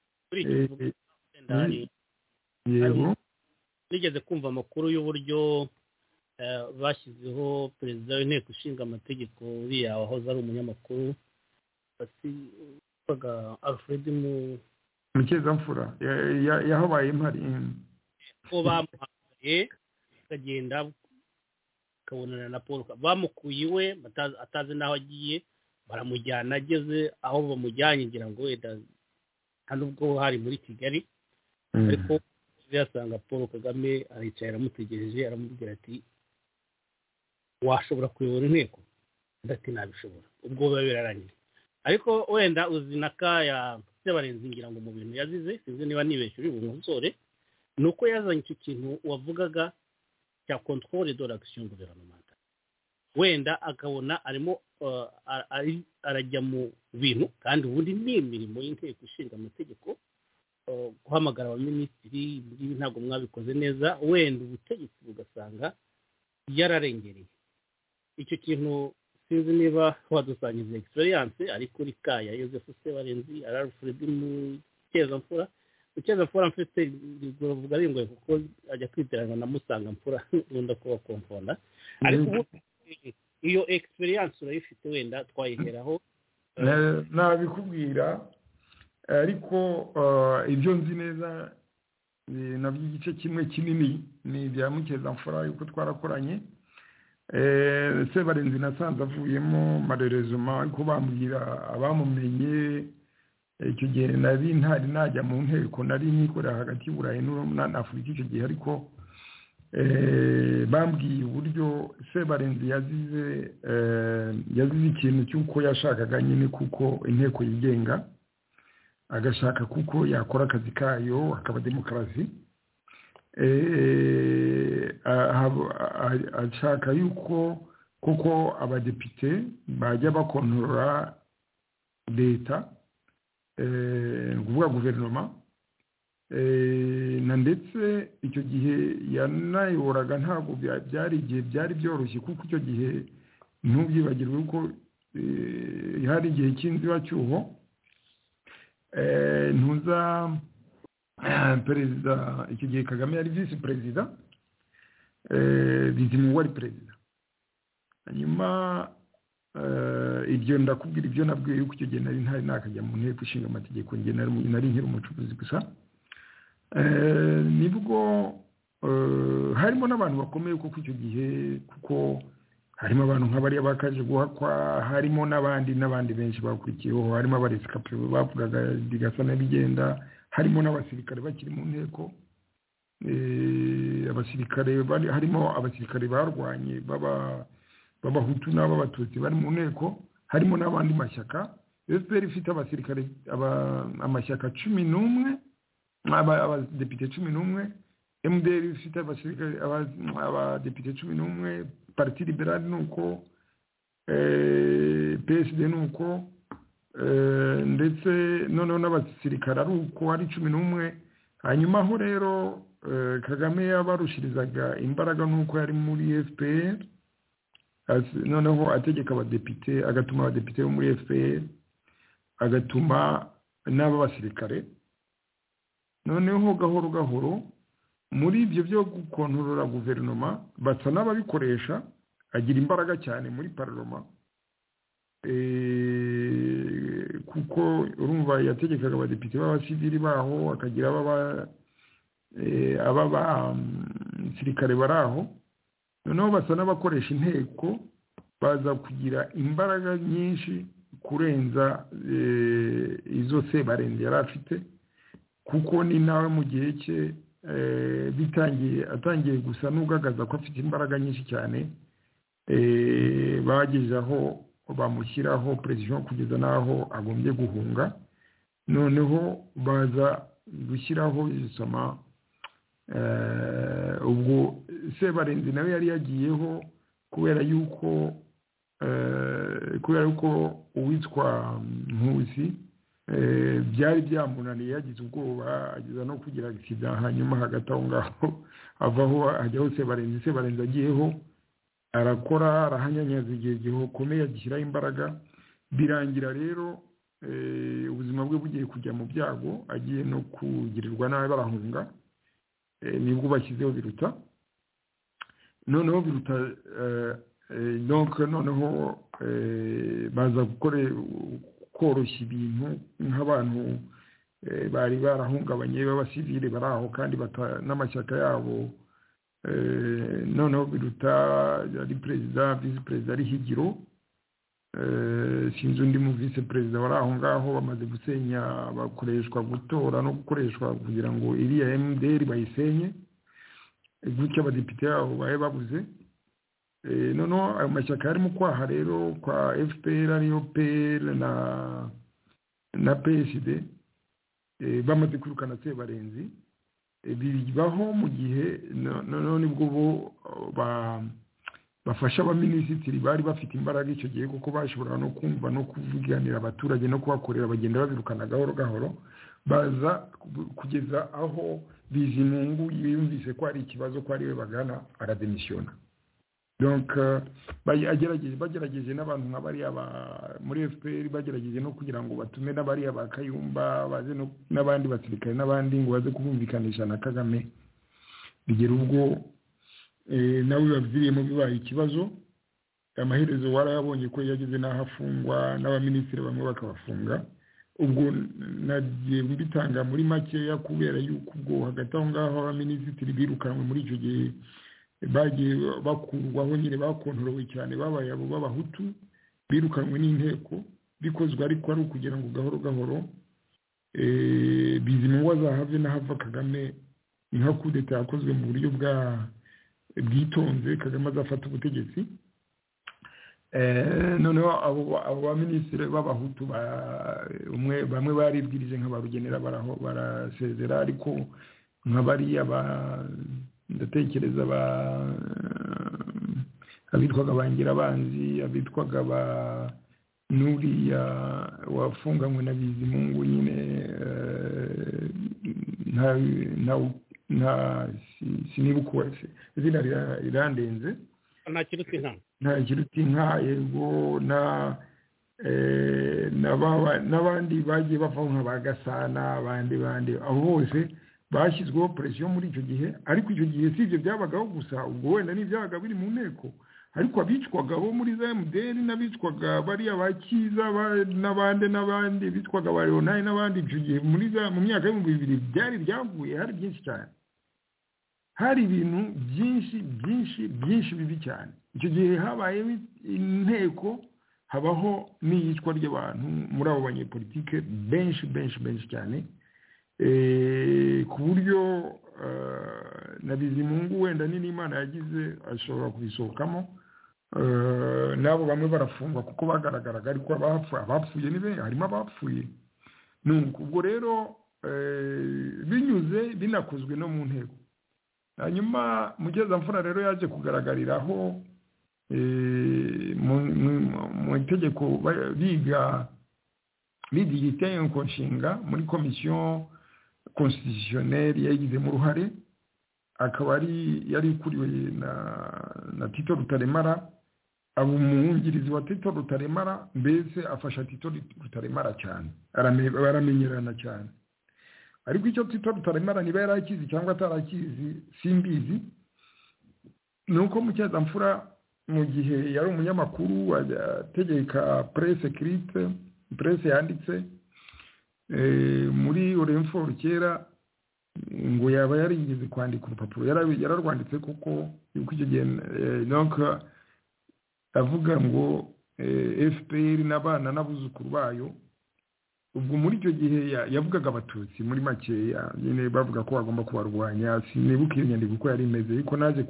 yego nigeze kumva amakuru y'uburyo bashyizeho perezida w'inteko ishinga amategeko uriya wahoze ari umunyamakuru Alfred Mukezamfura yahabaye impari ko bamuhaye akagenda akabonana na Paul, bamukuye iwe atazi n'aho agiye, baramujyana, ageze aho bamujyanye ngira ngo wenda nubwo hari muri Kigali, ariko yasanga Paul Kagame aricaye aramutegereje, aramubwira ati washobora kuyobora inteko, ndati nabishobora. Ubwo biba birarangiye. Ariko wenda uzi nakaya Sebarenzi ngira ngo mu bintu yazize, sinzi niba nibeshye uri bumuzore, nuko yazanye icyo kintu wavugaga cya contrôle de l'action gouvernementale. Wenda akabona arimo arajya mu bintu kandi ubundi ni imirimo y'inteko ishinga amategeko, guhamagara abaminisitiri ntabwo mwabikoze neza, wenda ubutegetsi bugasanga yararengereye. Icyo kintu sinzi niba wadusangiza experience ariko uri kaya Joseph Sebarenzi Alfred Mukezamfura mfite kuvuga ari ngo kuko ajya kwiterana na Musanga Mfura nkunda kuba konfonda, ariko iyo experience urayifite wenda twayiheraho nabikubwira. Ariko ibyo nzi neza nabyo igice kimwe kinini ni bya Mukezamfura yuko twarakoranye. Sebarenzi nasanze avuyemo marerezuma, ariko bambwira abamumenye icyo gihe nari ntari najya mu nteko, nari nikorera hagati y'Uburayi n'Afurika icyo gihe, ariko bambwiye uburyo Sebarenzi yazize ikintu cy'uko yashakaga nyine kuko inteko yigenga, agashaka kuko yakora akazi kayo akaba demokarasi, ashaka yuko kuko abadepite bajya bakontorora leta kuvuga guverinoma na ndetse icyo gihe yanayoboraga ntabwo byari igihe byari byoroshye kuko icyo gihe ntubyibagirwe ko hari igihe cy'inzibacyuho ntuza perezida icyo gihe Kagame yari visi perezida Bizimungu wari perezida hanyuma ibyo ndakubwira ibyo nabwiye yuko icyo gihe nari nakajya mu nteko ishinga amategeko njye nari nkiri umucuruzi gusa nibwo harimo n'abantu bakomeye kuko icyo gihe kuko harimo abantu nk'abariya bakaje guhakwa harimo n'abandi benshi bakurikiyeho harimo abaresikape bavugaga bigasa n'ibigenda harimo n'abasirikare bakiri mu nteko abasirikare harimo abasirikare barwanye b'abahutu n'ab'abatutsi bari mu nteko harimo n'abandi mashyaka FPR ifite abasirikare amashyaka 11 abadepite 11 MDR ifite abasirikare abadepite 11 Parti Liberal nuko PSD nuko ndetse noneho n'abasirikare ari uko ari 11 hanyuma aho rero Kagame yabarushirizaga imbaraga nuko yari muri FPR noneho ategeka abadepite agatuma abadepite bo muri FPR agatuma n'abasirikare noneho gahoro muri ibyo byo gukontorora guverinoma basa n'ababikoresha agira imbaraga cyane muri parlement kuko urumva yategekaga abadepite b'abasivili baho akagira abasirikare baraho noneho basa n'abakoresha inteko baza kugira imbaraga nyinshi kurenza izo Sebarenzi yari afite kuko ni nawe mu gihe cye atangiye gusa n'ugaragaza ko afite imbaraga nyinshi cyane bageze aho bamushyiraho presision kugeza n'aho agombye guhunga noneho baza gushyiraho isoma ubwo Sebarenzi nawe yari yagiyeho kubera yuko uwitwa Nkusi byari byamunaniye yagize ubwoba ageza no kugira accident hanyuma hagati aho ngaho avaho ajyaho Sebarenzi agiyeho arakora arahanyanyaza igihe gikomeye agishyiraho imbaraga birangira rero ubuzima bwe bugiye kujya mu byago agiye no kugirirwa nabi barahunga nibwo bashyizeho Biruta noneho Biruta donc noneho baza koroshya ibintu nk'abantu bari barahungabanye b'abasivile baraho kandi n'amashyaka yabo noneho Biruta yari perezida visi perezida ari Higiro sinzi undi mu visi perezida baraho ngaho bamaze gusenya bakoreshwa gutora no gukoreshwa kugira ngo iriya MDR bayisenye gutya abadepite yabo baye babuze noneho ayo mashyaka yarimo kwaha rero kwa FPR ariyo PL na PSD bamaze kwirukana Sebarenzi bibaho mu gihe noneho nibwo bo bafasha abaminisitiri bari bafite imbaraga icyo gihe kuko bashobora no kumva no kuvuganira abaturage no kubakorera bagenda babirukana gahoro baza kugeza aho Bizimungu yumvise ko ari ikibazo ko ari we bagana arademisiona donc bagerageje n'abantu nk'abariya muri FPR bagerageje no kugira ngo batume n'abariya ba Kayumba baze n'abandi basirikare n'abandi ngo baze kubumvikanisha na Kagame bigera ubwo nawe bavyiriyemo bibaye ikibazo amaherezo warayabonye ko yageze n'aho afungwa n'abaminisitiri bamwe bakabafunga ubwo nagiye mbitanga muri makeya kubera yuko ubwo hagati aho ngaho abaminisitiri birukanwe muri icyo gihe bagiye bakurwaho nyine bakontorowe cyane babaye abo b'abahutu birukanwe n'inteko bikozwe ariko ari ukugira ngo gahoro Bizimungu azahave n'ahava Kagame nka kudeta yakozwe mu buryo bwitonze Kagame azafata ubutegetsi noneho abo baminisitiri b'abahutu bamwe baribwirije nk'abarugenera barasezera ariko nk'abariya ndatekereza abitwaga Bangirabanzi, abitwaga ba Nuriya wafunganywe na Bizimungu nyine nta sinibuka izina rirandenze nta kiruti nka yego n'abandi bagiye bava nka Bagasana abandi abo bose bashyizweho presiyo muri icyo gihe, ariko icyo gihe si ibyo byabagaho gusa, ubwo wenda n'ibyabaga biri mu nteko, ariko abicwaga bo muri za MDR n'abicwaga bariya bakiza n'abandi bitwaga ba Leonard n'abandi, icyo gihe mu myaka y'ibihumbi bibiri byari byavuye hari byinshi cyane, hari ibintu byinshi bibi cyane. Icyo gihe habaye inteko, habaho n'iyicwa ry'abantu muri abo banyepolitike benshi cyane, ku buryo na Bizimungu wenda n'Imana yagize ashobora kubisohokamo, nabo bamwe barafungwa kuko bagaragaraga, ariko abapfuye harimo abapfuye. Ubwo rero binakozwe no mu nteko. Hanyuma Mugezamfura rero yaje kugaragariraho mu itegeko biga itegeko nshinga muri komisiyo constitutionnelle yagizemo uruhare, akaba yari ikuriwe na Tito Rutaremara, abo umwungirizi wa Tito Rutaremara, mbese afasha Tito Rutaremara cyane, baramenyerana cyane. Ariko icyo Tito Rutaremara niba yarakizi cyangwa atarakizi simbizi, nuko Mugezamfura mu gihe yari umunyamakuru ategeka presse écrite, presse yanditse muri Orenfort kera, ngo yaba yarigeze kwandika urupapuro, yararwanditse kuko yuko icyo gihe donc avuga ngo FPR n'abana n'abuzukuru bayo, ubwo muri icyo gihe yavugaga abatutsi muri makeya, nyine bavuga ko bagomba kubarwanya. Sinibuka iyo nyandiko uko yari imeze, ariko naje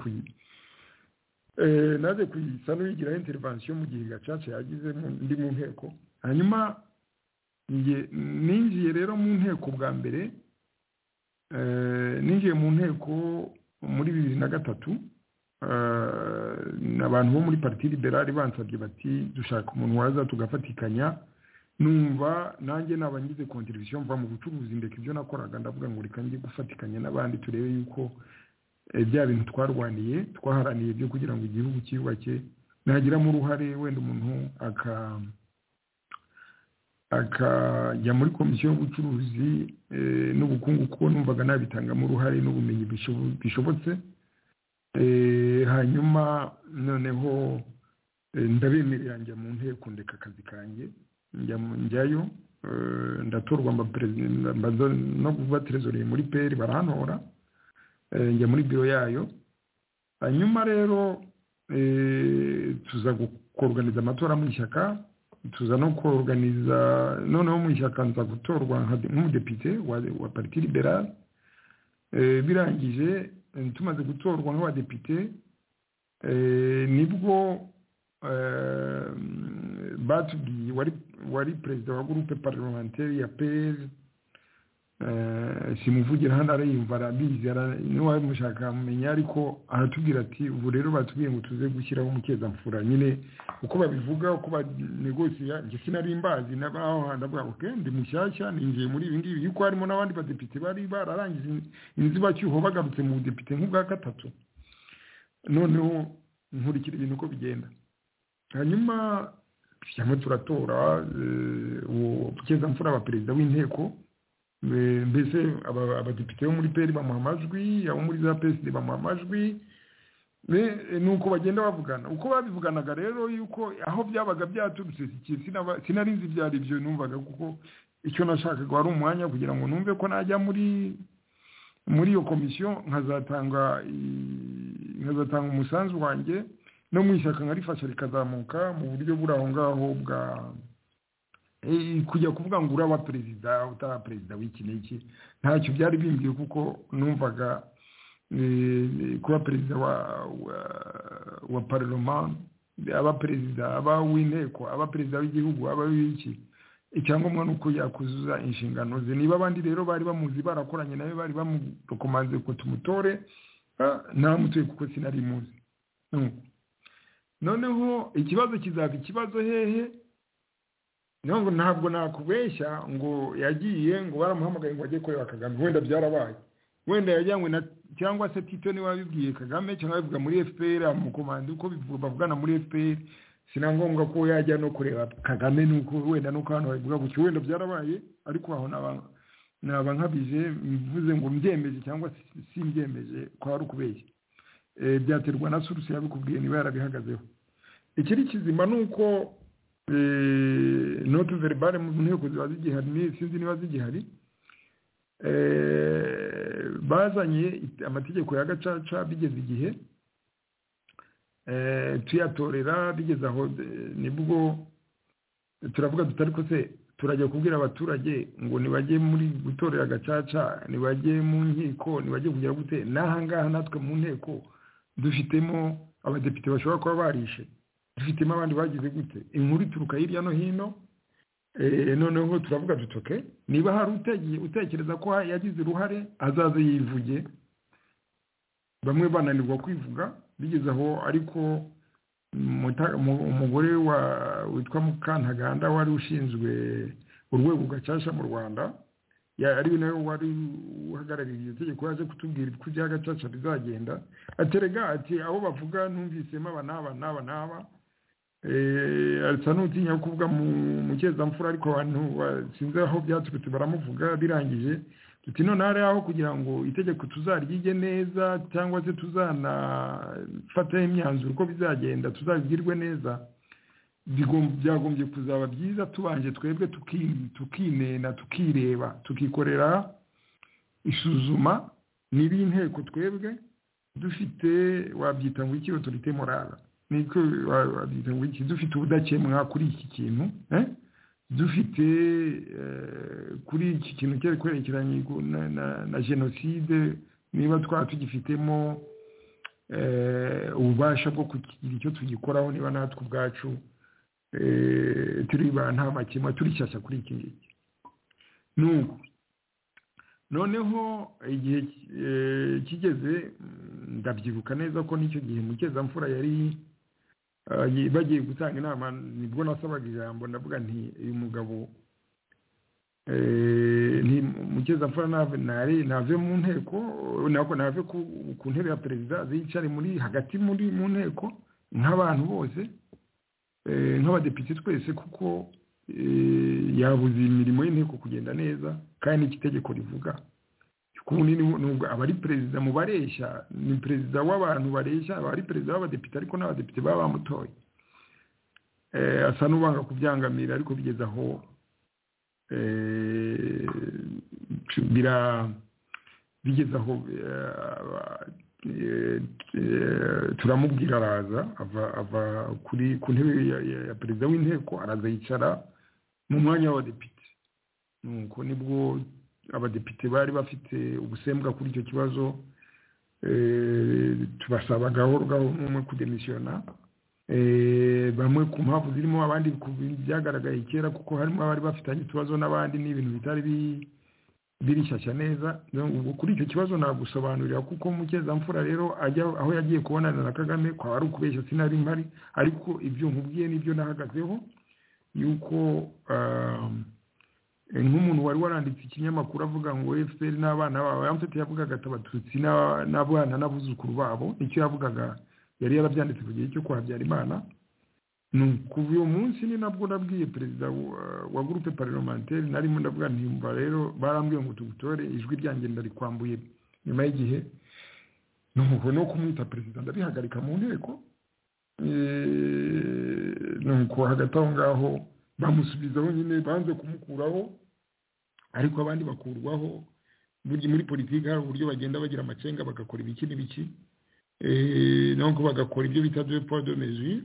kuyisa n'uyigiraho intervention mu gihe Gacaca yagize ndi mu nteko. Hanyuma ninjiye rero mu nteko bwa mbere, ninjiye mu nteko muri 2003, n'abantu bo muri Parti Liberale bansabye bati dushaka umuntu waza tugafatikanya. Numva nanjye nabangize contribution mva mu bucuruzi, ndeka ibyo nakoraga, ndavuga ngo reka njye gufatikanya n'abandi turebe yuko bya bintu twarwaniye twaharaniye byo kugira ngo igihugu cyubake nagiramo uruhare, wenda umuntu akajya muri komisiyo y'ubucuruzi n'ubukungu, kuko numvaga nabitangamo uruhare n'ubumenyi bishobotse. Hanyuma noneho ndabemerera njya mu nteko, ndeka akazi kanjye njyayo, ndatorwa no kuba trésorier muri PER, barantora njya muri biro yayo. Hanyuma rero tuza kuorganiza amatora mu ishyaka, tuza no kuorganiza noneho mu ishyaka nza gutorwa nk'umudepite wa Parti Liberale. Birangije tumaze gutorwa nk'abadepite, nibwo batubwiye wari perezida wa groupe parlementaire ya PER, simuvugira hano arayumva arabizi, niwe mushaka mumenya, ariko aratubwira ati ubu rero batubwiye ngo tuze gushyiraho Mugezamfura, nyine uko babivuga, uko banegosiya, njye sinari mbazi n'abaho, ndavuga ngo ndi mushyashya ninjiye muri ibi ngibi, yuko harimo n'abandi badepite bari bararangije inzibacyuho bagarutse mu budepite nk'ubwa gatatu. Noneho nkurikira ibintu uko bigenda. Hanyuma tujyamo turatora Mugezamfura aba perezida w'inteko, mbese abadepite bo muri PER bamuha amajwi, abo muri za PSD bamuha amajwi, nuko bagenda bavugana. Uko babivuganaga rero, yuko aho byabaga byaturutse sinari nzi byari ibyo, numvaga kuko icyo nashakaga wari umwanya kugira ngo numve ko najya muri iyo komisiyo nkazatanga umusanzu wanjye, no mu ishyaka nkarifasha rikazamuka mu buryo buri aho ngaho bwa kujya kuvuga ngo uraba perezida utaba perezida w'iki n'iki, ntacyo byari bimbwiye, kuko numvaga kuba perezida wa parlement, aba perezida, aba w'inteko, aba perezida w'igihugu, aba w'iki, icyangombwa nuko yakuzuza inshingano ze. Niba abandi rero bari bamuzi, barakoranye nawe, bari bamukomanze ko tumutore, nta mutuye kuko sinari muzi. noneho ikibazo kizaba ikibazo hehe ntabwo nakubeshya ngo yagiye ngo baramuhamagaye ngo ajye kureba Kagame wenda byarabaye wenda yajyanywe na cyangwa se Tito niwe wabibwiye Kagame cyangwa bivuga muri FPR mu komando uko bavugana muri FPR sinangombwa ko yajya no kureba Kagame nuko wenda nuko hano bavuga gutyo wenda byarabaye ariko aho naba nkabije mvuze ngo mbyemeje cyangwa simbyemeje ko ari ukubeshya byaterwa na source yabikubwiye niba yarabihagazeho ikiri kizima nuko note verbale mu nteko ziba zigihari sinzi niba zigihari bazanye amategeko ya gacaca bigeze igihe tuyatorera bigeze aho nibwo turavuga tutari ko se turajya kubwira abaturage ngo nibajye muri gutorera gacaca nibajye mu nkiko nibajye kugira gute nahangaha natwe mu nteko dufitemo abadepite bashobora kuba barishe dufitemo abandi bagize gute inkuru ituruka hirya no hino noneho turavuga dutoke niba hari utekereza ko yagize uruhare azaze yivuge bamwe bananirwa kwivuga bigeze aho ariko umugore witwa Mukantaganda wari ushinzwe urwego gacaca mu Rwanda ari nawe wari uhagarariye iryo tegeko yaje kutubwira uko ibya gacaca bizagenda aterega ati aho bavuga numvisemo aba asa n'utinya kuvuga mu cyezamfura ariko abantu sinzi aho byaturutse baramuvuga birangije tuti none hari aho kugira ngo itegeko tuzaryige neza cyangwa se tuzanafata imyanzuro uko bizagenda tuzabigirwe neza byagombye kuzaba byiza tubanje twebwe tukinena tukireba tukikorera isuzuma niba inteko twebwe dufite wabyita ngo iki autorité morale niko wabyita ngo iki dufite ubudakemwa kuri iki kintu dufite kuri iki kintu cyari kwerekeranye na genocide niba tugifitemo ububasha bwo kugira icyo tugikoraho niba natwe ubwacu turiba nta makemwa turishyashya kuri iki ngiki nuko noneho igihe kigeze ndabyibuka neza ko n'icyo gihe Mukezamfura yari bagiye gutanga inama nibwo nasabaga ijambo ndavuga nti uyu mugabo Mukezamfura nave mu nteko nako nave ku ntebe ya perezida zicare muri hagati mu nteko nk'abantu bose nk'abadepite twese kuko yabuze imirimo y'inteko kugenda neza kandi n'ikitegeko rivuga nubwo abari perezida mu bareshya ni perezida w'abantu bareshya abari perezida w'abadepite ariko n'abadepite baba bamutoye asa n'ubanga kubyangamira ariko bigeze aho bigeze aho turamubwira araza ava ku ntebe ya perezida w'inteko araza yicara mu mwanya w'abadepite nuko nibwo abadepite bari bafite ubusembwa kuri icyo kibazo tubasaba gahoro n'umwe kudemisiyona bamwe ku mpamvu zirimo abandi byagaragaye kera kuko harimo abari bafitanye ikibazo n'abandi n'ibintu bitari birishyashya neza kuri icyo kibazo nagusobanurira kuko Mukezamfura rero ajya aho yagiye kubonana na Kagame kwa ari ukubeshya sinari mpari ariko ibyo nkubwiye n'ibyo nahagazeho yuko nk'umuntu wari waranditse ikinyamakuru avuga ngo FPR n'abana babo yamfite yavugaga atabatutsi n'abana n'abuzukuru babo icyo yavugaga yari yarabyanditse ku gihe cyo kwa Habyarimana kuva uyu munsi ni nabwo nabwiye perezida wa groupe parlementaire narimo ndavuga ntimba rero barambwiye ngo tugutore ijwi ryanjye ndarikwambuye nyuma y'igihe nuko no kumwita perezida ndabihagarika mu nteko nuko hagati aho ngaho bamusubizaho nyine banze kumukuraho ariko abandi bakurwaho muri politiki hari uburyo bagenda bagira amacenga bagakora ibiki n'ibiki nuko bagakora ibyo bita deux poids deux mesures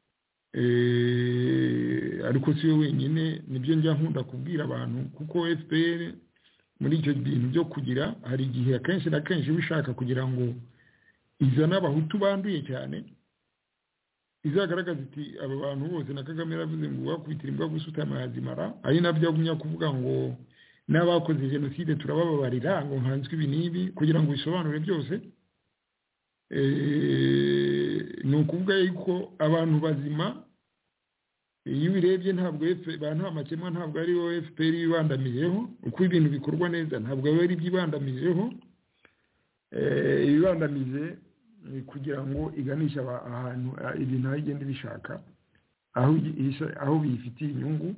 ariko si we wenyine nibyo njya nkunda kubwira abantu kuko FPR muri icyo bintu byo kugira hari igihe akenshi na kenshi bishaka kugira ngo izana abahutu banduye cyane izagaragaza iti aba bantu bose na Kagame yaravuze ngo wakubitira imbwa gusutama yazimara ari nabyo agumya kuvuga ngo n'abakoze genocide turabababarira ngo nkanzwe ibi nibi kugira ngo bisobanure byose ni ukuvuga yuko abantu bazima iyo ubirebye ntabwo nta makemwa ntabwo ariho FPR yibandamiyeho uko ibintu bikorwa neza ntabwo ari byibandamiyeho ibibandamije kugira ngo iganishe ahantu ibintu aho igenda bishaka aho bifitiye inyungu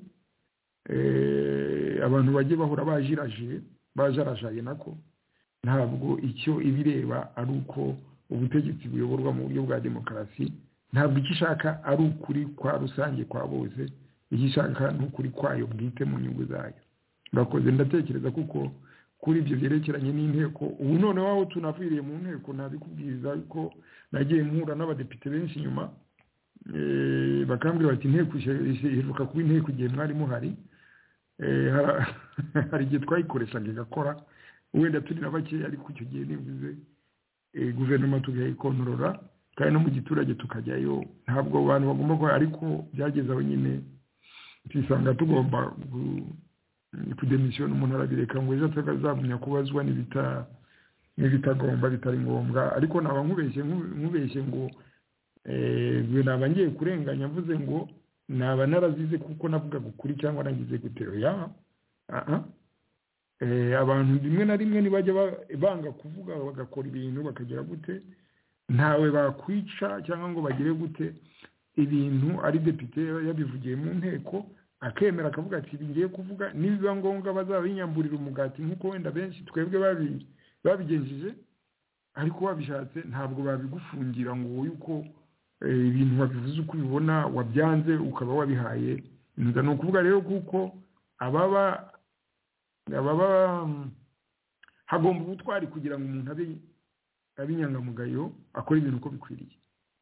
abantu bagiye bahora bajarajaye nako ntabwo icyo ibireba ari uko ubutegetsi buyoborwa mu buryo bwa demokarasi ntabwo icyo ishaka ari ukuri kwa rusange kwa bose icyo ishaka ni ukuri kwayo bwite mu nyungu zayo bakoze ndatekereza kuko kuri ibyo byerekeranye n'inteko ubu noneho aho tunaviriye mu nteko nabikubwiriza ko nagiye mpura n'abadepite benshi inyuma bakambwira bati inteko iheruka kuba inteko igihe mwari muhari hari igihe twayikoreshaga igakora wenda turi na bakeya ariko icyo gihe nivuze guverinoma tukayikontorora kandi no mu giturage tukajyayo ntabwo abantu bagomba kuba ariko byageze aho nyine twisanga tugomba kudemisiyona umuntu arabireka ngo ejo atazagumya kubazwa n'ibitagomba bitari ngombwa ariko naba nkubeshye ngo naba ngiye kurenganya mvuze ngo naba narazize kuko navugaga ukuri cyangwa nagize guteroya abantu rimwe na rimwe ntibajya banga kuvuga bagakora ibintu bakagira gute ntawe bakwica cyangwa ngo bagire gute ibintu ari depite yabivugiye mu nteko akemera akavuga ati ngiye kuvuga nibiba ngombwa bazabinyamburira umugati nk'uko wenda benshi twebwe babigenjeje ariko wabishatse ntabwo babigufungira ngo yuko ibintu wabivuze uko ubibona wabyanze ukaba wabihaye inda ni ukuvuga rero kuko ababa hagomba ubutwari kugira ngo umuntu abe inyangamugayo akora ibintu uko bikwiriye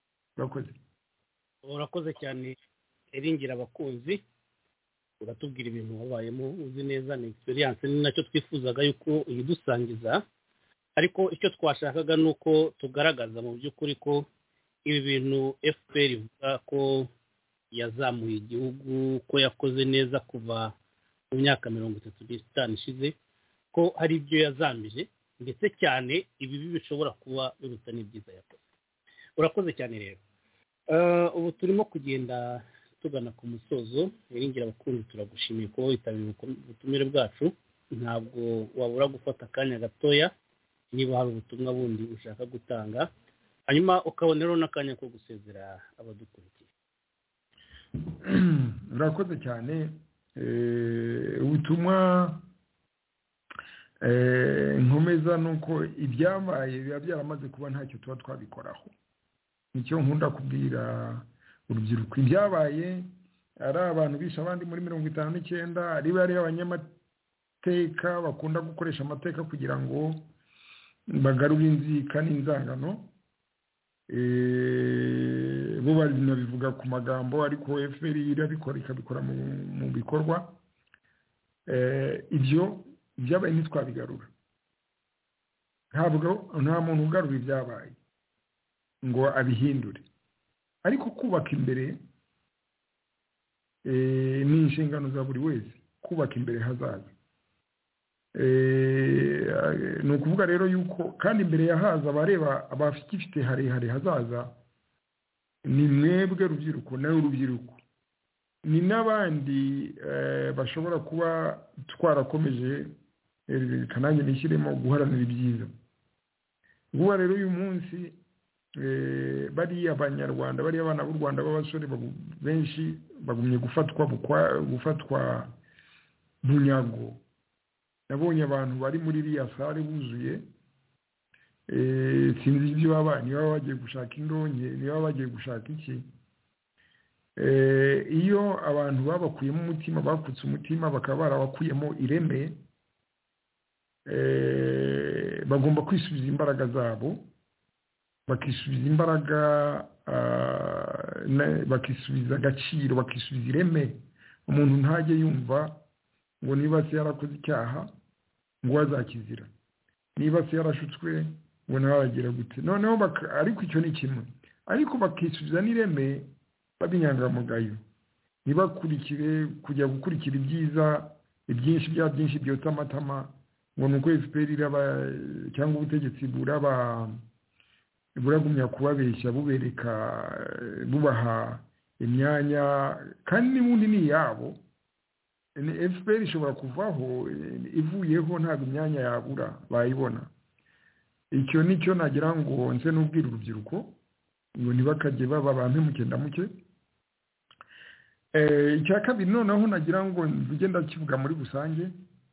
urakoze cyane eringira abakunzi uratubwira ibintu wabayemo uzi neza ni experience ni nacyo twifuzaga yuko uyidusangiza ariko icyo twashakaga ni uko tugaragaza mu by'ukuri ko ibi bintu FPR ivuga ko yazamuye igihugu ko yakoze neza kuva mu myaka 35 ishize ko hari ibyo yazambije ndetse cyane ibi bishobora kuba biruta n'ibyiza yakoze urakoze cyane rero ubu turimo kugenda tugana ku musozo eringira abakunzi turagushimiye ko witabiriye ubutumire bwacu ntabwo wabura gufata akanya gatoya niba hari ubutumwa bundi ushaka gutanga hanyuma ukaboneraho n'akanya ko gusezera abadukurikiye urakoze cyane ubutumwa nkomeza nuko ibyabaye biba byaramaze kuba ntacyo tuba twabikoraho nicyo nkunda kubwira urubyiruko ibyabaye ari abantu bisha abandi muri 59 ari bari abanyamateka bakunda gukoresha amateka kugira ngo bagarure inzika n'inzangano bo binabivuga ku magambo ariko FPR irabikora ikabikora mu bikorwa ibyo byabaye ntitwabigarura ntabwo nta muntu ugarura ibyabaye ngo abihindure ariko kubaka imbere ni inshingano za buri wese kubaka imbere hazaza ni ukuvuga rero yuko kandi imbere yahaza abareba abafite harehare hazaza ni mwebwe rubyiruko nawe urubyiruko ni n'abandi bashobora kuba twarakomeje kanange nishyiremo guharanira ibyiza vuba rero uyu munsi bari abanyarwanda bari abana b'u Rwanda b'abasore benshi bagumye gufatwa bunyago nabonye abantu bari muri iriya sare buzuye sinzi ibyo baba niba bagiye gushaka indonke niba bagiye gushaka iki iyo abantu babakuyemo umutima bakutse umutima bakaba barabakuyemo ireme bagomba kwisubiza imbaraga zabo bakisubiza imbaraga bakisubiza agaciro bakisubiza ireme umuntu ntajye yumva ngo niba se yarakoze icyaha ngo azakizira niba se yarashutswe ngo nawe aragira gute noneho ariko icyo ni kimwe ariko bakisubiza n'ireme babinyangamugayo ntibakurikire kujya gukurikira ibyiza byinshi byota amatama ngo ni uko FPR cyangwa ubutegetsi buraba buragumya kubabeshya bubereka bubaha imyanya kandi n'ubundi ni yabo. FPR ishobora kuvaho ivuyeho ntabwo imyanya yabura bayibona. Icyo nicyo nagira ngo nse n'ubwira urubyiruko ngo ntibakajye baba abantu mukenda muke. Icya kabiri noneho nagira ngo ngenda kivuga muri rusange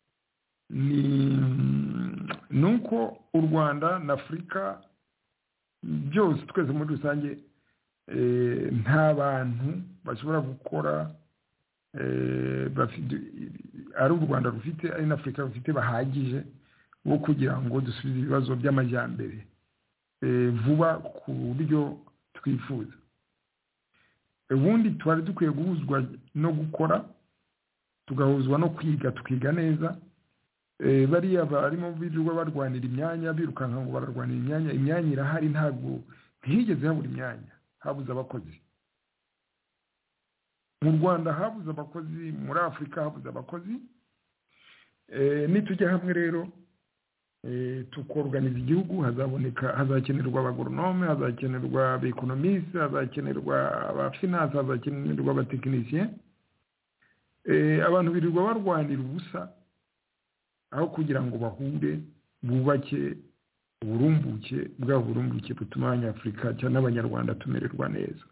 ni uko u Rwanda na Afurika byose twese muri rusange nta bantu bashobora gukora ari u Rwanda rufite ari na Afurika rufite bahagije wo kugira ngo dusubize ibibazo by'amajyambere vuba ku buryo twifuza. Ubundi twari dukwiye guhuzwa no gukora, tugahuzwa no kwiga, tukiga neza. Bariya barimo birirwa barwanira imyanya birukanka ngo bararwanira imyanya irahari, ntabwo ntihigeze habura imyanya, habuze abakozi. Mu Rwanda habuze abakozi, muri Afurika habuze abakozi. Nitujya hamwe rero tukorganiza igihugu, hazakenerwa abagoronome, hazakenerwa abekonomiste, hazakenerwa abafinance, hazakenerwa abatekinisien. Abantu birirwa barwanira ubusa aho kugira ngo bahure bubake uburumbuke butuma Abanyafurika cyangwa n'Abanyarwanda tumererwa neza.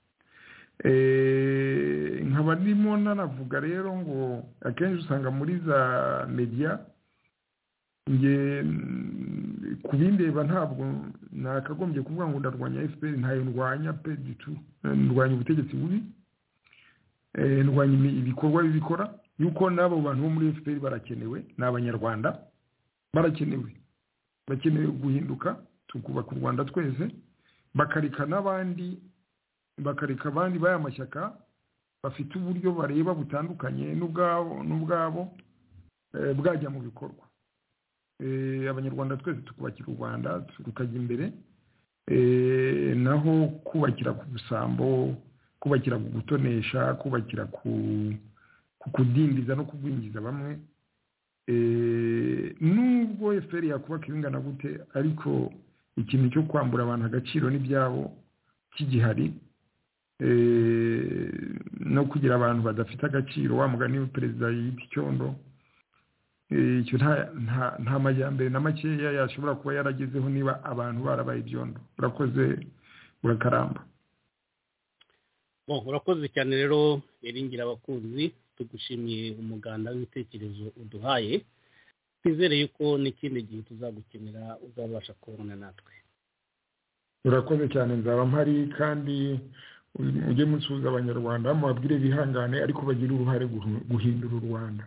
Nkaba ndimo nanavuga rero ngo akenshi usanga muri za media nge kubindeba ntabwo nakagombye kuvuga ngo ndarwanya FPR, ntayo ndwanya pe du tout, ndwanya ubutegetsi bubi, ndwanya ibikorwa bibikora. Yuko nabo bantu bo muri FPR barakenewe, n'Abanyarwanda barakenewe, bakenewe guhinduka, tukubaka u Rwanda twese, bakarika abandi baya mashyaka bafite uburyo bareba butandukanye n'ubwabo bwajya mu bikorwa. Abanyarwanda twese tukubakira u Rwanda tukajya imbere, naho kubakira ku busambo, kubakira ku gutonesha, kubakira ku kudindiza no kugwingiza bamwe. Nubwo FPR yakubaka ibingana gute, ariko ikintu cyo kwambura abantu agaciro n'ibyabo kigihari, no kugira abantu badafite agaciro, wa mugani w'Perezida yita icyondo, icyo nta majyambere na makeya yashobora kuba yaragezeho niba abantu barabaye ibyondo. Urakoze, urakaramba. Urakoze cyane rero Eringira abakunzi, tugushimiye umuganda w'ibitekerezo uduhaye. Twizere yuko n'ikindi gihe tuzagukenera uzabasha kubona natwe. Urakoze cyane, nzaba mpari kandi ujye musuhuza Abanyarwanda, mubabwire bihangane ariko bagira uruhare guhindura u Rwanda.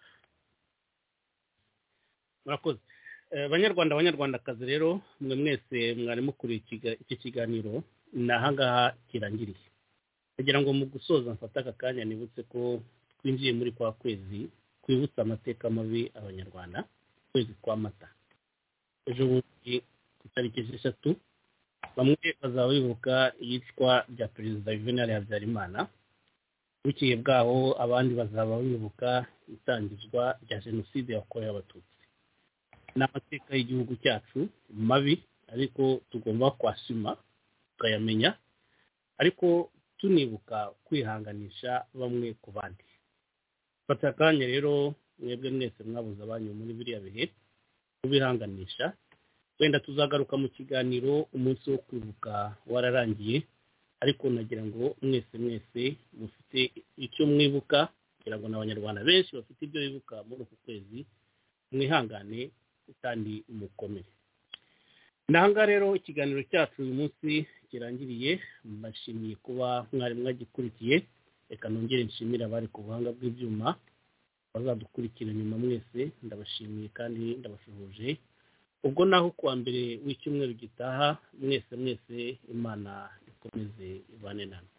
Murakoze. Abanyarwandakazi rero mwe mwese mwari mukuriye iki kiganiro, nahangaha kirangiriye. Kugira ngo mu gusoza mfata aka kanya nibutse ko twinjiye muri kwa kwezi kwibutsa amateka mabi Abanyarwanda, kwezi kwa Mata. Ejo bundi ku itariki 3 bamwe bazaba bibuka iyicwa rya Perezida Juvenal Habyarimana, bukeye bwaho abandi bazaba bibuka itangizwa rya Jenoside yakorewe Abatutsi. N'amateka y'igihugu cyacu mabi, ariko tugomba kwasima tukayamenya, ariko tunibuka kwihanganisha bamwe ku bandi. Fata akanya rero mwebwe mwese mwabuze abanyu muri biriya bihe kubihanganisha. Wenda tuzagaruka mu kiganiro umunsi wo kwibuka wararangiye, ariko nagira ngo mwese mufite icyo mwibuka, kugira ngo n'Abanyarwanda benshi bafite ibyo bibuka muri uku kwezi, mwihangane kandi mukomere. Nahanga rero ikiganiro cyacu uyu munsi kirangiriye. Mbashimiye kuba mwari mwagikurikiye. Reka nongere nshimira abari ku buhanga bw'ibyuma bazadukurikira nyuma. Mwese ndabashimiye kandi ndabashuhuje. Ubwo naho kuwa mbere w'icyumweru gitaha, mwese Imana ikomeze ibane namwe.